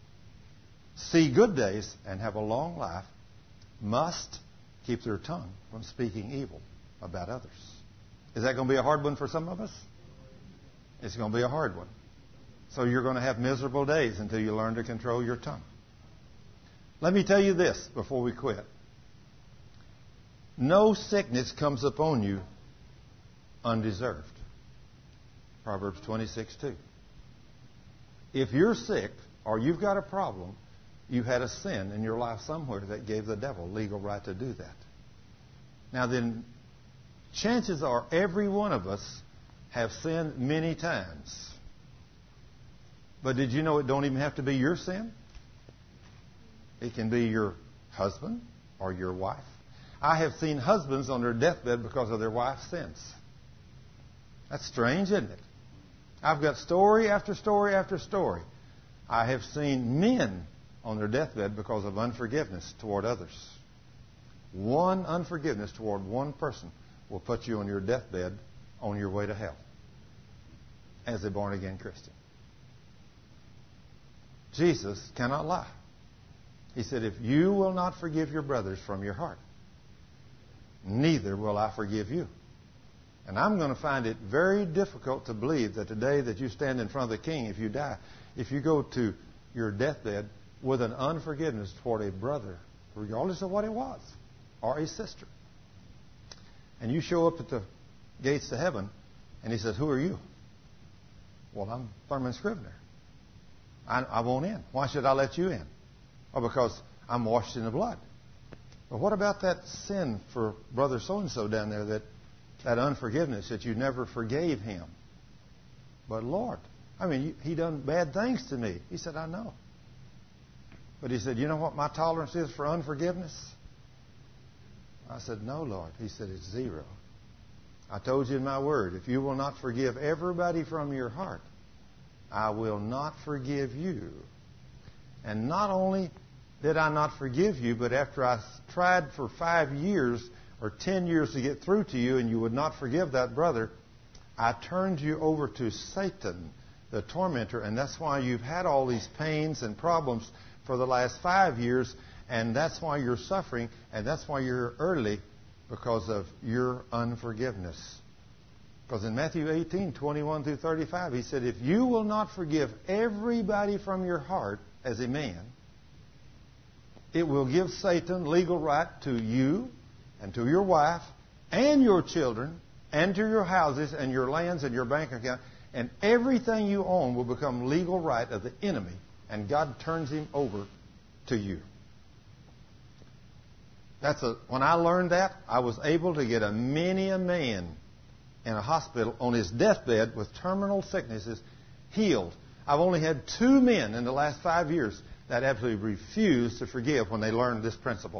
see good days, and have a long life, must keep their tongue from speaking evil about others. Is that going to be a hard one for some of us? It's going to be a hard one. So you're going to have miserable days until you learn to control your tongue. Let me tell you this before we quit. No sickness comes upon you undeserved. Proverbs twenty-six two. If you're sick or you've got a problem, you had a sin in your life somewhere that gave the devil legal right to do that. Now then, chances are every one of us have sinned many times. But did you know it don't even have to be your sin? It can be your husband or your wife. I have seen husbands on their deathbed because of their wife's sins. That's strange, isn't it? I've got story after story after story. I have seen men on their deathbed because of unforgiveness toward others. One unforgiveness toward one person will put you on your deathbed on your way to hell as a born-again Christian. Jesus cannot lie. He said, if you will not forgive your brothers from your heart, neither will I forgive you. And I'm going to find it very difficult to believe that the day that you stand in front of the King, if you die, if you go to your deathbed with an unforgiveness toward a brother, regardless of what it was, or a sister, and you show up at the gates to heaven, and he says, who are you? Well, I'm Thurman Scrivener. I, I won't in. Why should I let you in? Oh, because I'm washed in the blood. But what about that sin for brother so-and-so down there, that, that unforgiveness, that you never forgave him? But Lord, I mean, he done bad things to me. He said, I know. But he said, you know what my tolerance is for unforgiveness? I said, no, Lord. He said, it's zero. I told you in my word, if you will not forgive everybody from your heart, I will not forgive you. And not only did I not forgive you, but after I tried for five years or ten years to get through to you and you would not forgive that brother, I turned you over to Satan, the tormentor, and that's why you've had all these pains and problems for the last five years, and that's why you're suffering, and that's why you're early, because of your unforgiveness. Because in Matthew eighteen, twenty-one through thirty-five, he said, if you will not forgive everybody from your heart as a man, it will give Satan legal right to you and to your wife and your children and to your houses and your lands and your bank account, and everything you own will become legal right of the enemy, and God turns him over to you. That's a, when I learned that, I was able to get a many a man in a hospital on his deathbed with terminal sicknesses, healed. I've only had two men in the last five years that absolutely refused to forgive when they learned this principle.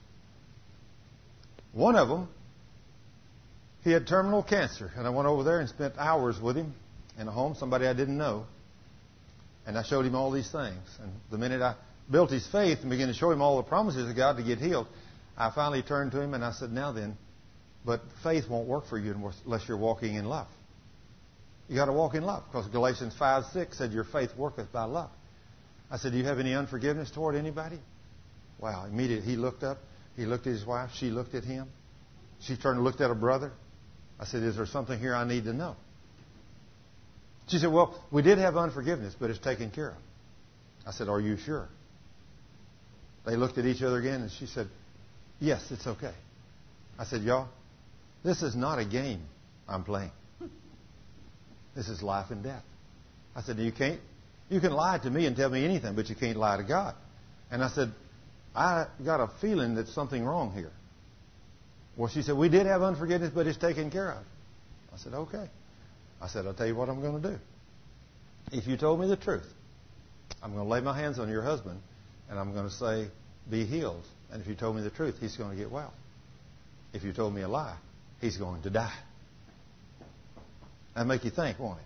One of them, he had terminal cancer, and I went over there and spent hours with him in a home, somebody I didn't know, and I showed him all these things. And the minute I built his faith and began to show him all the promises of God to get healed, I finally turned to him and I said, now then, but faith won't work for you unless you're walking in love. You got to walk in love, because Galatians five six said your faith worketh by love. I said, do you have any unforgiveness toward anybody? Wow, immediately he looked up. He looked at his wife. She looked at him. She turned and looked at her brother. I said, is there something here I need to know? She said, well, we did have unforgiveness, but it's taken care of. I said, are you sure? They looked at each other again, and she said, yes, it's okay. I said, y'all, this is not a game I'm playing. This is life and death. I said, you can't, you can lie to me and tell me anything, but you can't lie to God. And I said, I got a feeling that something wrong here. Well, she said, we did have unforgiveness, but it's taken care of. I said, okay. I said, I'll tell you what I'm going to do. If you told me the truth, I'm going to lay my hands on your husband, and I'm going to say, be healed. And if you told me the truth, he's going to get well. If you told me a lie, he's going to die. That'll make you think, won't it?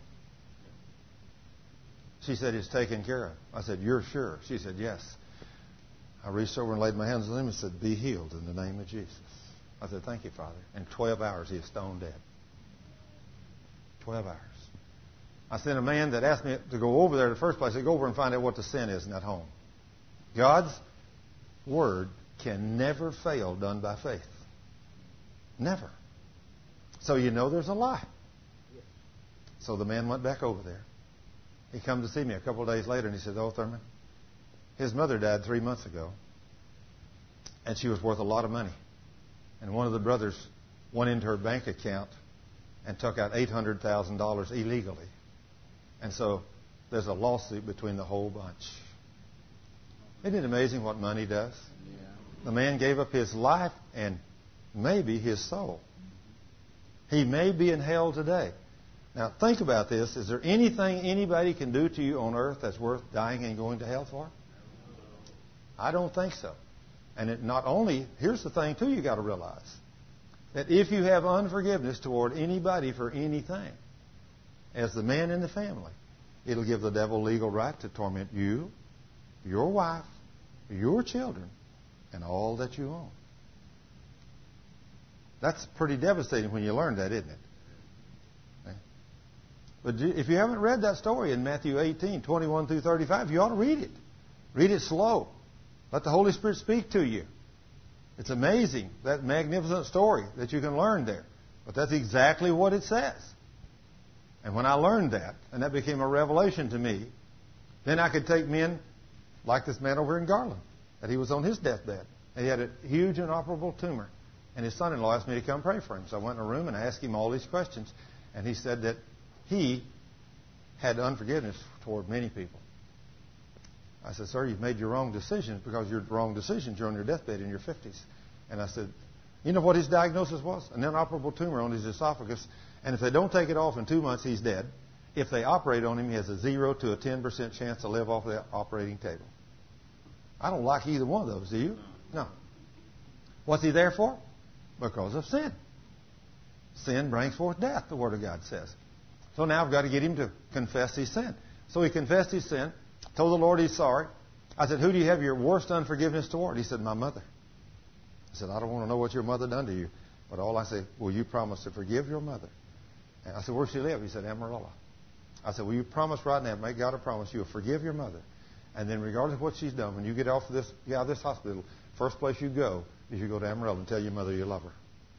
She said, it's taken care of. I said, you're sure? She said, yes. I reached over and laid my hands on him and said, be healed in the name of Jesus. I said, thank you, Father. In twelve hours, he is stone dead. twelve hours. I sent a man that asked me to go over there in the first place. I said, go over and find out what the sin is in that home. God's word can never fail done by faith. Never. So you know there's a lie. So the man went back over there. He come to see me a couple of days later, and he said, oh, Thurman, his mother died three months ago, and she was worth a lot of money. And one of the brothers went into her bank account and took out eight hundred thousand dollars illegally. And so there's a lawsuit between the whole bunch. Isn't it amazing what money does? Yeah. The man gave up his life and maybe his soul. He may be in hell today. Now, think about this. Is there anything anybody can do to you on earth that's worth dying and going to hell for? I don't think so. And it not only, here's the thing, too, you got to realize, that if you have unforgiveness toward anybody for anything, as the man in the family, it'll give the devil legal right to torment you, your wife, your children, and all that you own. That's pretty devastating when you learn that, isn't it? But if you haven't read that story in Matthew eighteen, twenty-one through thirty-five, you ought to read it. Read it slow. Let the Holy Spirit speak to you. It's amazing, that magnificent story that you can learn there. But that's exactly what it says. And when I learned that, and that became a revelation to me, then I could take men like this man over in Garland, that he was on his deathbed. And he had a huge inoperable tumor. And his son-in-law asked me to come pray for him. So I went in a room and I asked him all these questions. And he said that he had unforgiveness toward many people. I said, sir, you've made your wrong decisions because your wrong decisions, you're on your deathbed in your fifties. And I said, you know what his diagnosis was? An inoperable tumor on his esophagus. And if they don't take it off in two months, he's dead. If they operate on him, he has a zero to a ten percent chance to live off the operating table. I don't like either one of those, do you? No. What's he there for? Because of sin. Sin brings forth death, the Word of God says. So now I've got to get him to confess his sin. So he confessed his sin, told the Lord he's sorry. I said, who do you have your worst unforgiveness toward? He said, my mother. I said, I don't want to know what your mother done to you. But all I say, will you promise to forgive your mother? And I said, where does she live? He said, Amarillo. I said, will you promise right now, make God a promise, you'll forgive your mother. And then regardless of what she's done, when you get off of this, get out of this hospital, first place you go is you go to Amarillo and tell your mother you love her.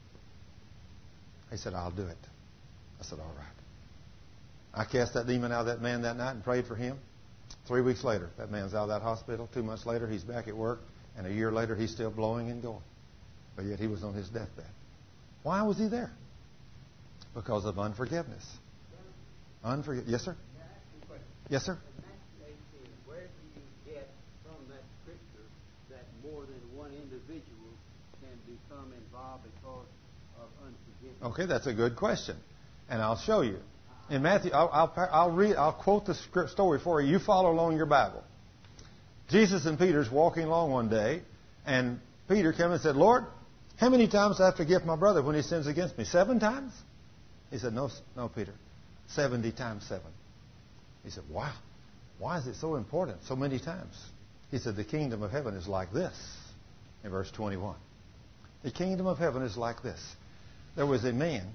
He said, I'll do it. I said, all right. I cast that demon out of that man that night and prayed for him. Three weeks later, that man's out of that hospital. Two months later, he's back at work. And a year later, he's still blowing and going. But yet he was on his deathbed. Why was he there? Because of unforgiveness. Unforgiveness. Yes, sir? Yes, sir? Where do you get from that scripture that more than one individual can become involved because of unforgiveness? Okay, that's a good question. And I'll show you. In Matthew, I'll, I'll, I'll read, I'll quote the script story for you. You follow along your Bible. Jesus and Peter's walking along one day, and Peter came and said, Lord, how many times do I have to forgive my brother when he sins against me? Seven times? He said, no, no, Peter. Seventy times seven. He said, wow. Why is it so important so many times? He said, the kingdom of heaven is like this. In verse twenty-one. The kingdom of heaven is like this. There was a man.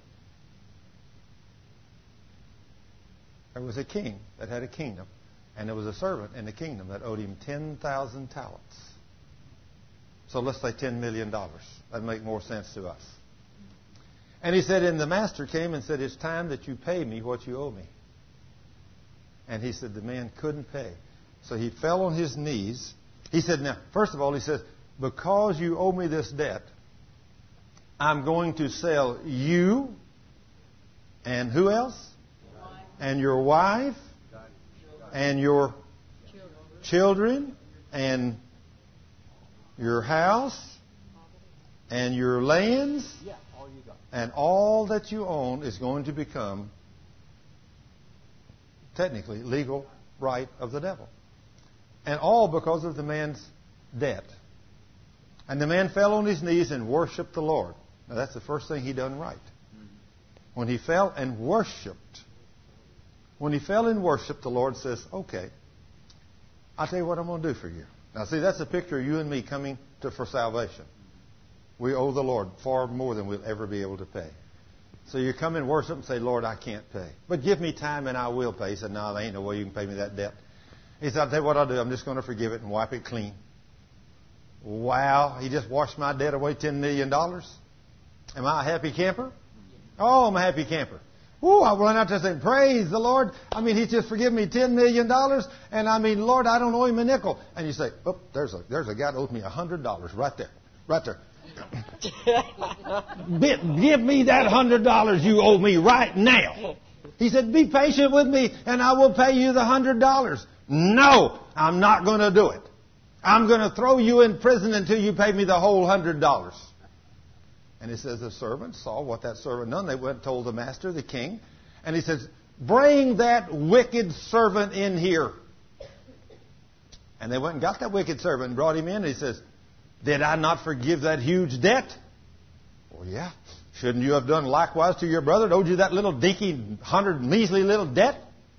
There was a king that had a kingdom. And there was a servant in the kingdom that owed him ten thousand talents. So let's say ten million dollars. That'd make more sense to us. And he said, and the master came and said, it's time that you pay me what you owe me. And he said the man couldn't pay. So he fell on his knees. He said, now, first of all, he says, because you owe me this debt, I'm going to sell you and who else? And your wife and your children and your house and your lands and all that you own is going to become technically legal right of the devil. And all because of the man's debt. And the man fell on his knees and worshiped the Lord. Now that's the first thing he done right. When he fell and worshipped, when he fell and worshipped, the Lord says, okay, I'll tell you what I'm going to do for you. Now see, that's a picture of you and me coming to for salvation. We owe the Lord far more than we'll ever be able to pay. So you come and worship and say, Lord, I can't pay. But give me time and I will pay. He said, no, there ain't no way you can pay me that debt. He said, I'll tell you what I'll do. I'm just going to forgive it and wipe it clean. Wow, he just washed my debt away ten million dollars. Am I a happy camper? Oh, I'm a happy camper. Ooh, I run out there saying, praise the Lord. I mean, he's just forgiven me ten million dollars. And I mean, Lord, I don't owe him a nickel. And you say, oh, there's a, there's a guy that owes me one hundred dollars right there. Right there. Give me that one hundred dollars you owe me right now. He said, be patient with me and I will pay you the one hundred dollars. No, I'm not going to do it. I'm going to throw you in prison until you pay me the whole one hundred dollars. And it says the servant saw what that servant done. They went and told the master, the king. And he says, bring that wicked servant in here. And they went and got that wicked servant and brought him in. And he says, did I not forgive that huge debt? Well, yeah. Shouldn't you have done likewise to your brother that owed you that little dinky, hundred measly little debt?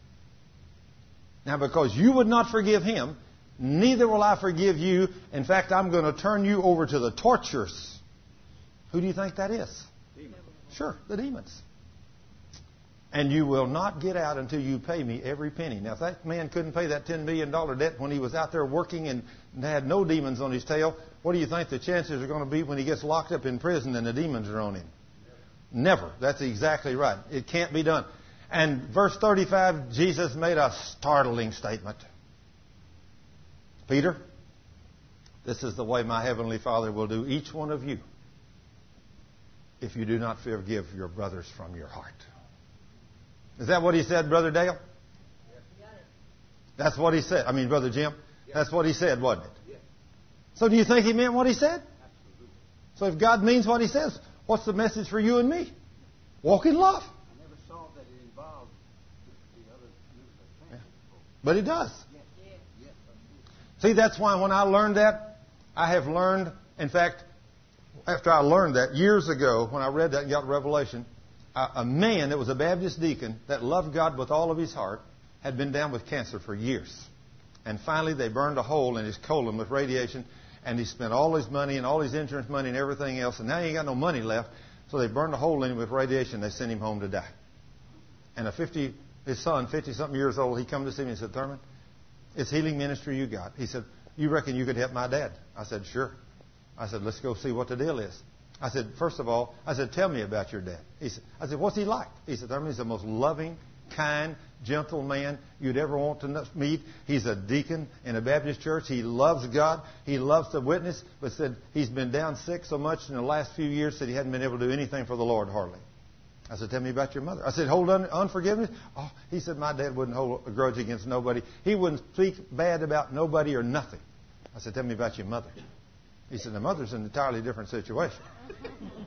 Now, because you would not forgive him, neither will I forgive you. In fact, I'm going to turn you over to the torturers. Who do you think that is? Demons. Sure, the demons. And you will not get out until you pay me every penny. Now, if that man couldn't pay that ten million dollars debt when he was out there working and had no demons on his tail, what do you think the chances are going to be when he gets locked up in prison and the demons are on him? Never. That's exactly right. It can't be done. And verse thirty-five, Jesus made a startling statement. Peter, this is the way my heavenly Father will do each one of you if you do not forgive your brothers from your heart. Is that what he said, Brother Dale? Yes. That's what he said. I mean, Brother Jim, yes. That's what he said, wasn't it? Yes. So do you think he meant what he said? Absolutely. So if God means what he says, what's the message for you and me? Walk in love. I never saw that it involved the other yeah. But it does. Yes. Yes. Yes. See, that's why when I learned that, I have learned, in fact, after I learned that years ago, when I read that and got Revelation, a, a man that was a Baptist deacon that loved God with all of his heart had been down with cancer for years. And finally they burned a hole in his colon with radiation, and he spent all his money and all his insurance money and everything else, and now he ain't got no money left. So they burned a hole in him with radiation. They sent him home to die. And a fifty, his son, fifty-something years old, he come to see me and said, Thurman, it's healing ministry you got. He said, you reckon you could help my dad? I said, sure. I said, let's go see what the deal is. I said, first of all, I said, tell me about your dad. He said, I said, what's he like? He said, Thurman, he's the most loving, kind, gentle man you'd ever want to meet. He's a deacon in a Baptist church. He loves God. He loves to witness, but said he's been down sick so much in the last few years that he hadn't been able to do anything for the Lord hardly. I said, tell me about your mother. I said, hold on, unforgiveness? Oh, he said, my dad wouldn't hold a grudge against nobody. He wouldn't speak bad about nobody or nothing. I said, tell me about your mother. He said, the mother's an entirely different situation.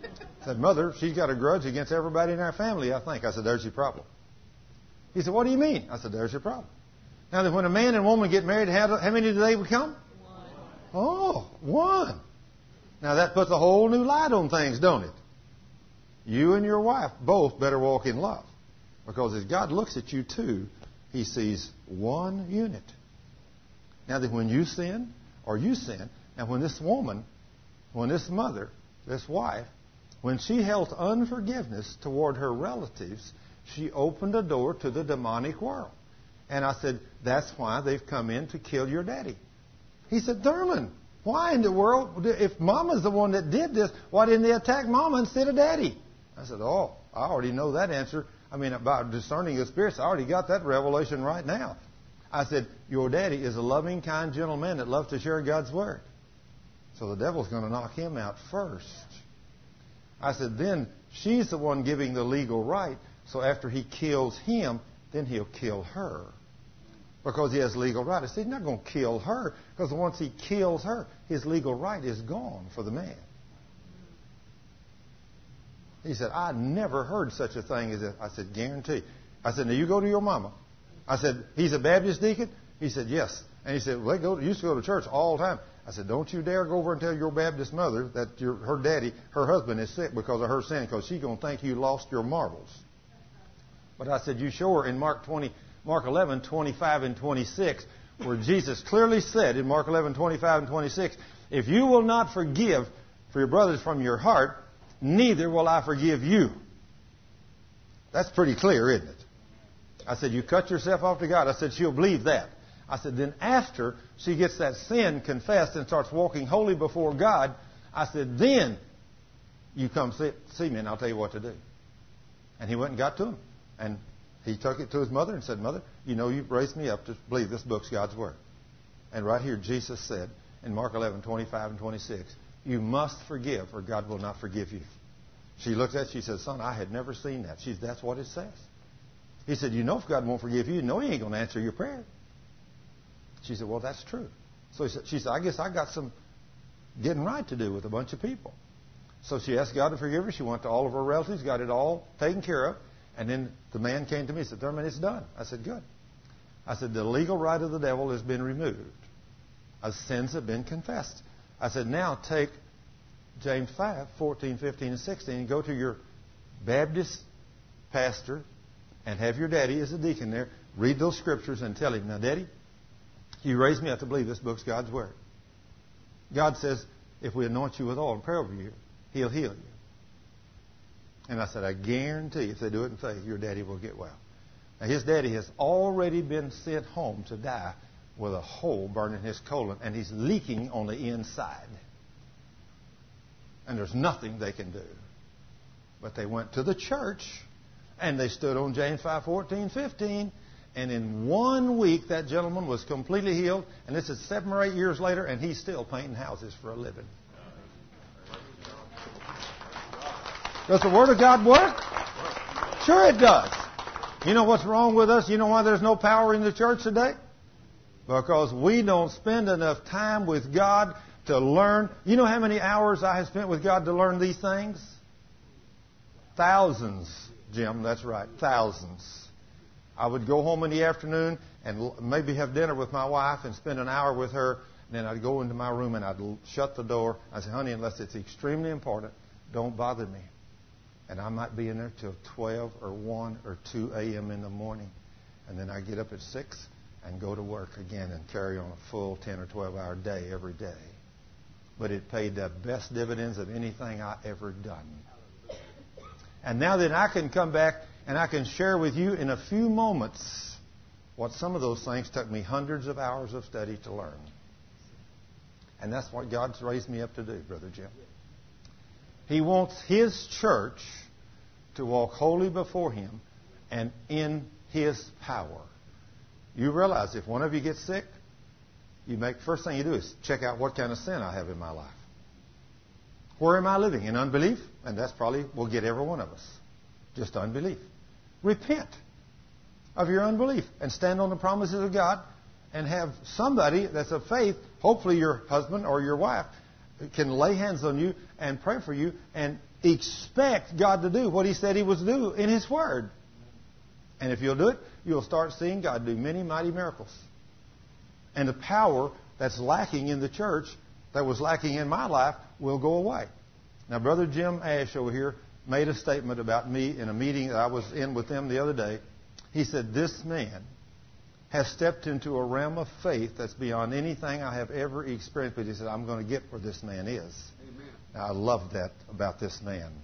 I said, Mother, she's got a grudge against everybody in our family, I think. I said, there's your problem. He said, what do you mean? I said, there's your problem. Now, when a man and woman get married, how, how many do they become? One. Oh, one. Now, that puts a whole new light on things, don't it? You and your wife both better walk in love. Because as God looks at you two, He sees one unit. Now, that when you sin, or you sin, and when this woman, when this mother, this wife, when she held unforgiveness toward her relatives, she opened a door to the demonic world. And I said, that's why they've come in to kill your daddy. He said, Thurman, why in the world, if Mama's the one that did this, why didn't they attack Mama instead of Daddy? I said, oh, I already know that answer. I mean, about discerning the spirits, I already got that revelation right now. I said, your daddy is a loving, kind, gentle man that loves to share God's Word. So the devil's going to knock him out first. I said, then she's the one giving the legal right. So after he kills him, then he'll kill her. Because he has legal right. I said, he's not going to kill her. Because once he kills her, his legal right is gone for the man. He said, I never heard such a thing as that. I said, guarantee. I said, now you go to your mama. I said, he's a Baptist deacon? He said, yes. And he said, well, they go to, used to go to church all the time. I said, don't you dare go over and tell your Baptist mother that your, her daddy, her husband is sick because of her sin, because she's going to think you lost your marbles. But I said, you show her in Mark twenty, Mark eleven, twenty-five and twenty-six, where Jesus clearly said in Mark eleven, twenty-five and twenty-six, if you will not forgive for your brothers from your heart, neither will I forgive you. That's pretty clear, isn't it? I said, you cut yourself off to God. I said, she'll believe that. I said, then after she gets that sin confessed and starts walking holy before God, I said, then you come see, see me and I'll tell you what to do. And he went and got to him. And he took it to his mother and said, Mother, you know you've raised me up to believe this book's God's Word. And right here Jesus said in Mark eleven, twenty-five and twenty-six, you must forgive or God will not forgive you. She looked at it, she said, son, I had never seen that. She said, that's what it says. He said, you know if God won't forgive you, you know He ain't going to answer your prayer. She said, well, that's true. So he said, she said, I guess I got some getting right to do with a bunch of people. So she asked God to forgive her. She went to all of her relatives, got it all taken care of. And then the man came to me and said, Thurman, it's done. I said, good. I said, the legal right of the devil has been removed. Our sins have been confessed. I said, now take James five, fourteen, fifteen, and sixteen and go to your Baptist pastor and have your daddy as a deacon there. Read those scriptures and tell him, now, Daddy, you raised me up to believe this book's God's Word. God says, if we anoint you with oil and pray over you, He'll heal you. And I said, I guarantee if they do it in faith, your daddy will get well. Now, his daddy has already been sent home to die with a hole burning his colon, and he's leaking on the inside. And there's nothing they can do. But they went to the church, and they stood on James five, fourteen, fifteen, and in one week, that gentleman was completely healed. And this is seven or eight years later, and he's still painting houses for a living. Does the Word of God work? Sure it does. You know what's wrong with us? You know why there's no power in the church today? Because we don't spend enough time with God to learn. You know how many hours I have spent with God to learn these things? Thousands, Jim. That's right. Thousands. I would go home in the afternoon and maybe have dinner with my wife and spend an hour with her. And then I'd go into my room and I'd shut the door. I'd say, honey, unless it's extremely important, don't bother me. And I might be in there till twelve or one or two a.m. in the morning. And then I get up at six and go to work again and carry on a full ten or twelve hour day every day. But it paid the best dividends of anything I ever done. And now that I can come back and I can share with you in a few moments what some of those things took me hundreds of hours of study to learn. And that's what God's raised me up to do, Brother Jim. He wants His church to walk holy before Him and in His power. You realize if one of you gets sick, you make first thing you do is check out what kind of sin I have in my life. Where am I living? In unbelief? And that's probably will get every one of us. Just unbelief. Repent of your unbelief and stand on the promises of God and have somebody that's of faith, hopefully your husband or your wife, can lay hands on you and pray for you and expect God to do what He said He was do in His Word. And if you'll do it, you'll start seeing God do many mighty miracles. And the power that's lacking in the church, that was lacking in my life, will go away. Now, Brother Jim Ash over here made a statement about me in a meeting that I was in with them the other day. He said, this man has stepped into a realm of faith that's beyond anything I have ever experienced. But he said, I'm going to get where this man is. Amen. Now, I love that about this man.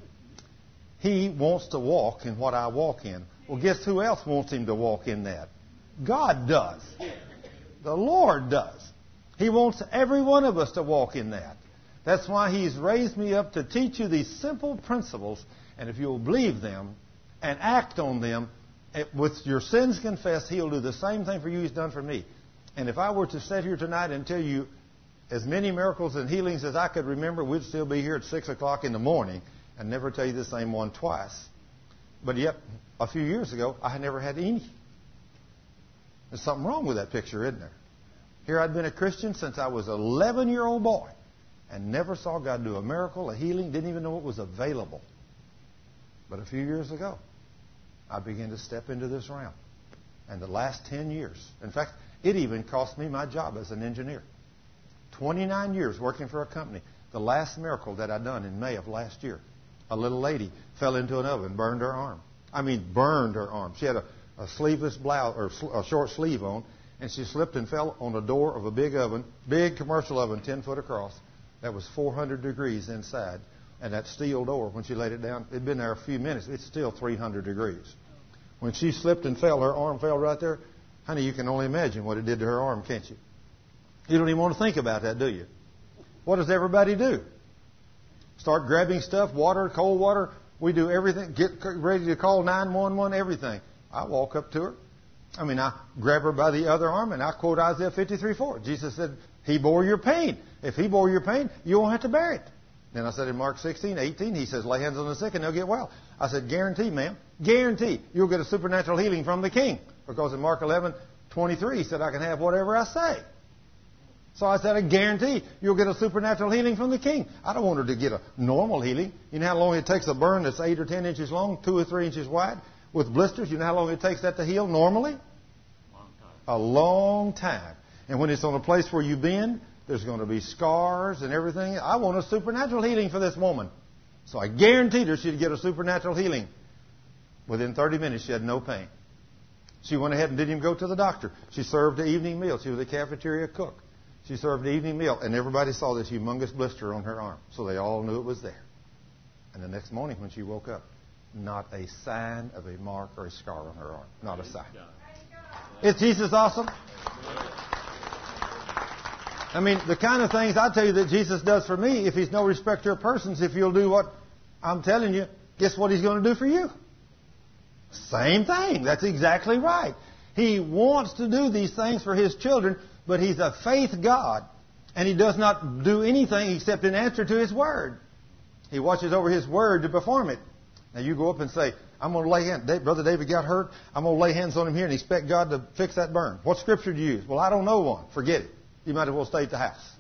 He wants to walk in what I walk in. Well, guess who else wants him to walk in that? God does. The Lord does. He wants every one of us to walk in that. That's why He's raised me up to teach you these simple principles. And if you'll believe them and act on them, with your sins confessed, He'll do the same thing for you He's done for me. And if I were to sit here tonight and tell you as many miracles and healings as I could remember, we'd still be here at six o'clock in the morning and never tell you the same one twice. But yet, a few years ago, I had never had any. There's something wrong with that picture, isn't there? Here I'd been a Christian since I was an eleven-year-old boy and never saw God do a miracle, a healing, didn't even know it was available. But a few years ago, I began to step into this realm. And the last ten years, in fact, it even cost me my job as an engineer. twenty-nine years working for a company. The last miracle that I'd done in May of last year, a little lady fell into an oven, burned her arm. I mean, burned her arm. She had a, a sleeveless blouse, or sl- a short sleeve on, and she slipped and fell on the door of a big oven, big commercial oven, ten foot across. That was four hundred degrees inside. And that steel door, when she laid it down, it'd been there a few minutes. It's still three hundred degrees. When she slipped and fell, her arm fell right there. Honey, you can only imagine what it did to her arm, can't you? You don't even want to think about that, do you? What does everybody do? Start grabbing stuff, water, cold water. We do everything. Get ready to call nine one one, everything. I walk up to her. I mean, I grab her by the other arm, and I quote Isaiah fifty-three four. Jesus said, He bore your pain. If He bore your pain, you won't have to bear it. Then I said in Mark sixteen eighteen, He says, lay hands on the sick and they'll get well. I said, guarantee, ma'am, guarantee you'll get a supernatural healing from the King. Because in Mark eleven twenty-three, He said, I can have whatever I say. So I said, I guarantee you'll get a supernatural healing from the King. I don't want her to get a normal healing. You know how long it takes a burn that's eight or ten inches long, two or three inches wide, with blisters? You know how long it takes that to heal normally? Long time. A long time. And when it's on a place where you've been, there's going to be scars and everything. I want a supernatural healing for this woman. So I guaranteed her she'd get a supernatural healing. Within thirty minutes, she had no pain. She went ahead and didn't even go to the doctor. She served the evening meal. She was a cafeteria cook. She served the evening meal, and everybody saw this humongous blister on her arm. So they all knew it was there. And the next morning when she woke up, not a sign of a mark or a scar on her arm. Not a sign. Is Jesus awesome? I mean, the kind of things I tell you that Jesus does for me, if He's no respecter of persons, if you'll do what I'm telling you, guess what He's going to do for you? Same thing. That's exactly right. He wants to do these things for His children, but He's a faith God, and He does not do anything except in answer to His Word. He watches over His Word to perform it. Now you go up and say, I'm going to lay hands. Brother David got hurt. I'm going to lay hands on him here and expect God to fix that burn. What scripture do you use? Well, I don't know one. Forget it. You might as well stay at the house.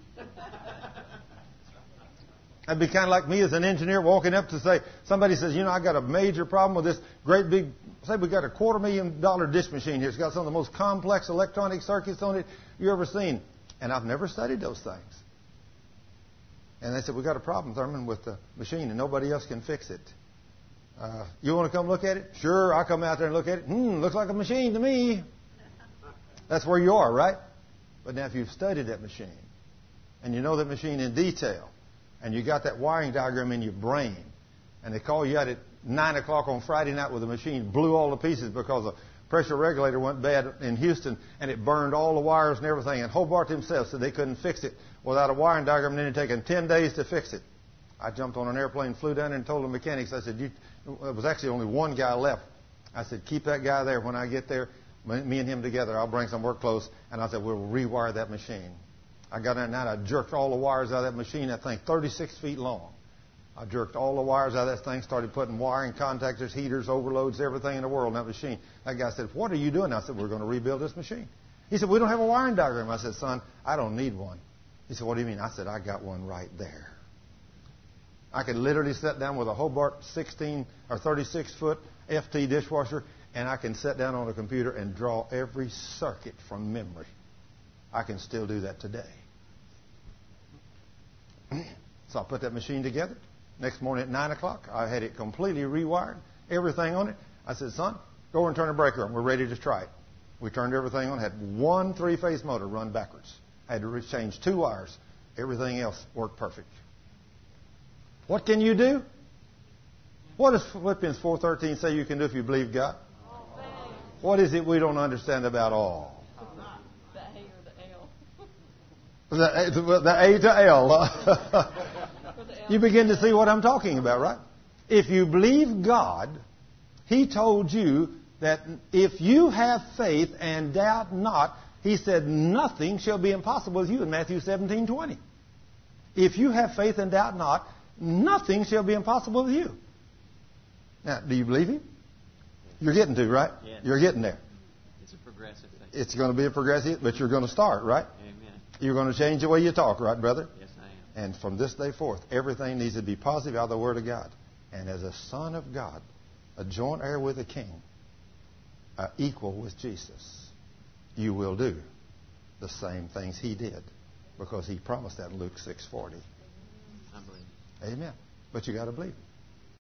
That'd be kind of like me as an engineer walking up to say, somebody says, you know, I got a major problem with this great big, say we got a quarter million dollar dish machine here. It's got some of the most complex electronic circuits on it you ever seen. And I've never studied those things. And they said, we got a problem, Thurman, with the machine and nobody else can fix it. Uh, you want to come look at it? Sure, I'll come out there and look at it. Hmm, looks like a machine to me. That's where you are, right? But now if you've studied that machine, and you know that machine in detail, and you got that wiring diagram in your brain, and they call you out at nine o'clock on Friday night with the machine blew all to pieces because a pressure regulator went bad in Houston, and it burned all the wires and everything, and Hobart themselves said they couldn't fix it without a wiring diagram, and then it had taken ten days to fix it. I jumped on an airplane, flew down there, and told the mechanics, I said, you, it was actually only one guy left. I said, keep that guy there. When I get there, me and him together, I'll bring some work clothes. And I said, we'll rewire that machine. I got in there and I jerked all the wires out of that machine, that thing thirty-six feet long. I jerked all the wires out of that thing, started putting wiring, contactors, heaters, overloads, everything in the world in that machine. That guy said, what are you doing? I said, we're going to rebuild this machine. He said, we don't have a wiring diagram. I said, son, I don't need one. He said, what do you mean? I said, I got one right there. I could literally sit down with a Hobart sixteen or thirty-six foot F T dishwasher, and I can sit down on a computer and draw every circuit from memory. I can still do that today. So I put that machine together. Next morning at nine o'clock, I had it completely rewired, everything on it. I said, son, go over and turn the breaker on. We're ready to try it. We turned everything on, had one three-phase motor run backwards. I had to change two wires. Everything else worked perfect. What can you do? What does Philippians four thirteen say you can do if you believe God? What is it we don't understand about all? The A or the L. The, the A to L. You begin to see what I'm talking about, right? If you believe God, He told you that if you have faith and doubt not, He said nothing shall be impossible with you in Matthew seventeen twenty. If you have faith and doubt not, nothing shall be impossible with you. Now, do you believe Him? You're getting to, right? Yes. You're getting there. It's a progressive thing. It's going to be a progressive, but you're going to start, right? Amen. You're going to change the way you talk, right, brother? Yes, I am. And from this day forth, everything needs to be positive out of the Word of God. And as a son of God, a joint heir with a king, uh, equal with Jesus, you will do the same things He did, because He promised that in Luke six forty. I believe. Amen. But you got to believe it.